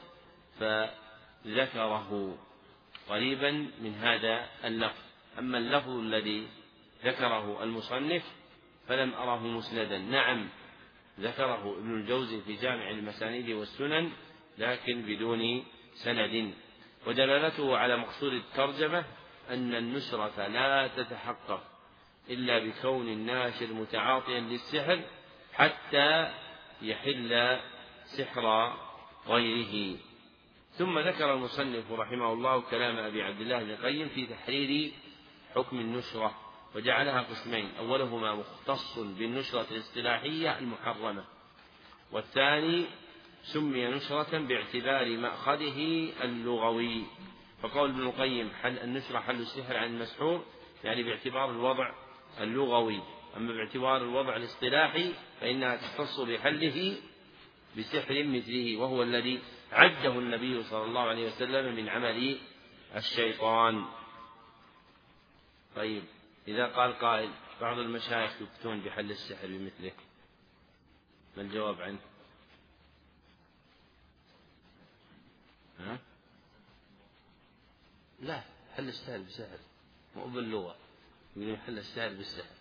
فذكره قريبا من هذا اللفظ. أما اللفظ الذي ذكره المصنف فلم أره مسندا، نعم ذكره ابن الجوزي في جامع المسانيد والسنن لكن بدون سند. ودلالته على مقصود الترجمة أن النشرة لا تتحقق إلا بكون الناشر متعاطيا للسحر حتى يحل سحر غيره. ثم ذكر المصنف رحمه الله كلام أبي عبد الله بن القيم في تحرير حكم النشرة، وجعلها قسمين: أولهما مختص بالنشرة الاصطلاحية المحرمة، والثاني سمي نشرة باعتبار مأخذه اللغوي. فقول ابن القيم حل النشرة حل السحر عن المسحور يعني باعتبار الوضع اللغوي، أما باعتبار الوضع الاصطلاحي فإنها تختص بحله بسحر مثله، وهو الذي عده النبي صلى الله عليه وسلم من عمل الشيطان. طيب، إذا قال قائل بعض المشايخ يفتون بحل السحر بمثله، ما الجواب عنه؟ ها؟ لا، حل السحر بسحر مو باللغة، يقولون حل السحر بالسحر.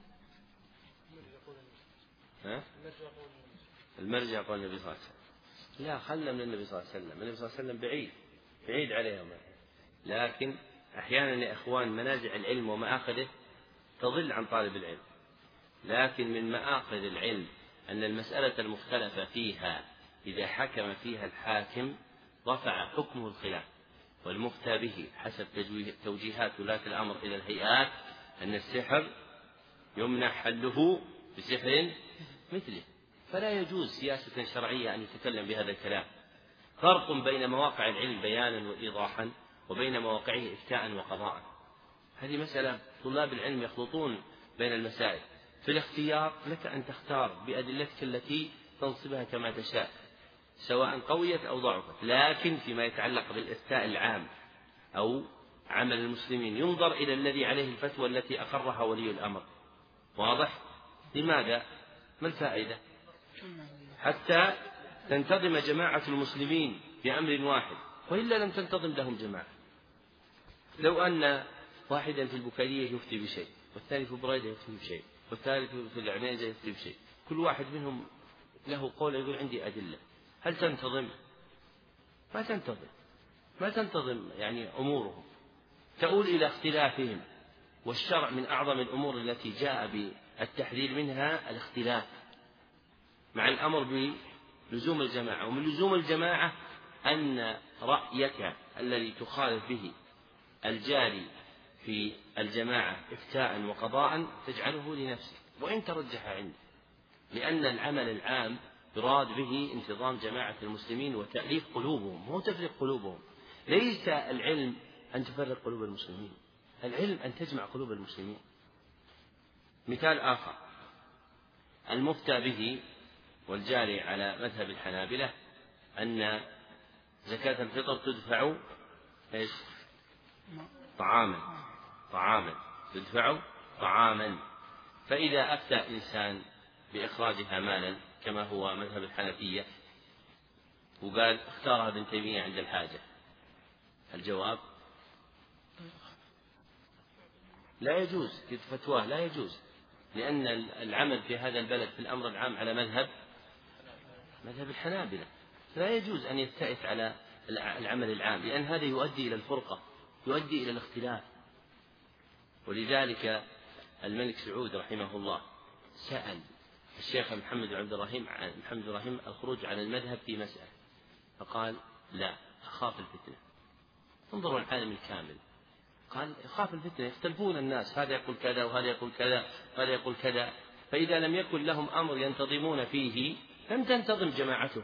ها؟ المرجع قول النبي صلى الله عليه وسلم. لا، خلى من النبي صلى الله عليه وسلم، النبي صلى الله عليه وسلم بعيد بعيد عليهم، لكن أحيانا يا إخوان منازع العلم ومآخذه تضل عن طالب العلم، لكن من مآخذ العلم أن المسألة المختلفة فيها إذا حكم فيها الحاكم رفع حكمه الخلاف، والمفتى به حسب توجيهات ولاة الأمر إلى الهيئات أن السحر يمنع حله بسحر مثله، فلا يجوز سياسة شرعية أن يتكلم بهذا الكلام. فرق بين مواقع العلم بيانا وإيضاحا وبين مواقعه إفتاء وقضاء. هذه مسألة طلاب العلم يخلطون بين المسائل. في الاختيار لك أن تختار بأدلتك التي تنصبها كما تشاء سواء قويت أو ضعفت، لكن فيما يتعلق بالإفتاء العام أو عمل المسلمين ينظر إلى الذي عليه الفتوى التي أقرها ولي الأمر. واضح؟ لماذا؟ ما الفائدة؟ حتى تنتظم جماعة المسلمين بأمر واحد، وإلا لم تنتظم لهم جماعة. لو أن واحدا في البكالية يفتي بشيء، والثاني في بريدة يفتي بشيء، والثالث في العنيزة يفتي بشيء، كل واحد منهم له قول يقول عندي أدلة، هل تنتظم؟ ما تنتظم ما تنتظم يعني أمورهم، تؤول إلى اختلافهم. والشرع من أعظم الأمور التي جاء بالتحذير منها الاختلاف مع الأمر بلزوم الجماعة. ومن لزوم الجماعة أن رأيك الذي تخالف به الجاري في الجماعة إفتاء وقضاء تجعله لنفسك، وإن ترجح عنده، لأن العمل العام يراد به انتظام جماعة المسلمين وتأليف قلوبهم، مو تفريق قلوبهم. ليس العلم أن تفرق قلوب المسلمين، العلم أن تجمع قلوب المسلمين. مثال آخر المفتى به والجاري على مذهب الحنابلة أن زكاة الفطر تدفع إيش؟ طعاما طعاما تدفع طعاما. فإذا أفتى إنسان بإخراجها مالا كما هو مذهب الحنفية وقال اختارها ابن تيمية عند الحاجة، الجواب لا يجوز، فتواه لا يجوز، لأن العمل في هذا البلد في الأمر العام على مذهب مذهب الحنابلة، لا يجوز أن يفتئت على العمل العام، لأن هذا يؤدي إلى الفرقة، يؤدي إلى الاختلاف. ولذلك الملك سعود رحمه الله سأل الشيخ محمد عبد الرحيم محمد الرحيم الخروج عن المذهب في مسألة، فقال لا أخاف الفتنة. انظروا العالم الكامل، قال أخاف الفتنة، يختلفون الناس، هذا يقول كذا وهذا يقول كذا وهذا يقول كذا، فإذا لم يكن لهم أمر ينتظمون فيه لم تنتظم جماعتهم.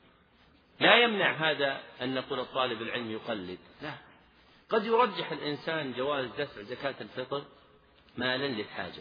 لا يمنع هذا أن نقول الطالب العلم يقلد، لا، قد يرجح الإنسان جواز دفع زكاة الفطر مالا للحاجة،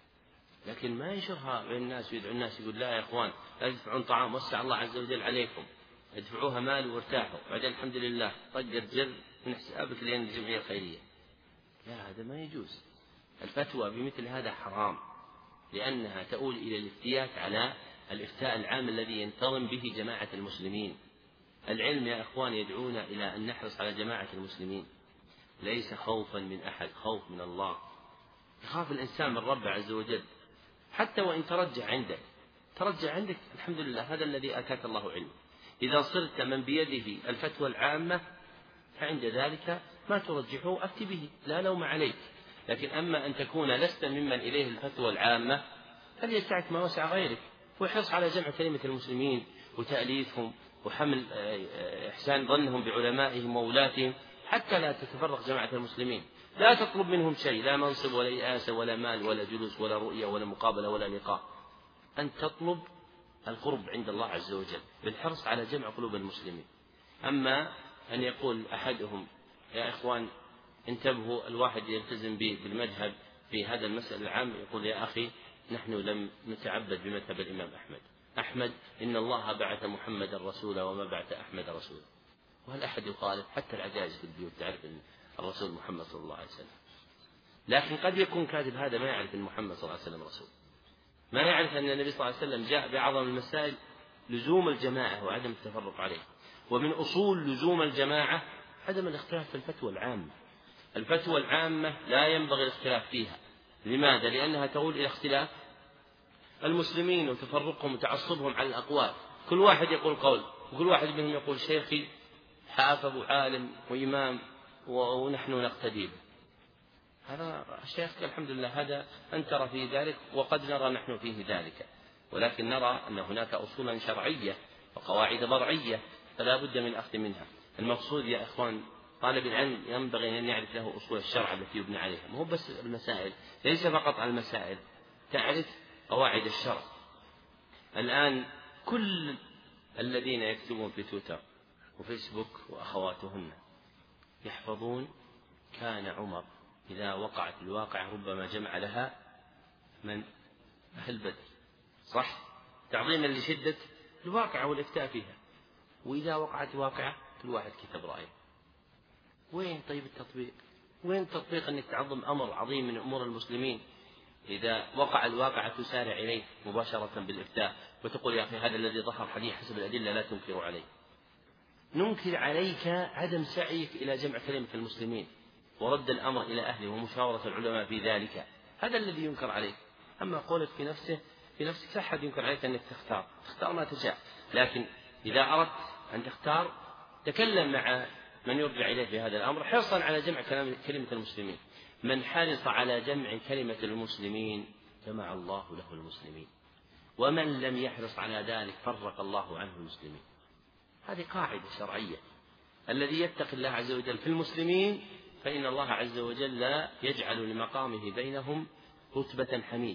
لكن ما ينشرها بين الناس ويدعو الناس يقول لا يا إخوان لا تدفعون طعام، وسع الله عز وجل عليكم، ادفعوها مال وارتاحوا، بعدين الحمد لله طقت جر من حسابك لأن الجمعية خيرية. لا، هذا ما يجوز. الفتوى بمثل هذا حرام، لأنها تؤول إلى الافتيات على الإفتاء العام الذي ينتظم به جماعة المسلمين. العلم يا إخوان يدعونا إلى أن نحرص على جماعة المسلمين، ليس خوفا من أحد، خوف من الله. يخاف الإنسان من رب عز وجل، حتى وإن ترجع عندك ترجع عندك الحمد لله، هذا الذي آتاك الله علم. إذا صرت من بيده الفتوى العامة فعند ذلك ما ترجحه أفتي به، لا لوم عليك. لكن أما أن تكون لست ممن إليه الفتوى العامة فليسعك ما وسع غيرك، ويحرص على جمع كلمة المسلمين وتأليفهم وحمل إحسان ظنهم بعلمائهم وولاتهم حتى لا تتفرق جماعة المسلمين. لا تطلب منهم شيء، لا منصب ولا رئاسة ولا مال ولا جلوس ولا رؤية ولا مقابلة ولا لقاء، أن تطلب القرب عند الله عز وجل بالحرص على جمع قلوب المسلمين. أما أن يقول أحدهم يا إخوان انتبهوا، الواحد يلتزم به بالمذهب في هذا المسألة العام، يقول يا أخي نحن لم نتعبد بمذهب الإمام أحمد أحمد إن الله بعث محمد رسولا وما بعث أحمد رسولا. وهل أحد يخالف؟ حتى العجائز في البيوت تعرف أن الرسول محمد صلى الله عليه وسلم، لكن قد يكون كاذب هذا ما يعرف أن محمد صلى الله عليه وسلم رسول، ما يعرف أن النبي صلى الله عليه وسلم جاء بأعظم المسائل لزوم الجماعة وعدم التفرق عليه. ومن أصول لزوم الجماعة عدم الاختلاف في الفتوى العامة. الفتوى العامة لا ينبغي الاختلاف فيها. لماذا؟ لأنها تؤول إلى اختلاف المسلمين وتفرقهم وتعصبهم على الأقوال، كل واحد يقول قول، وكل واحد منهم يقول شيخي حافظ وعالم وإمام ونحن نقتدي به. هذا الشيخ الحمد لله هذا أن ترى فيه ذلك، وقد نرى نحن فيه ذلك، ولكن نرى أن هناك أصولا شرعية وقواعد برعية فلا بد من أخذ منها. المقصود يا إخوان طالب العلم ينبغي أن يعرف له أصول الشرع التي يبنى عليها، مو بس المسائل، ليس فقط على المسائل، تعرف قواعد الشرع. الآن كل الذين يكتبون في تويتر وفيسبوك وأخواتهن يحفظون كان عمر إذا وقعت الواقعة ربما جمع لها من أهل بدر، صح، تعظيما لشدة الواقعة والإفتاء فيها. وإذا وقعت واقعة كل واحد كتب رأيه. وين طيب التطبيق؟ وين تطبيق أنك تعظم أمر عظيم من أمور المسلمين؟ إذا وقع الواقعة تسارع إليه مباشرة بالإفتاء وتقول يا أخي هذا الذي ظهر حديث حسب الأدلة لا تنكر عليه. ننكر عليك عدم سعيك إلى جمع كلمة المسلمين ورد الأمر إلى أهله ومشاورة العلماء في ذلك، هذا الذي ينكر عليك. أما قولك في نفسه في نفسك لا أحد ينكر عليك أنك تختار تختار ما تشاء، لكن إذا أردت أن تختار تكلم مع من يرجع إليه في هذا الأمر حرصا على جمع كلمة المسلمين. من حرص على جمع كلمة المسلمين جمع الله له المسلمين، ومن لم يحرص على ذلك فرق الله عنه المسلمين. هذه قاعدة شرعية. الذي يتقي الله عز وجل في المسلمين فإن الله عز وجل لا يجعل لمقامه بينهم رتبة حميدة.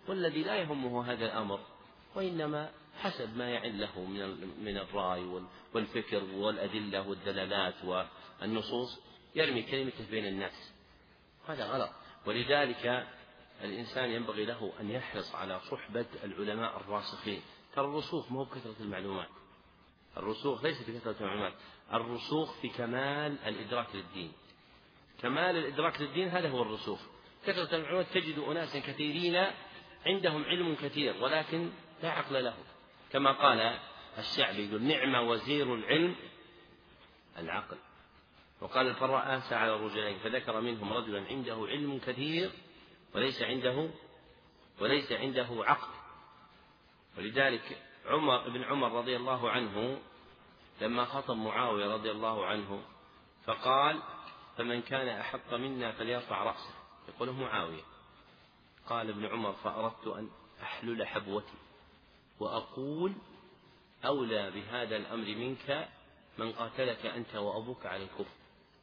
والذي لا يهمه هذا الأمر وإنما حسب ما يعن له من الرأي والفكر والأدلة والدلالات والنصوص يرمي كلمته بين الناس، هذا غلط. ولذلك الإنسان ينبغي له أن يحرص على صحبة العلماء الراسخين. ترى الرسوخ مو بكثرة المعلومات، الرسوخ ليس في كثرة المعلومات، الرسوخ في كمال الإدراك للدين. كمال الإدراك للدين هذا هو الرسوخ. كثرة المعلومات تجد أناسا كثيرين عندهم علم كثير ولكن لا عقل له، كما قال الشعبي يقول نعم وزير العلم العقل. وقال الفراء آسى على رجلين فذكر منهم رجلا عنده علم كثير وليس عنده وليس عنده عقل. ولذلك عمر بن عمر رضي الله عنه لما خطب معاوية رضي الله عنه فقال فمن كان أحق منا فليرفع رأسه، يقوله معاوية. قال ابن عمر فأردت أن أحلل حبوتي وأقول أولى بهذا الأمر منك من قاتلك أنت وأبوك على الكفر،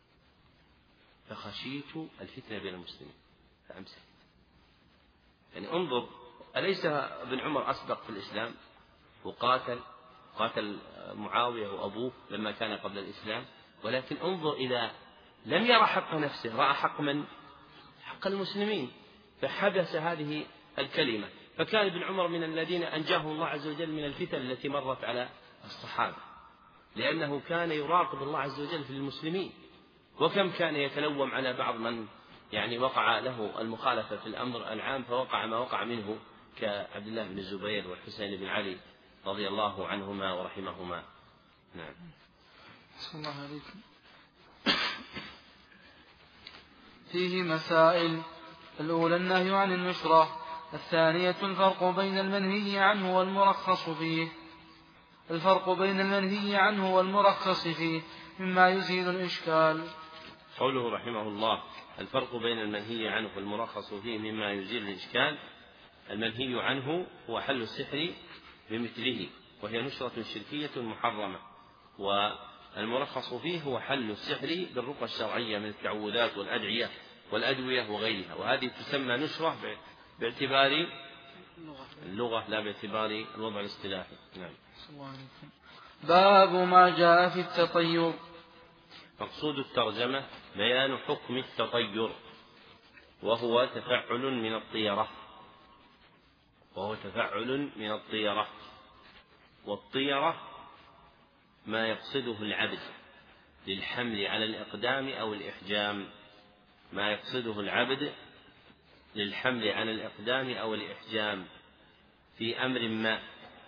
فخشيت الفتنة بين المسلمين فأمسكت. يعني انظر، أليس ابن عمر أسبق في الإسلام وقاتل قاتل معاوية وأبوه لما كان قبل الإسلام؟ ولكن انظر إذا لم يرى حق نفسه رأى حق من؟ حق المسلمين، فحبس هذه الكلمة. فكان ابن عمر من الذين أنجاه الله عز وجل من الفتن التي مرت على الصحابة، لأنه كان يراقب الله عز وجل في المسلمين. وكم كان يتلوم على بعض من يعني وقع له المخالفة في الأمر العام فوقع ما وقع منه، كعبد الله بن الزبير والحسين بن علي رضي الله عنهما ورحمهما. نعم. صلى الله عليكم. فيه مسائل: الأولى النهي عن النشرة، الثانية الفرق بين المنهي عنه والمرخص فيه. الفرق بين المنهي عنه والمرخص فيه مما يزيل الإشكال. قوله رحمه الله الفرق بين المنهي عنه والمرخص فيه مما يزيل الإشكال: المنهي عنه هو حل السحر بمثله وهي نشرة شركية محرمة، والمرخص فيه هو حل السحر بالرقى الشرعية من التعوذات والأدعية والأدوية وغيرها، وهذه تسمى نشرة باعتبار اللغة لا باعتبار الوضع الاصطلاحي. نعم. باب ما جاء في التطير. مقصود الترجمة بيان حكم التطير، وهو تفعل من الطيرة وهو تفعل من الطيرة والطيرة ما يقصده العبد للحمل على الإقدام أو الإحجام ما يقصده العبد للحمل على الإقدام أو الإحجام في أمر ما.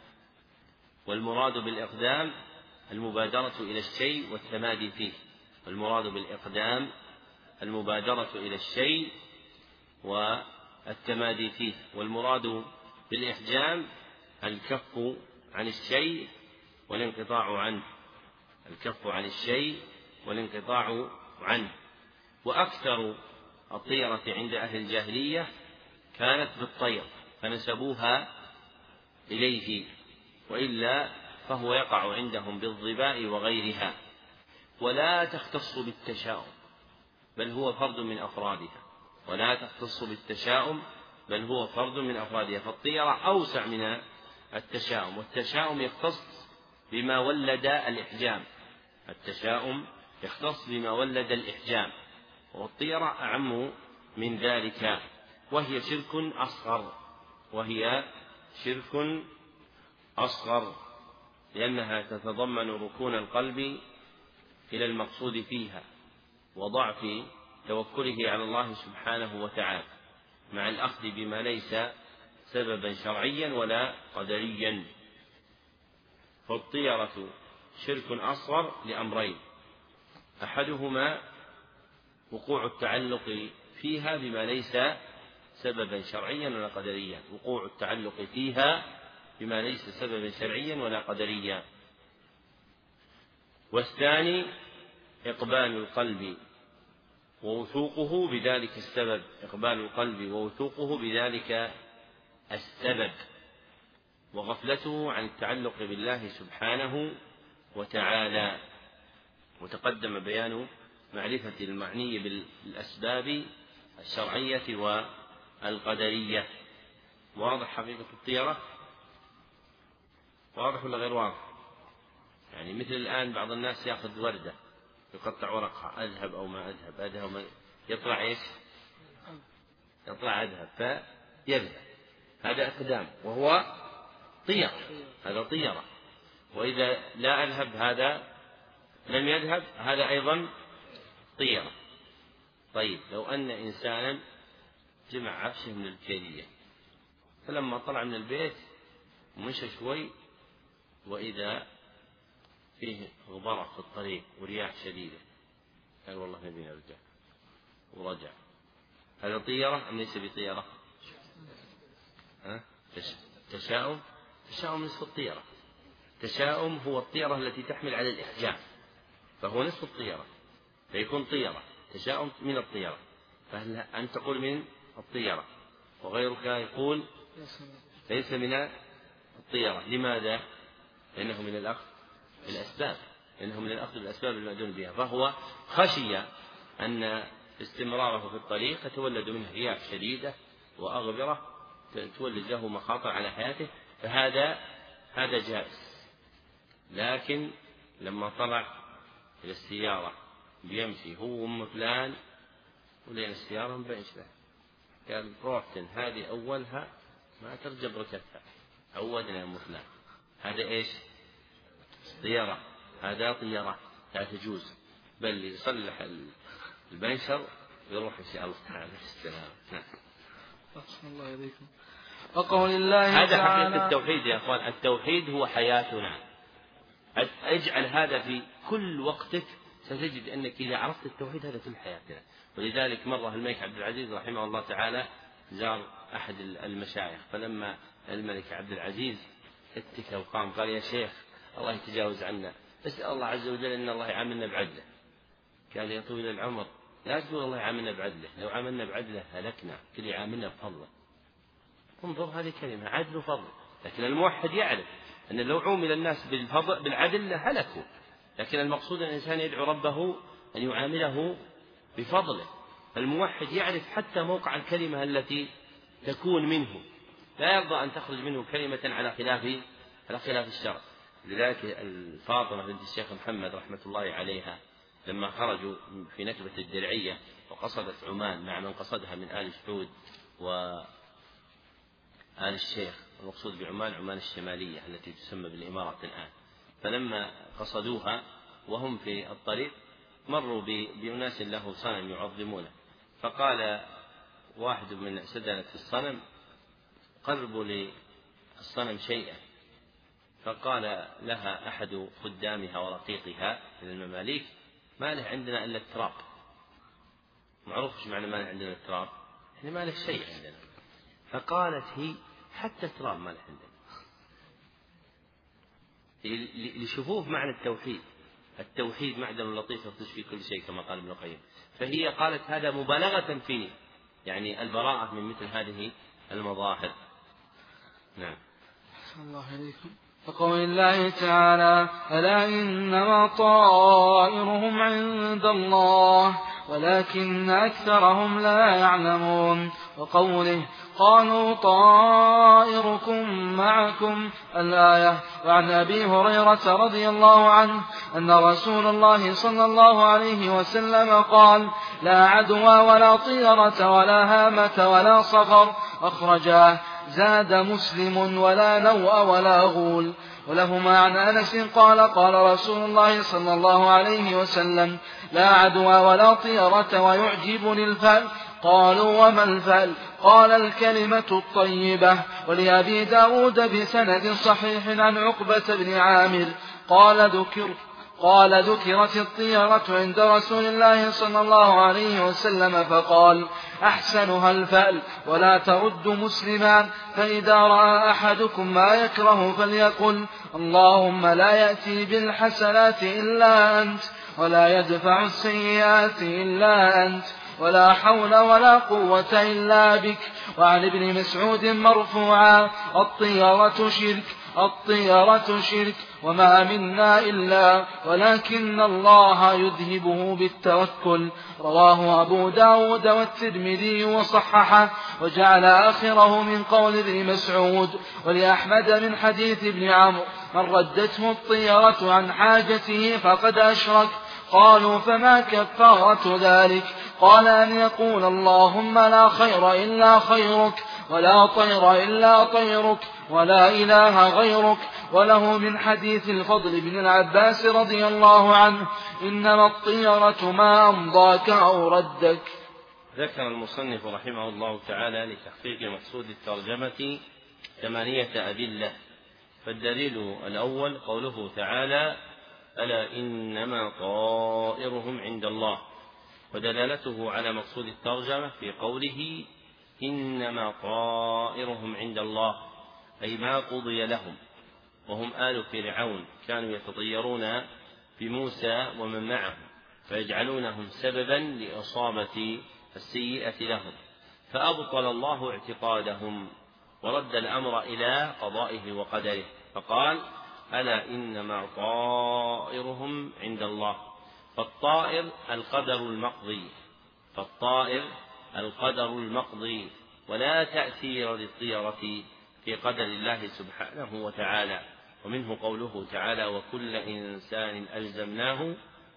والمراد بالإقدام المبادرة إلى الشيء والتمادي فيه والمراد بالإقدام المبادرة إلى الشيء والتمادي فيه والمراد بالإحجام الكف عن الشيء والانقطاع عنه الكف عن الشيء والانقطاع عنه. وأكثر الطيرة عند أهل الجاهلية كانت بالطير فنسبوها إليه، وإلا فهو يقع عندهم بالظباء وغيرها. ولا تختص بالتشاؤم بل هو فرد من أفرادها ولا تختص بالتشاؤم بل هو فرد من أفرادها فالطيرة أوسع من التشاؤم، والتشاؤم يختص بما ولد الإحجام التشاؤم يختص بما ولد الإحجام والطيرة أعم من ذلك، وهي شرك أصغر وهي شرك أصغر لأنها تتضمن ركون القلب إلى المقصود فيها وضعف توكله على الله سبحانه وتعالى مع الأخذ بما ليس سببا شرعيا ولا قدريا. فالطيرة شرك أصغر لأمرين: أحدهما وقوع التعلق فيها بما ليس سببا شرعيا ولا قدريا وقوع التعلق فيها بما ليس سببا شرعيا ولا قدريا. والثاني إقبال القلب ووثوقه بذلك السبب إقبال القلب ووثوقه بذلك السبب وغفلته عن التعلق بالله سبحانه وتعالى. وتقدم بيان معرفة المعني بالأسباب الشرعية والقدرية. واضح حقيقة الطيرة؟ واضح ولا غير واضح؟ يعني مثل الآن بعض الناس يأخذ وردة يقطع ورقها، أذهب أو ما أذهب، أذهب أو ما يطلع إيش؟ يطلع أذهب فيذهب، هذا أقدام وهو طيرة، هذا طيرة. وإذا لا أذهب هذا لم يذهب، هذا أيضا طيرة. طيب لو أن إنسانا جمع عفشه من الجارية فلما طلع من البيت ومشى شوي وإذا فيه غبرة في الطريق ورياح شديدة، قال والله نبي نرجع ورجع، هذا طيرة أم ليس بطيرة؟ تشاؤم، تشاؤم نصف الطيرة. تشاؤم هو الطيرة التي تحمل على الإحجام، فهو نصف الطيرة فيكون طيرة. تشاؤم من الطيرة، فهل أن تقول من الطيرة وغيرك يقول ليس من الطيرة. لماذا؟ لأنه من الأخذ بالأسباب، لأنه من الأخذ بالأسباب المأذون بها، فهو خشي أن استمراره في الطريق يتولد منه رياح شديدة وأغبرة تولد له مخاطر على حياته، فهذا هذا جائز. لكن لما طلع إلى السيارة بيمشي هو أم فلان ولين السيارة مبينش له، قال روحتن هذه أولها ما ترجب ركبتها، عودنا يا أم فلان، هذا إيش؟ طيرة، هذا طيرة لا تجوز، بل يصلح البنشر ويروح إن شاء الله تعالى السلام. الله يريكم. وقول الله هذا تعالى حقيقة التوحيد يا أخوان، التوحيد هو حياتنا. اجعل هذا في كل وقتك، ستجد أنك إذا عرفت التوحيد هذا كل حياتنا. ولذلك مرة الملك عبد العزيز رحمه الله تعالى زار أحد المشايخ، فلما الملك عبد العزيز اتكى وقام قال يا شيخ الله يتجاوز عنا، اسأل الله عز وجل أن الله يعاملنا بعدله. قال يا طويل العمر لا تقول الله يعاملنا بعدله، لو عاملنا بعدله هلكنا، كل يعاملنا بفضله. انظر هذه كلمة عدل وفضل، لكن الموحد يعرف أن لو عومل الناس بالفضل بالعدل هلكوا، لكن المقصود أن الإنسان يدعو ربه أن يعامله بفضله. الموحد يعرف حتى موقع الكلمة التي تكون منه، لا يرضى أن تخرج منه كلمة على خلاف على خلاف الشرع. لذلك الفاطمة بنت الشيخ محمد رحمة الله عليها لما خرجوا في نكبة الدرعية وقصدت عمان مع من قصدها من آل سعود وآل الشيخ، المقصود بعمان عمان الشمالية التي تسمى بالإمارات الآن، فلما قصدوها وهم في الطريق مروا بأناس له صنم يعظمونه، فقال واحد من سدنة الصنم قربوا للصنم شيئا، فقال لها أحد خدامها ورقيقها من المماليك ما له عندنا إلا التراب. معروف ايش معنى ما له عندنا التراب؟ يعني ما له شيء عندنا. فقالت هي حتى التراب ما له عندنا. لشوفوه معنى التوحيد، التوحيد معدن لطيف يخرج في كل شيء كما قال ابن القيم. فهي قالت هذا مبالغة في يعني البراءة من مثل هذه المظاهر. نعم. أحسن الله إليكم. وقول الله تعالى ألا إنما طائرهم عند الله ولكن أكثرهم لا يعلمون. وقوله قالوا طائركم معكم الآية. وعن أبي هريرة رضي الله عنه أن رسول الله صلى الله عليه وسلم قال لا عدوى ولا طيرة ولا هامة ولا صغر أخرجاه. زاد مسلم ولا نوء ولا غول. ولهما عن أنس قال قال رسول الله صلى الله عليه وسلم لا عدوى ولا طيرة ويعجبني الفأل. قالوا وما الفأل؟ قال الكلمة الطيبة. ولأبي داود بسند صحيح عن عقبة بن عامر قال ذكر قال ذكرت الطيرة عند رسول الله صلى الله عليه وسلم فقال أحسنها الفأل ولا ترد مسلما. فإذا رأى أحدكم ما يكره فليقل اللهم لا يأتي بالحسنات إلا أنت ولا يدفع السيئات إلا أنت ولا حول ولا قوة إلا بك. وعن ابن مسعود مرفوعا الطيرة شرك الطيرة شرك وما منا إلا ولكن الله يذهبه بالتوكل. رواه أبو داود والترمذي وصححه وجعل آخره من قول ابن مسعود. ولأحمد من حديث ابن عمرو من ردته الطيرة عن حاجته فقد أشرك. قالوا فما كفارة ذلك؟ قال أن يقول اللهم لا خير إلا خيرك ولا طير إلا طيرك ولا إله غيرك. وله من حديث الفضل بن العباس رضي الله عنه إنما الطيرة ما أمضاك أو ردك. ذكر المصنف رحمه الله تعالى لتحقيق مقصود الترجمة ثمانية أدلة. فالدليل الأول قوله تعالى ألا إنما طائرهم عند الله، ودلالته على مقصود الترجمة في قوله إنما طائرهم عند الله أي ما قضي لهم، وهم آل فرعون كانوا يتطيرون بموسى ومن معه فيجعلونهم سببا لإصابة السيئة لهم، فأبطل الله اعتقادهم ورد الأمر إلى قضائه وقدره فقال ألا إنما طائرهم عند الله. فالطائر القدر المقضي فالطائر القدر المقضي ولا تأثير للطيرة في قدر الله سبحانه وتعالى. ومنه قوله تعالى وكل إنسان ألزمناه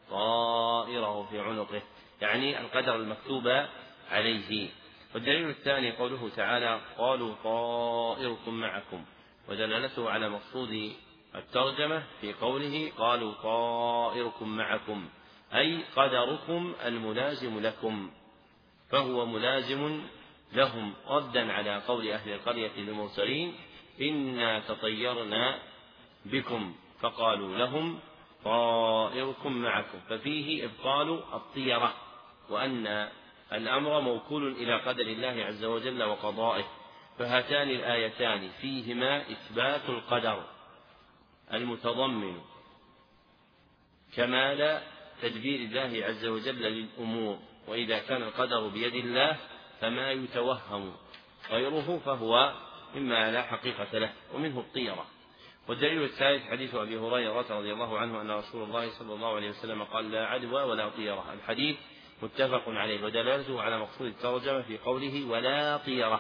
طائره في عنقه، يعني القدر المكتوب عليه. والدليل الثاني قوله تعالى قالوا طائركم معكم، ودلالته على مقصود الترجمة في قوله قالوا طائركم معكم أي قدركم الملازم لكم، فهو ملازم لهم ردا على قول أهل القرية للمرسلين إنا تطيرنا بكم فقالوا لهم طائركم معكم، ففيه إبطال الطيرة وأن الأمر موكول إلى قدر الله عز وجل وقضائه. فهاتان الآيتان فيهما إثبات القدر المتضمن كمال تدبير الله عز وجل للأمور، وإذا كان القدر بيد الله فما يتوهم غيره فهو مما لا حقيقة له، ومنه الطيرة. والدليل الثالث حديث أبي هريرة رضي الله عنه أن رسول الله صلى الله عليه وسلم قال لا عدوى ولا طيرة. الحديث متفق عليه، ودلالته على مقصود الترجمة في قوله ولا طيرة،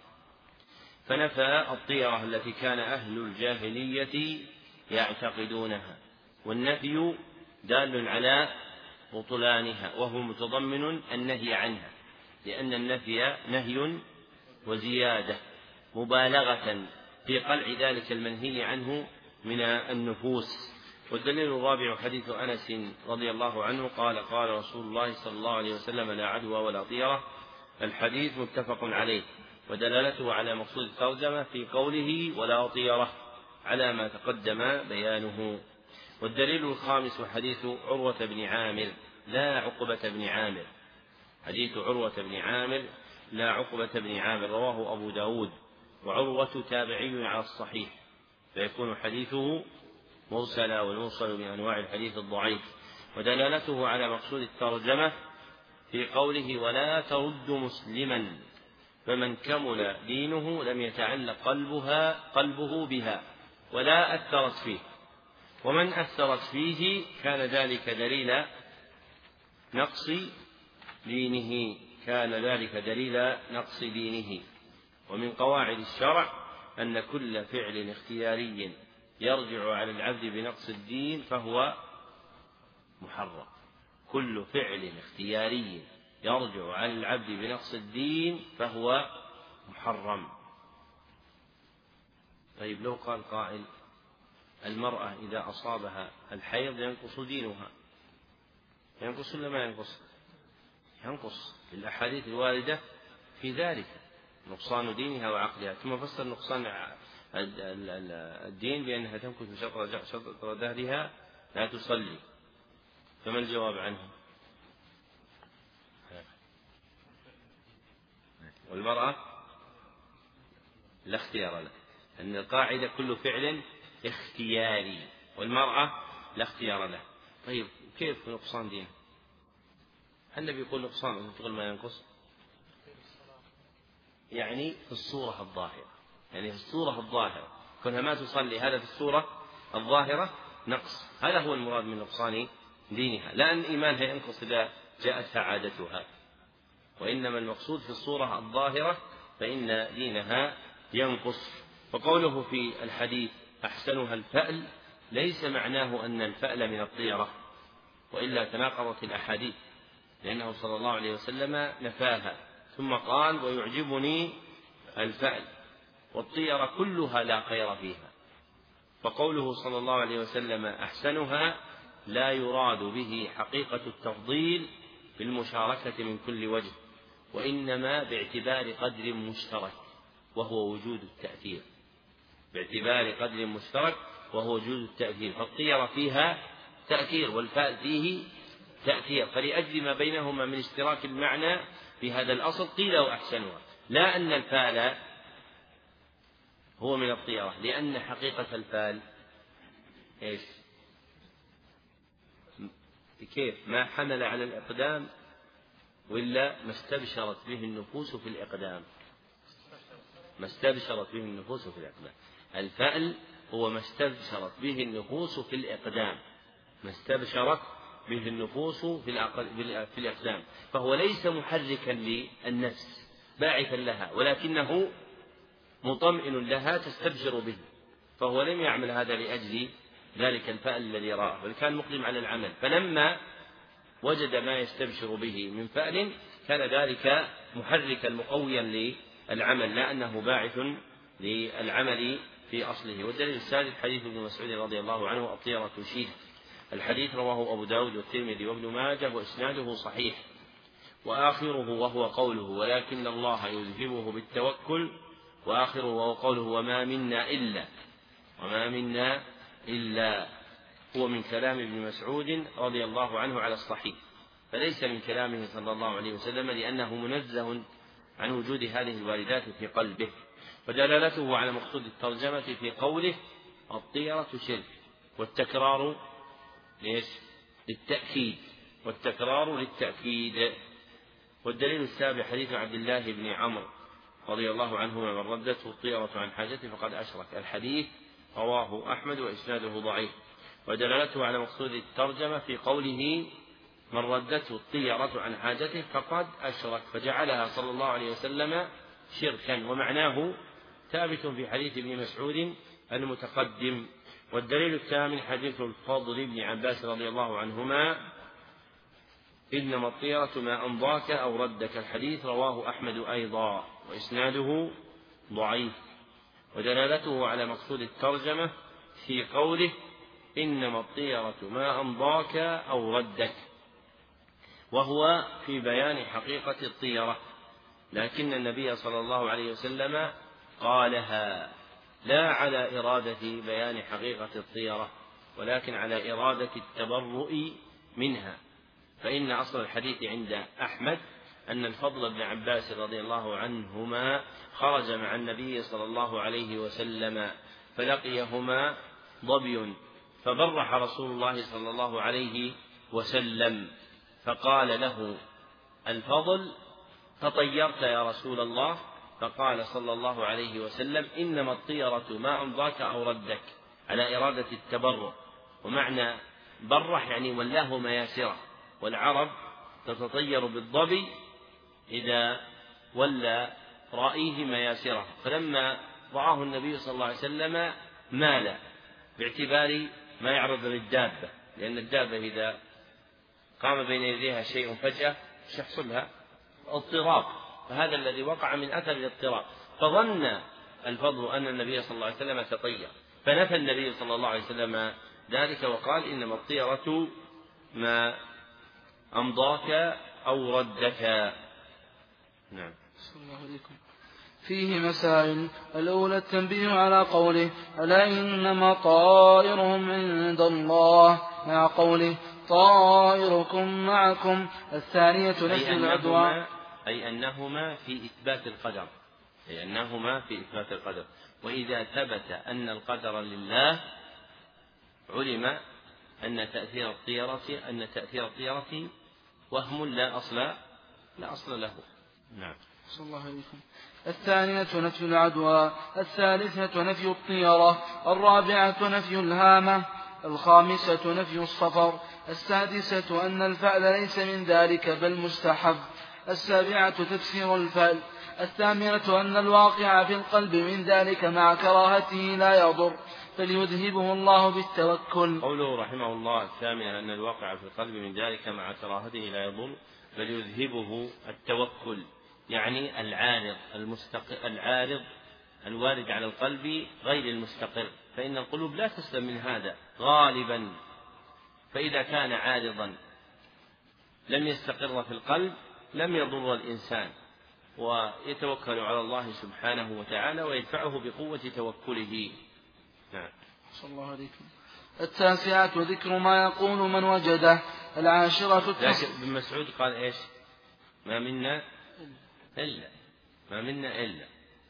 فنفى الطيرة التي كان أهل الجاهلية يعتقدونها، والنفي دال على بطلانها وهو متضمن النهي عنها، لأن النفي نهي وزيادة مبالغة في قلع ذلك المنهي عنه من النفوس. والدليل الرابع حديث أنس رضي الله عنه قال قال رسول الله صلى الله عليه وسلم لا عدوى ولا طيرة. الحديث متفق عليه، ودلالته على مقصود الترجمة في قوله ولا طيرة على ما تقدم بيانه. والدليل الخامس حديث عروة بن عامر لا عقبة بن عامر حديث عروة بن عامر لا عقبة بن عامر رواه أبو داود، وعروة تابعي على الصحيح فيكون حديثه مرسلا، والمرسل من أنواع الحديث الضعيف. ودلالته على مقصود الترجمة في قوله ولا ترد مسلما فمن كمل دينه لم يتعلق قلبها قلبه بها ولا أثرت فيه، ومن أثرت فيه كان ذلك دليل نقص دينه كان ذلك دليل نقص دينه. ومن قواعد الشرع أن كل فعل اختياري يرجع على العبد بنقص الدين فهو محرم. كل فعل اختياري يرجع على العبد بنقص الدين فهو محرم. طيب لو قال قائل المرأة إذا أصابها الحيض ينقص دينها، ينقص ولا ما ينقص؟ ينقص بالأحاديث الواردة في ذلك نقصان دينها وعقلها. ثم فسر نقصان الدين بأنها تمكث شطر دهرها لا تصلي، فما الجواب عنه؟ والمرأة لا اختيار له، أن القاعدة كل فعل اختياري والمرأة لا اختيار له. طيب كيف نقصان دين؟ النبي يقول نقصان وأنت تقول ما ينقص؟ يعني في الصورة الظاهرة، يعني في الصورة الظاهرة كونها ما تصلي هذا في الصورة الظاهرة نقص، هذا هو المراد من نقصان دينها، لا أن إيمانها ينقص إذا جاءتها عادتها، وإنما المقصود في الصورة الظاهرة فإن دينها ينقص. وقوله في الحديث أحسنها الفأل ليس معناه أن الفأل من الطيرة، وإلا تناقضت الأحاديث، لأنه صلى الله عليه وسلم نفاها ثم قال ويعجبني الفأل، والطيرة كلها لا خير فيها. فقوله صلى الله عليه وسلم أحسنها لا يراد به حقيقة التفضيل بالمشاركة من كل وجه، وإنما باعتبار قدر مشترك وهو وجود التأثير، باعتبار قدر مشترك وهو وجود التأثير، فالطيرة فيها تأثير والفأل فيه تأثير، فلأجل ما بينهما من اشتراك المعنى في هذا الأصل قيل وأحسنها، لا أن الفأل هو من الطيرة، لأن حقيقة الفأل إيش؟ كيف؟ ما حمل على الإقدام ولا ما استبشرت به النفوس في الإقدام، ما استبشرت به النفوس في الإقدام. الفأل هو ما استبشرت به النفوس في الإقدام، ما استبشرت به النفوس في الإقدام، فهو ليس محركا للنفس باعثا لها، ولكنه مطمئن لها تستبشر به، فهو لم يعمل هذا لأجل ذلك الفأل الذي رآه، بل كان مقدم على العمل، فلما وجد ما يستبشر به من فأل كان ذلك محركا مقويا للعمل، لا أنه باعث للعمل في أصله. والدليل السادس حديث ابن مسعود رضي الله عنه الطيرة شيء، الحديث رواه أبو داود والترمذي وابن ماجه وإسناده صحيح، وآخره وهو قوله ولكن الله يذهبه بالتوكل، وآخره وهو قوله وما منا إلا وما منا إلا هو من كلام ابن مسعود رضي الله عنه على الصحيح، فليس من كلامه صلى الله عليه وسلم، لأنه منزه عن وجود هذه الواردات في قلبه. ودلالته على مقصود الترجمة في قوله الطيرة شرك، والتكرار ليش؟ للتأكيد، والتكرار للتأكيد. والدليل السابع حديث عبد الله بن عمرو رضي الله عنهما من ردته الطيرة عن حاجته فقد أشرك، الحديث رواه أحمد وإسناده ضعيف. ودلالته على مقصود الترجمة في قوله من ردته الطيرة عن حاجته فقد أشرك، فجعلها صلى الله عليه وسلم شركا، ومعناه ثابت في حديث ابن مسعود المتقدم. والدليل الثامن حديث الفضل بن عباس رضي الله عنهما إنما الطيرة ما أمضاك أو ردك، الحديث رواه أحمد أيضا وإسناده ضعيف. ودلالته على مقصود الترجمة في قوله إنما الطيرة ما أمضاك أو ردك، وهو في بيان حقيقة الطيرة، لكن النبي صلى الله عليه وسلم قالها لا على إرادة بيان حقيقة الطيرة، ولكن على إرادة التبرؤ منها. فإن أصل الحديث عند أحمد أن الفضل بن عباس رضي الله عنهما خرج مع النبي صلى الله عليه وسلم فلقيهما ظبي، فبرح رسول الله صلى الله عليه وسلم فقال له الفضل تطيرت يا رسول الله؟ فقال صلى الله عليه وسلم إنما الطيرة ما أمضاك أو ردك، على إرادة التبرع، ومعنى برح يعني ولاه مياسره، والعرب تتطير بالظبي إذا ولى رأيه مياسره، فلما رآه النبي صلى الله عليه وسلم مال باعتبار ما يعرض للدابة، لأن الدابة إذا قام بين يديها شيء فجأة يحصلها اضطراب، فهذا الذي وقع من أثر الاضطراب، فظن الفضل أن النبي صلى الله عليه وسلم تطير، فنفى النبي صلى الله عليه وسلم ذلك وقال إنما الطيرة ما أمضاك أو ردك. نعم. فيه مسائل. الأولى التنبيه على قوله ألا إنما طائرهم عند الله مع قوله طائركم معكم. الثانية نفي العدوان، أي أنهما في إثبات القدر، أي أنهما في إثبات القدر. وإذا ثبت أن القدر لله علم أن تأثير الطيرة أن تأثير الطيرة وهم لا أصل لا أصل له. نعم. صلى الله عليكم. الثانية نفي العدوى، الثالثة نفي الطيرة، الرابعة نفي الهامة، الخامسة نفي الصفر، السادسة أن الفعل ليس من ذلك بل مستحب، السابعة تفسير الفعل، الثامنة أن الواقع في القلب من ذلك مع كراهته لا يضر فليذهبه الله بالتوكل. قوله رحمه الله الثامنة أن الواقع في القلب من ذلك مع كراهته لا يضر فليذهبه التوكل، يعني العارض المستقر العارض الوارد على القلب غير المستقر، فإن القلوب لا تسلم من هذا غالبا، فإذا كان عارضا لم يستقر في القلب لم يضر الإنسان، ويتوكل على الله سبحانه وتعالى ويدفعه بقوة توكله. نعم. صلى الله عليكم. التاسعة ذكر ما يقول من وجده. العاشرة لكن ابن مسعود قال إيش؟ ما منا إلا ما منا إلا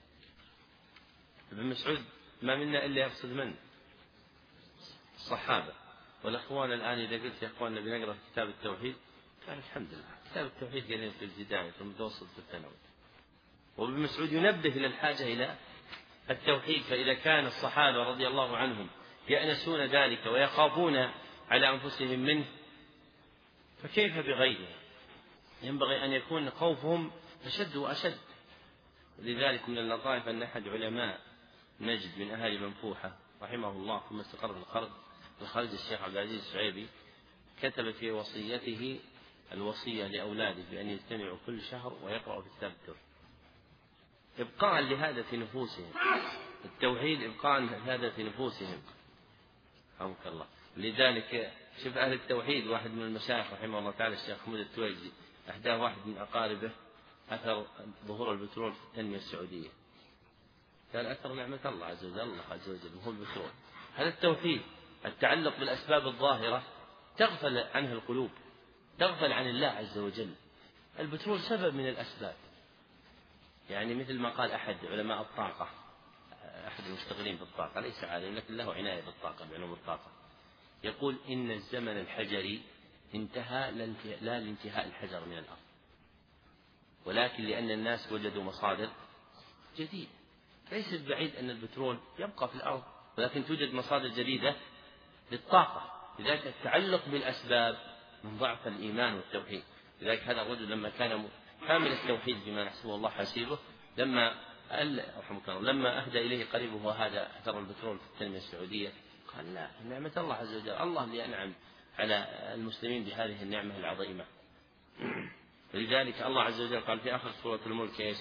ابن مسعود ما منا إلا يقصد من؟ الصحابة. والأخوان الآن إذا قلت يا أخواننا بنقرأ كتاب التوحيد قال الحمد لله كتاب التوحيد قليل في الابتدائي في المتوسط في الثانوي. وابن مسعود ينبه إلى الحاجة إلى التوحيد، فإذا كان الصحابة رضي الله عنهم يأنسون ذلك ويخافون على أنفسهم منه فكيف بغيره؟ ينبغي أن يكون خوفهم أشد وأشد. لذلك من اللطائف أن أحد علماء نجد من أهالي منفوحة رحمه الله ثم استقر في الخرج الخرج الشيخ عبد العزيز الشعيبي كتب في وصيته الوصية لأولاده بأن يجتمعوا كل شهر ويقرأوا في كتاب التوحيد إبقاء لهذا في نفوسهم، التوحيد إبقاء لهذا في نفوسهم. رحمك الله. لذلك شوف أهل التوحيد واحد من المشايخ رحمه الله تعالى الشيخ حمود التويجي أحداه واحد من أقاربه أثر ظهور البترول في التنمية السعودية، قال أثر نعمة الله عز وجل الله عز وجل هو البترول. هذا التوحيد التعلق بالأسباب الظاهرة تغفل عنها القلوب، تغفل عن الله عز وجل. البترول سبب من الأسباب، يعني مثل ما قال أحد علماء الطاقة أحد المشتغلين بالطاقة ليس عالم لكن له عناية بالطاقة بعلوم الطاقة، يقول إن الزمن الحجري انتهى لا لانتهاء الحجر من الأرض، ولكن لأن الناس وجدوا مصادر جديدة. ليس بعيد أن البترول يبقى في الأرض ولكن توجد مصادر جديدة للطاقة. لذلك التعلق بالأسباب من ضعف الإيمان والتوحيد. لذلك هذا الرجل لما كان كامل التوحيد بما نحسبه الله حسيبه لما رحمك الله لما أهدى إليه قريبه وهذا أثر البترول في التنمية السعودية قال لا نعمة الله عز وجل الله اللي أنعم على المسلمين بهذه النعمة العظيمة. لذلك الله عز وجل قال في آخر سورة الملك ايش؟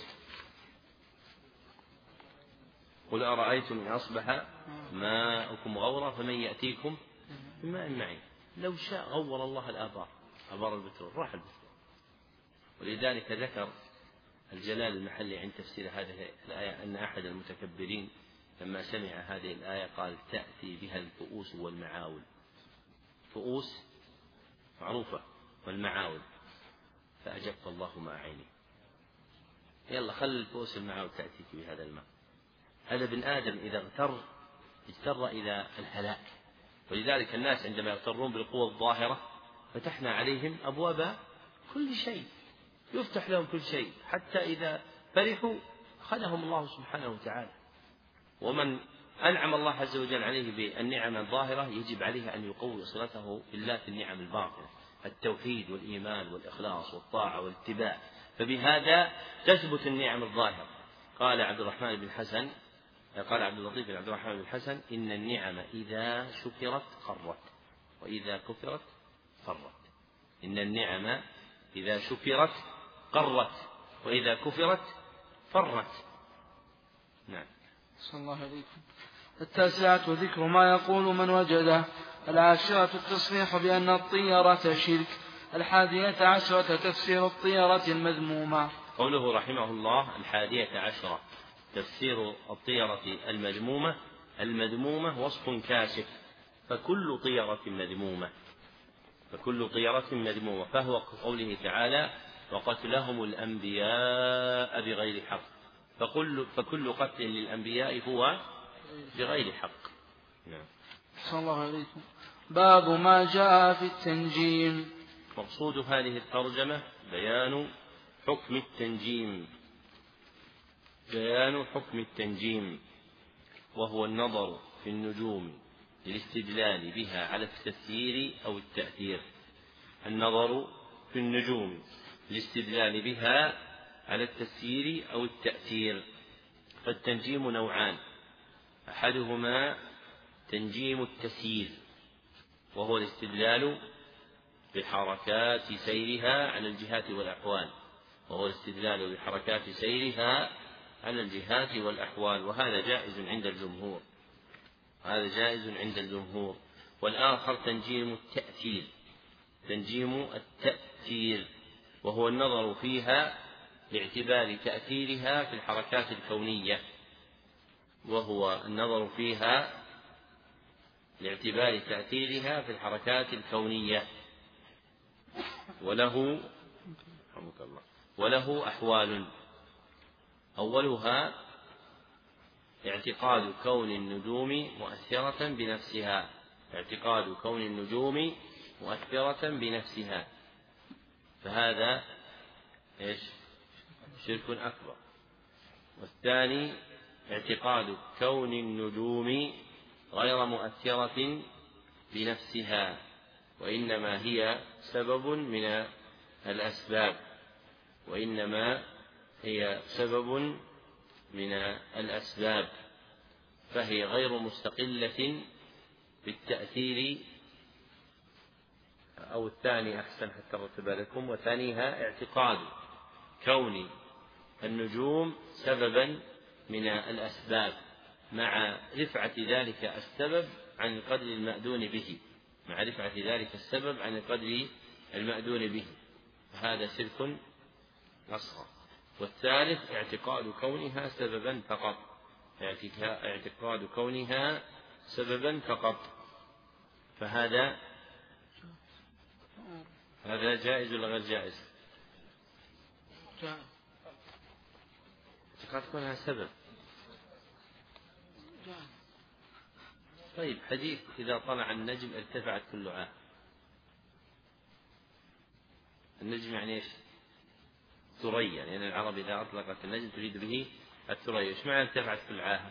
قل أرأيتم إن أصبح ماؤكم غورا فمن يأتيكم بماء معين. لو شاء غور الله الآبار آبار البترول راح البترول. ولذلك ذكر الجلال المحلي عند تفسير هذه الآية أن أحد المتكبرين لما سمع هذه الآية قال تأتي بها الفؤوس والمعاول. فؤوس معروفة والمعاول فأجبت الله ما عيني. يلا خل الفؤوس والمعاول تأتيك بهذا الماء. هذا ابن آدم إذا اغتر اجتر إلى الهلاك. ولذلك الناس عندما يغترون بالقوة الظاهرة فتحنا عليهم أبواب كل شيء، يفتح لهم كل شيء حتى إذا فرحوا أخذهم الله سبحانه وتعالى. ومن أنعم الله عز وجل عليه بالنعم الظاهرة يجب عليه أن يقوي صلته بالله في النعم الباطنة، التوحيد والإيمان والإخلاص والطاعة والاتباع، فبهذا تثبت النعم الظاهرة. قال عبد الرحمن بن حسن قال عبد اللطيف بن عبد الرحمن بن حسن إن النعم إذا شكرت قرت وإذا كفرت فرت. إن النعم إذا شكرت قرت وإذا كفرت فرت. نعم. صلى الله عليكم. التاسعة ذكر ما يقول من وجده. العاشرة التصريح بأن الطيرة شرك. الحادية عشرة تفسير الطيرة المذمومة. قوله رحمه الله الحادية عشرة تفسير الطيرة المذمومة. المذمومة وصف كاشف، فكل طيرة مذمومة فكل طيرة مذمومة فهو قوله تعالى وقتلهم الأنبياء بغير حق. فكل, فكل قتل للأنبياء هو بغير حق. نعم. صلى الله عليكم. باب ما جاء في التنجيم. مقصود هذه الترجمة بيان حكم التنجيم بيان حكم التنجيم، وهو النظر في النجوم للاستدلال بها على التسيير أو التأثير. النظر في النجوم للاستدلال بها على التسيير أو التأثير. فالتنجيم نوعان: أحدهما تنجيم التسيير، وهو الاستدلال بحركات سيرها على الجهات والأحوال وهو الاستدلال بحركات سيرها على الجهات والأحوال وهذا جائز عند الجمهور هذا جائز عند الجمهور والآخر تنجيم التأثير تنجيم التأثير وهو النظر فيها باعتبار تأثيرها في الحركات الكونية وهو النظر فيها لاعتبار تأثيرها في الحركات الكونية وله وله أحوال. أولها اعتقاد كون النجوم مؤثرة بنفسها اعتقاد كون النجوم مؤثرة بنفسها فهذا إيش؟ شرك أكبر. والثاني اعتقاد كون النجوم غير مؤثرة بنفسها وإنما هي سبب من الأسباب وإنما هي سبب من الأسباب فهي غير مستقلة بالتأثير. أو الثاني أحسن حتى رتب لكم وثانيها اعتقاد كون النجوم سببا من الأسباب مع رفعة ذلك السبب عن القدر المأذون به مع رفعة ذلك السبب عن القدر المأذون به فهذا شرك أصغر. والثالث اعتقاد كونها سببا فقط اعتقاد كونها سببا فقط فهذا هذا جائز ولا غير جائز؟ اعتقاد كونها سبب. طيب حديث إذا طلع النجم ارتفعت كل عام. النجم يعني ايش؟ ثريا لأن يعني العرب إذا أطلقت النجم تريد به الثريا. ايش معنى ارتفعت كل عام؟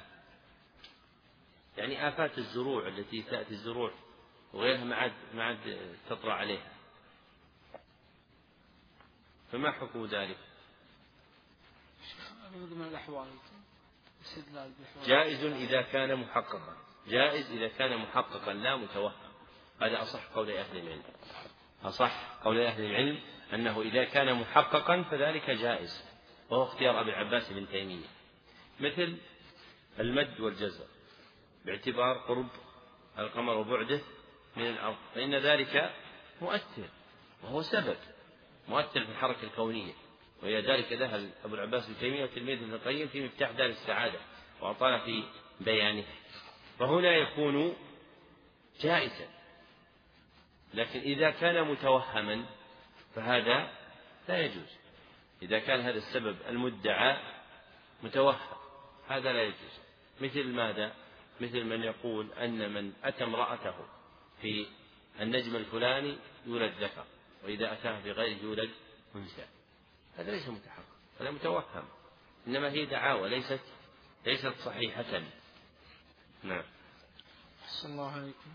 يعني آفات الزروع التي تأتي الزروع وغيرها ما عاد ما عاد تطلع عليها فما حكم ذلك؟ جائز إذا كان محققا جائز إذا كان محققا لا متوهم. هذا أصح قول أهل العلم أصح قول أهل العلم أنه إذا كان محققا فذلك جائز وهو اختيار أبي العباس بن تيمية. مثل المد والجزر باعتبار قرب القمر وبعده من الأرض فإن ذلك مؤثر وهو سبب مؤثر في الحركة الكونية وإلى ذلك ذهب أبو العباس بن تيمية وتلميذ ابن القيم في مفتاح دار السعادة وأطال في بيانه. فهنا يكون جائزا لكن إذا كان متوهما فهذا لا يجوز. إذا كان هذا السبب المدعى متوهم هذا لا يجوز. مثل ماذا؟ مثل من يقول أن من أتى امرأته في النجم الفلاني يولد ذكر وإذا أتاها في غيره يولد أنثى هذا ليس متحقق هذا متوهم إنما هي دعاوى ليست ليست صحيحة. نعم. أحسن الله عليكم.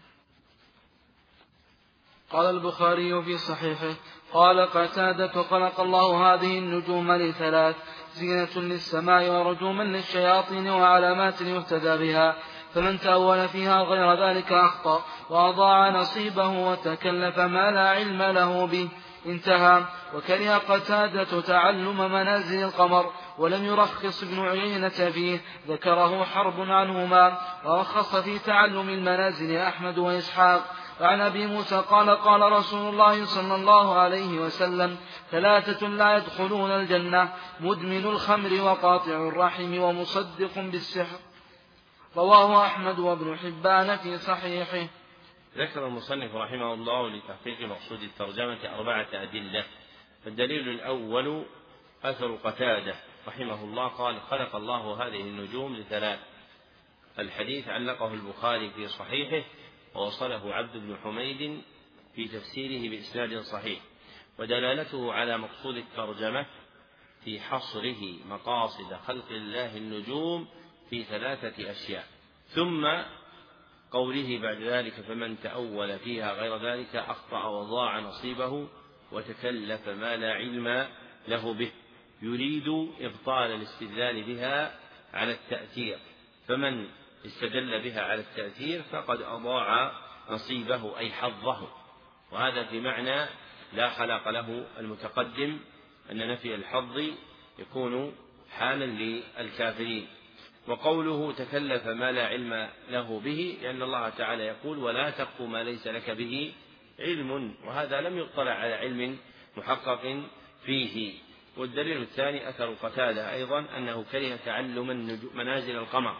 قال البخاري في صحيحه قال قتادة خلق الله هذه النجوم لثلاث: زينة للسماء ورجوما للشياطين وعلامات يهتدى بها، فمن تأول فيها غير ذلك أخطأ وأضاع نصيبه وتكلف ما لا علم له به. انتهى. وكره قتادة تعلم منازل القمر ولم يرخص ابن عيينة فيه، ذكره حرب عنهما، ورخص في تعلم المنازل أحمد وإسحاق. وعن أبي موسى قال قال رسول الله صلى الله عليه وسلم: ثلاثة لا يدخلون الجنة: مدمن الخمر وقاطع الرحم ومصدق بالسحر. رواه أحمد وابن حبان في صحيحه. ذكر المصنف رحمه الله لتحقيق مقصود الترجمة أربعة أدلة. الدليل الأول أثر قتادة رحمه الله قال: خلق الله هذه النجوم لثلاث. الحديث علقه البخاري في صحيحه ووصله عبد بن حميد في تفسيره بإسناد صحيح. ودلالته على مقصود الترجمة في حصره مقاصد خلق الله النجوم في ثلاثة أشياء. ثم قوله بعد ذلك فمن تأول فيها غير ذلك أخطأ وضاع نصيبه وتكلف ما لا علم له به، يريد إبطال الاستدلال بها على التأثير، فمن استدل بها على التأثير فقد أضاع نصيبه أي حظه، وهذا في معنى لا خلاق له المتقدم أن نفي الحظ يكون حالا للكافرين. وقوله تكلف ما لا علم له به لأن الله تعالى يقول ولا تقف ما ليس لك به علم، وهذا لم يطلع على علم محقق فيه. والدليل الثاني أثر قتادة أيضا أنه كره تعلم منازل القمر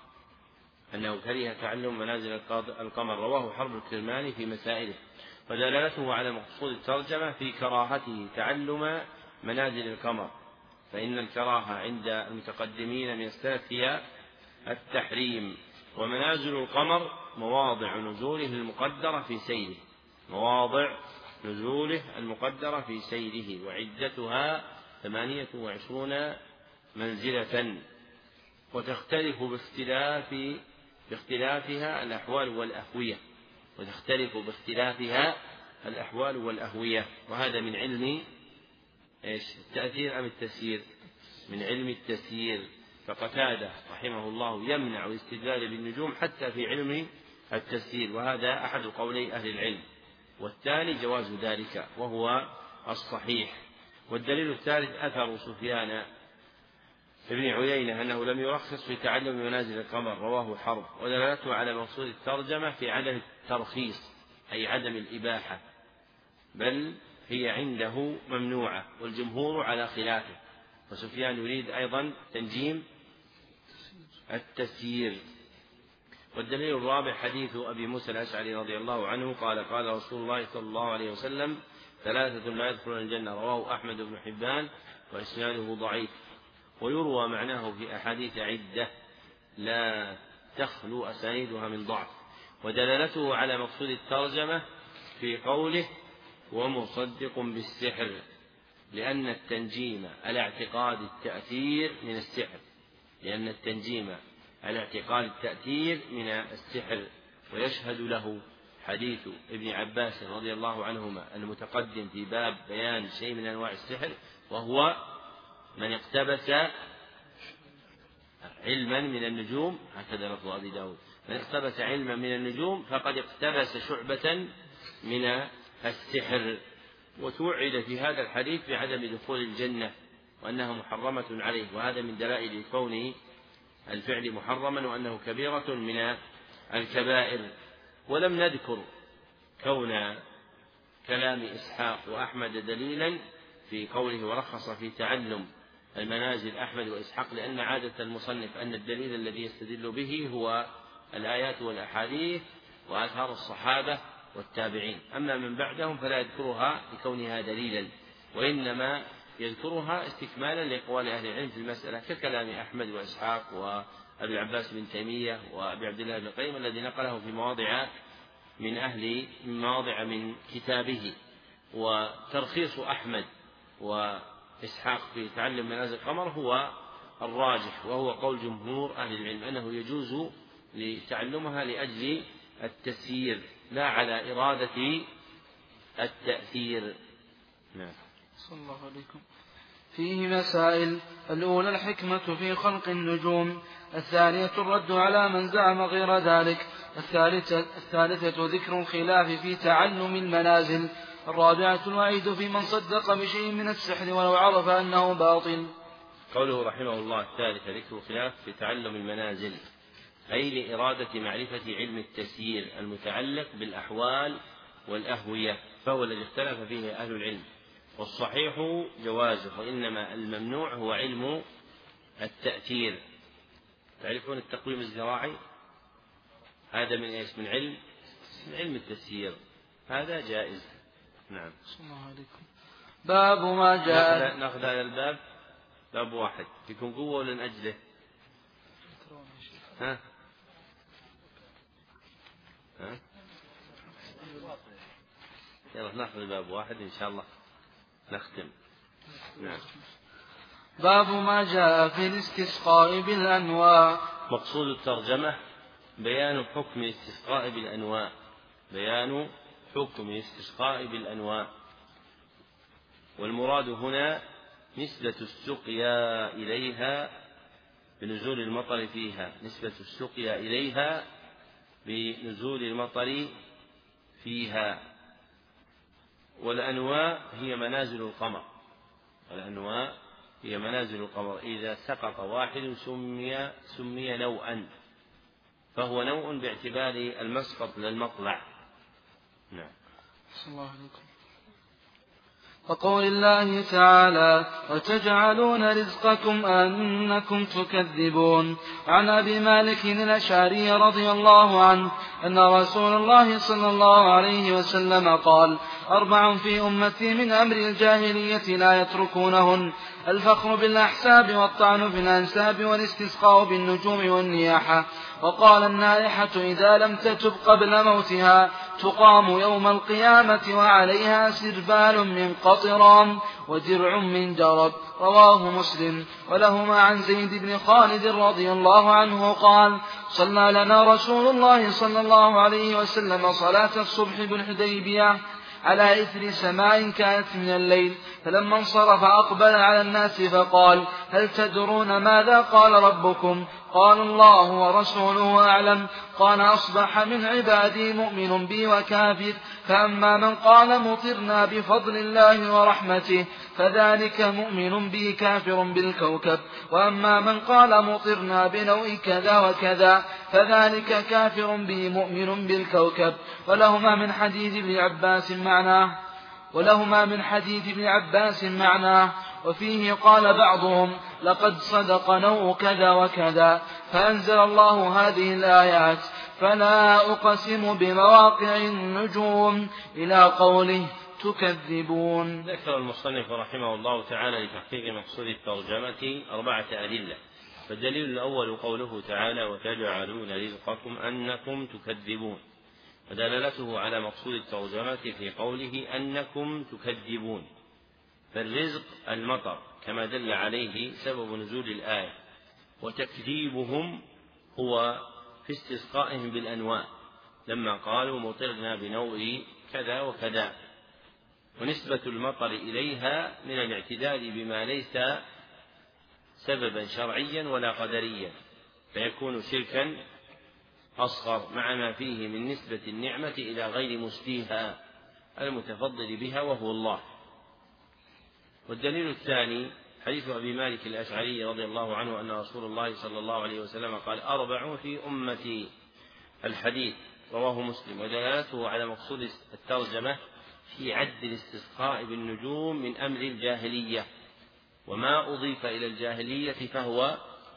أنه كره تعلم منازل القمر رواه حرب الكرماني في مسائله، ودلالته على مقصود الترجمة في كراهته تعلم منازل القمر، فإن الكراهة عند المتقدمين من السلف هي التحريم. ومنازل القمر مواضع نزوله المقدرة في سيره مواضع نزوله المقدرة في سيره وعدتها ثمانية وعشرون منزلة، وتختلف باختلاف باختلافها الأحوال والأهوية وتختلف باختلافها الأحوال والأهوية وهذا من علم إيش التأثير أم التسيير؟ من علم التسيير. فقتادة رحمه الله يمنع الاستدلال بالنجوم حتى في علم التسيير، وهذا أحد قولي أهل العلم، والثاني جواز ذلك وهو الصحيح. والدليل الثالث أثر سفيان ابن عيينة أنه لم يرخص في تعلم منازل القمر رواه حرب، ودلالته على مقصود الترجمة في عدم الترخيص أي عدم الإباحة، بل هي عنده ممنوعة والجمهور على خلافه، وسفيان يريد أيضا تنجيم التسيير. والدليل الرابع حديث أبي موسى الأشعري رضي الله عنه قال قال رسول الله صلى الله عليه وسلم ثلاثة لا يدخلون الجنة رواه أحمد بن حبان وإسناده ضعيف، ويروى معناه في أحاديث عدة لا تخلو أسانيدها من ضعف. ودلالته على مقصود الترجمة في قوله ومصدق بالسحر، لأن التنجيم على اعتقاد التأثير من السحر لأن التنجيم على اعتقاد التأثير من السحر ويشهد له حديث ابن عباس رضي الله عنهما المتقدم في باب بيان شيء من أنواع السحر، وهو من اقتبس علما من النجوم، هكذا لفظ أبي داود، من اقتبس علما من النجوم فقد اقتبس شعبة من السحر. وتوعد في هذا الحديث بعدم دخول الجنة وأنها محرمة عليه، وهذا من دلائل كون الفعل محرما وأنه كبيرة من الكبائر. ولم نذكر كون كلام إسحاق وأحمد دليلا في قوله ورخص في تعلم المنازل أحمد وإسحاق، لأن عادة المصنف أن الدليل الذي يستدل به هو الآيات والأحاديث وآثار الصحابة والتابعين، أما من بعدهم فلا يذكرها لكونها دليلا، وإنما يذكرها استكمالا لأقوال أهل العلم في المسألة ككلام أحمد وإسحاق وأبي العباس بن تيمية وأبي عبد الله بن القيم الذي نقله في مواضع من أهل من مواضع من كتابه. وترخيص أحمد وإسحاق في تعلم منازل القمر هو الراجح، وهو قول جمهور أهل العلم أنه يجوز لتعلمها لأجل التسيير لا على إرادة التأثير. نعم. صلى الله عليكم. فيه مسائل: الأولى الحكمة في خلق النجوم، الثانية الرد على من زعم غير ذلك، الثالثة, الثالثة ذكر الخلاف في تعلم المنازل، الرابعة الوعيد في من صدق بشيء من السحر ولو عرف أنه باطل. قوله رحمه الله الثالثة ذكر الخلاف في تعلم المنازل، أي لإرادة معرفة علم التسيير المتعلق بالأحوال والأهوية، فهو الذي اختلف فيه أهل العلم، والصحيح جوازه، وإنما الممنوع هو علم التأثير. تعرفون التقويم الزراعي هذا من إيش؟ من علم من علم التسيير، هذا جائز. نعم. صلى الله عليكم. باب ما جاء. نأخذ هذا الباب باب واحد، فيكم قوة ولا نأجله؟ ها؟ ها؟ يلا نأخذ الباب واحد إن شاء الله نختم. نعم. باب ما جاء في الاستسقاء بالأنواع. مقصود الترجمة بيان حكم الاستسقاء بالأنواع، بيان حكم الاستسقاء بالأنواع، والمراد هنا نسبة السقيا إليها بنزول المطر فيها، نسبة السقيا إليها بنزول المطر فيها. والأنواع هي منازل القمر، والأنواع هي منازل القمر، إذا سقط واحد سمي سمي نوءا، فهو نوء باعتبار المسقط للمطلع. نعم. صلى الله عليكم. وقول الله تعالى وتجعلون رزقكم أنكم تكذبون. عن أبي مالك الأشعري رضي الله عنه أن رسول الله صلى الله عليه وسلم قال أربع في أمتي من أمر الجاهلية لا يتركونهن: الفخر بالأحساب والطعن في الأنساب والاستسقاء بالنجوم والنياحة. وقال النائحة إذا لم تتب قبل موتها تقام يوم القيامة وعليها سربال من قطران ودرع من جرب. رواه مسلم. ولهما عن زيد بن خالد رضي الله عنه قال صلى لنا رسول الله صلى الله عليه وسلم صلاة الصبح بالحديبية على إثر سماء كانت من الليل، فلما انصرف أقبل على الناس فقال هل تدرون ماذا قال ربكم؟ قال الله ورسوله أعلم. قال أصبح من عبادي مؤمن بي وكافر، فأما من قال مطرنا بفضل الله ورحمته فذلك مؤمن بي كافر بالكوكب، وأما من قال مطرنا بنوء كذا وكذا فذلك كافر بي مؤمن بالكوكب. ولهما من حديث ابن عباس معناه ولهما من حديث ابن عباس معناه وفيه قال بعضهم لقد صدق نوء كذا وكذا، فأنزل الله هذه الآيات فلا أقسم بمواقع النجوم إلى قوله تكذبون. ذكر المصنف رحمه الله تعالى لتحقيق مقصود الترجمة أربعة أدلة. فالدليل الأول قوله تعالى وتجعلون رزقكم أنكم تكذبون، ودلالته على مقصود الترجمة في قوله أنكم تكذبون، فالرزق المطر كما دل عليه سبب نزول الآية، وتكذيبهم هو في استسقائهم بالأنواع لما قالوا مطرنا بنوء كذا وكذا. ونسبة المطر إليها من الاعتداد بما ليس سببا شرعيا ولا قدريا، فيكون شركا أصغر مع ما فيه من نسبة النعمة إلى غير مستيها المتفضل بها وهو الله. والدليل الثاني حديث أبي مالك الأشعري رضي الله عنه أن رسول الله صلى الله عليه وسلم قال أربع في أمتي، الحديث رواه مسلم. ودلالته على مقصود الترجمة في عد الاستسقاء بالنجوم من أمر الجاهلية، وما أضيف إلى الجاهلية فهو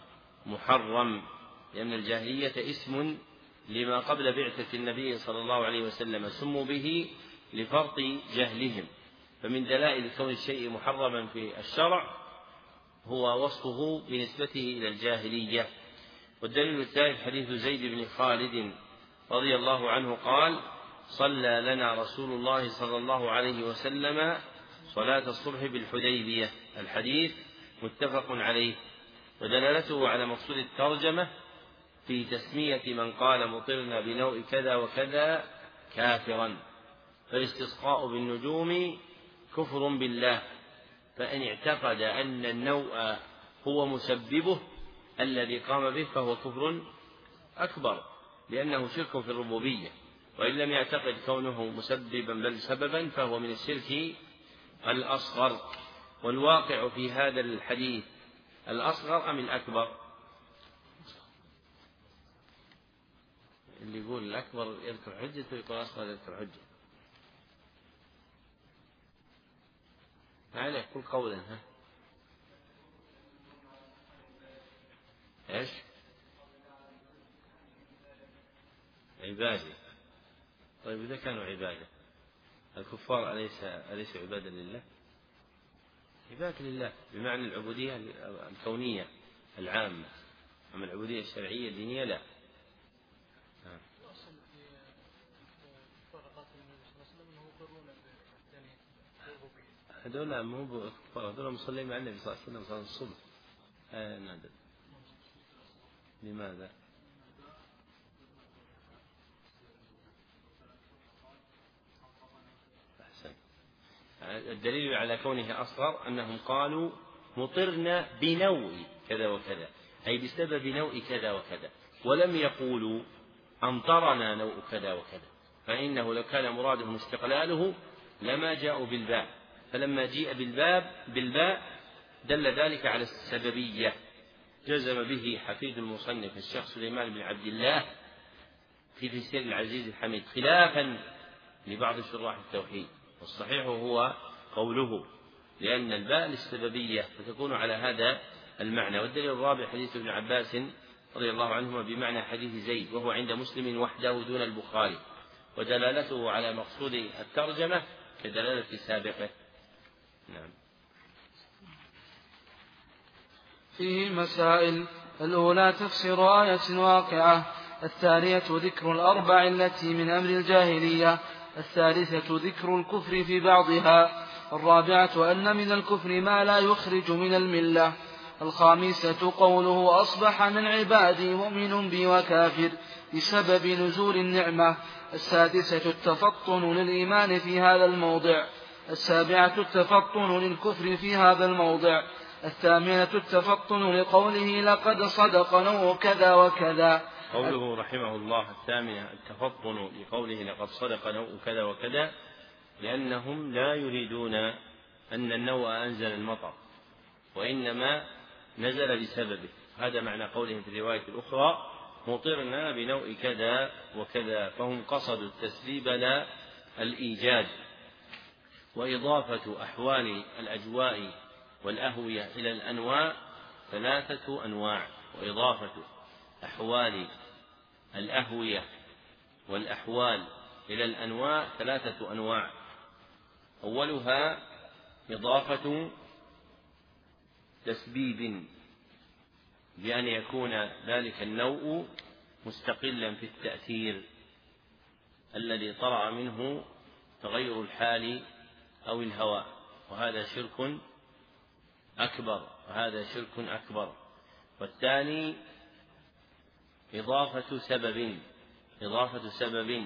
محرم، لأن الجاهلية اسم لما قبل بعثة النبي صلى الله عليه وسلم سموا به لفرط جهلهم. فمن دلائل كون الشيء محرما في الشرع هو وصفه بنسبته إلى الجاهلية. والدليل الثالث حديث زيد بن خالد رضي الله عنه قال صلى لنا رسول الله صلى الله عليه وسلم صلاة الصبح بالحديبية، الحديث متفق عليه. ودلالته على مقصود الترجمة في تسمية من قال مطرنا بنوء كذا وكذا كافرا، فالاستسقاء بالنجوم كفر بالله، فإن اعتقد أن النوء هو مسببه الذي قام به فهو كفر أكبر لأنه شرك في الربوبية، وإن لم يعتقد كونه مسببا بل سببا فهو من الشرك الأصغر. والواقع في هذا الحديث الأصغر أم الأكبر؟ اللي يقول الأكبر يذكر حجة ويقول الأصغر يذكر حجة، ما عليك كل قولا. ها إيش عبادي؟ طيب إذا كانوا عبادة الكفار أليس أليس عبادة لله؟ عبادة لله بمعنى العبودية الكونية العامة، أما العبودية الشرعية الدينية لا. هذول مو كفار، هذول مصلين مع النبي صلى الله عليه وسلم صلاة الصبح. آه نادر. لماذا؟ أحسن. الدليل على كونه أصغر أنهم قالوا مطرنا بنوع كذا وكذا، أي بسبب نوع كذا وكذا، ولم يقولوا أمطرنا نوع كذا وكذا، فإنه لو كان مرادهم استقلاله لما جاءوا بالباء، فلما جيء بالباب بالباء دل ذلك على السببية. جزم به حفيد المصنف الشيخ سليمان بن عبد الله في تفسير العزيز الحميد، خلافا لبعض شراح التوحيد، والصحيح هو قوله، لأن الباء للسببية فتكون على هذا المعنى. والدليل الرابع حديث ابن عباس رضي الله عنهما بمعنى حديث زيد، وهو عند مسلم وحده دون البخاري، ودلالته على مقصود الترجمة كدلالة سابقه. نعم. فيه مسائل: الأولى تفسير آية واقعة، الثانية ذكر الأربع التي من أمر الجاهلية، الثالثة ذكر الكفر في بعضها، الرابعة أن من الكفر ما لا يخرج من الملة، الخامسة قوله أصبح من عبادي مؤمن بي وكافر بسبب نزول النعمة، السادسة التفطن للإيمان في هذا الموضع، السابعة التفطن للكفر في هذا الموضع، الثامنة التفطن لقوله لقد صدق نوع كذا وكذا. قوله رحمه الله الثامنة التفطن لقوله لقد صدق نوع كذا وكذا، لأنهم لا يريدون أن النوع أنزل المطر، وإنما نزل بسببه. هذا معنى قوله في الرواية الأخرى مطرنا بنوع كذا وكذا، فهم قصدوا التسبيب لا الإيجاد. وإضافة أحوال الأجواء والأهوية إلى الأنواع ثلاثة أنواع، وإضافة أحوال الأهوية والأحوال إلى الأنواع ثلاثة أنواع. أولها إضافة تسبيب، بأن يكون ذلك النوع مستقلا في التأثير الذي طرأ منه تغير الحال أو الهواء، وهذا شرك أكبر وهذا شرك أكبر. والثاني إضافة سبب إضافة سبب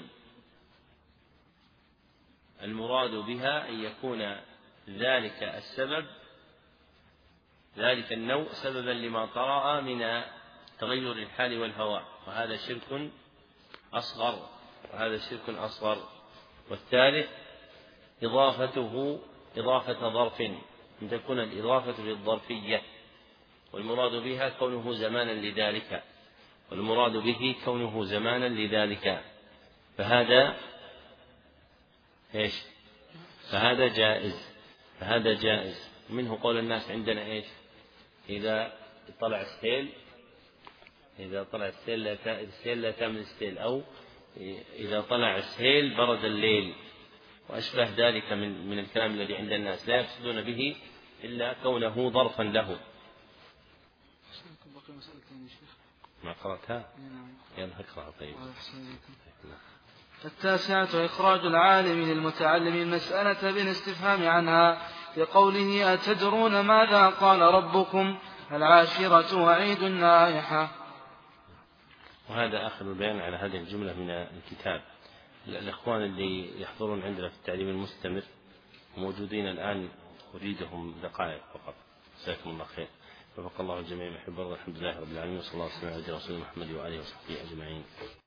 المراد بها أن يكون ذلك السبب ذلك النوع سببا لما طرأ من تغير الحال والهواء، وهذا شرك أصغر وهذا شرك أصغر. والثالث إضافته إضافة ظرف، أن تكون الإضافة للظرفية والمراد بها كونه زمانا لذلك والمراد به كونه زمانا لذلك فهذا إيش فهذا جائز فهذا جائز منه قول الناس عندنا إيش إذا طلع السيل إذا طلع السيل لا السيل لا تعمل السيل، أو إذا طلع السيل برد الليل، وأشبه ذلك من من الكلام الذي عند الناس لا يقصدون به إلا كونه ظرفا له. ما قرأتها؟ يلا اقرأ. طيب. التاسعة إخراج العالم للمتعلم المسألة بالاستفهام عنها بقوله أتدرون ماذا قال ربكم؟ العاشرة وعيد النائحة. وهذا آخر البيان على هذه الجملة من الكتاب. الإخوان اللي يحضرون عندنا في التعليم المستمر موجودين الآن أريدهم دقائق فقط. جزاكم الله خير. وفق الله الجميع محب الله. الحمد لله رب العالمين، وصلى الله وسلم على رسول محمد وآله وصحبه أجمعين.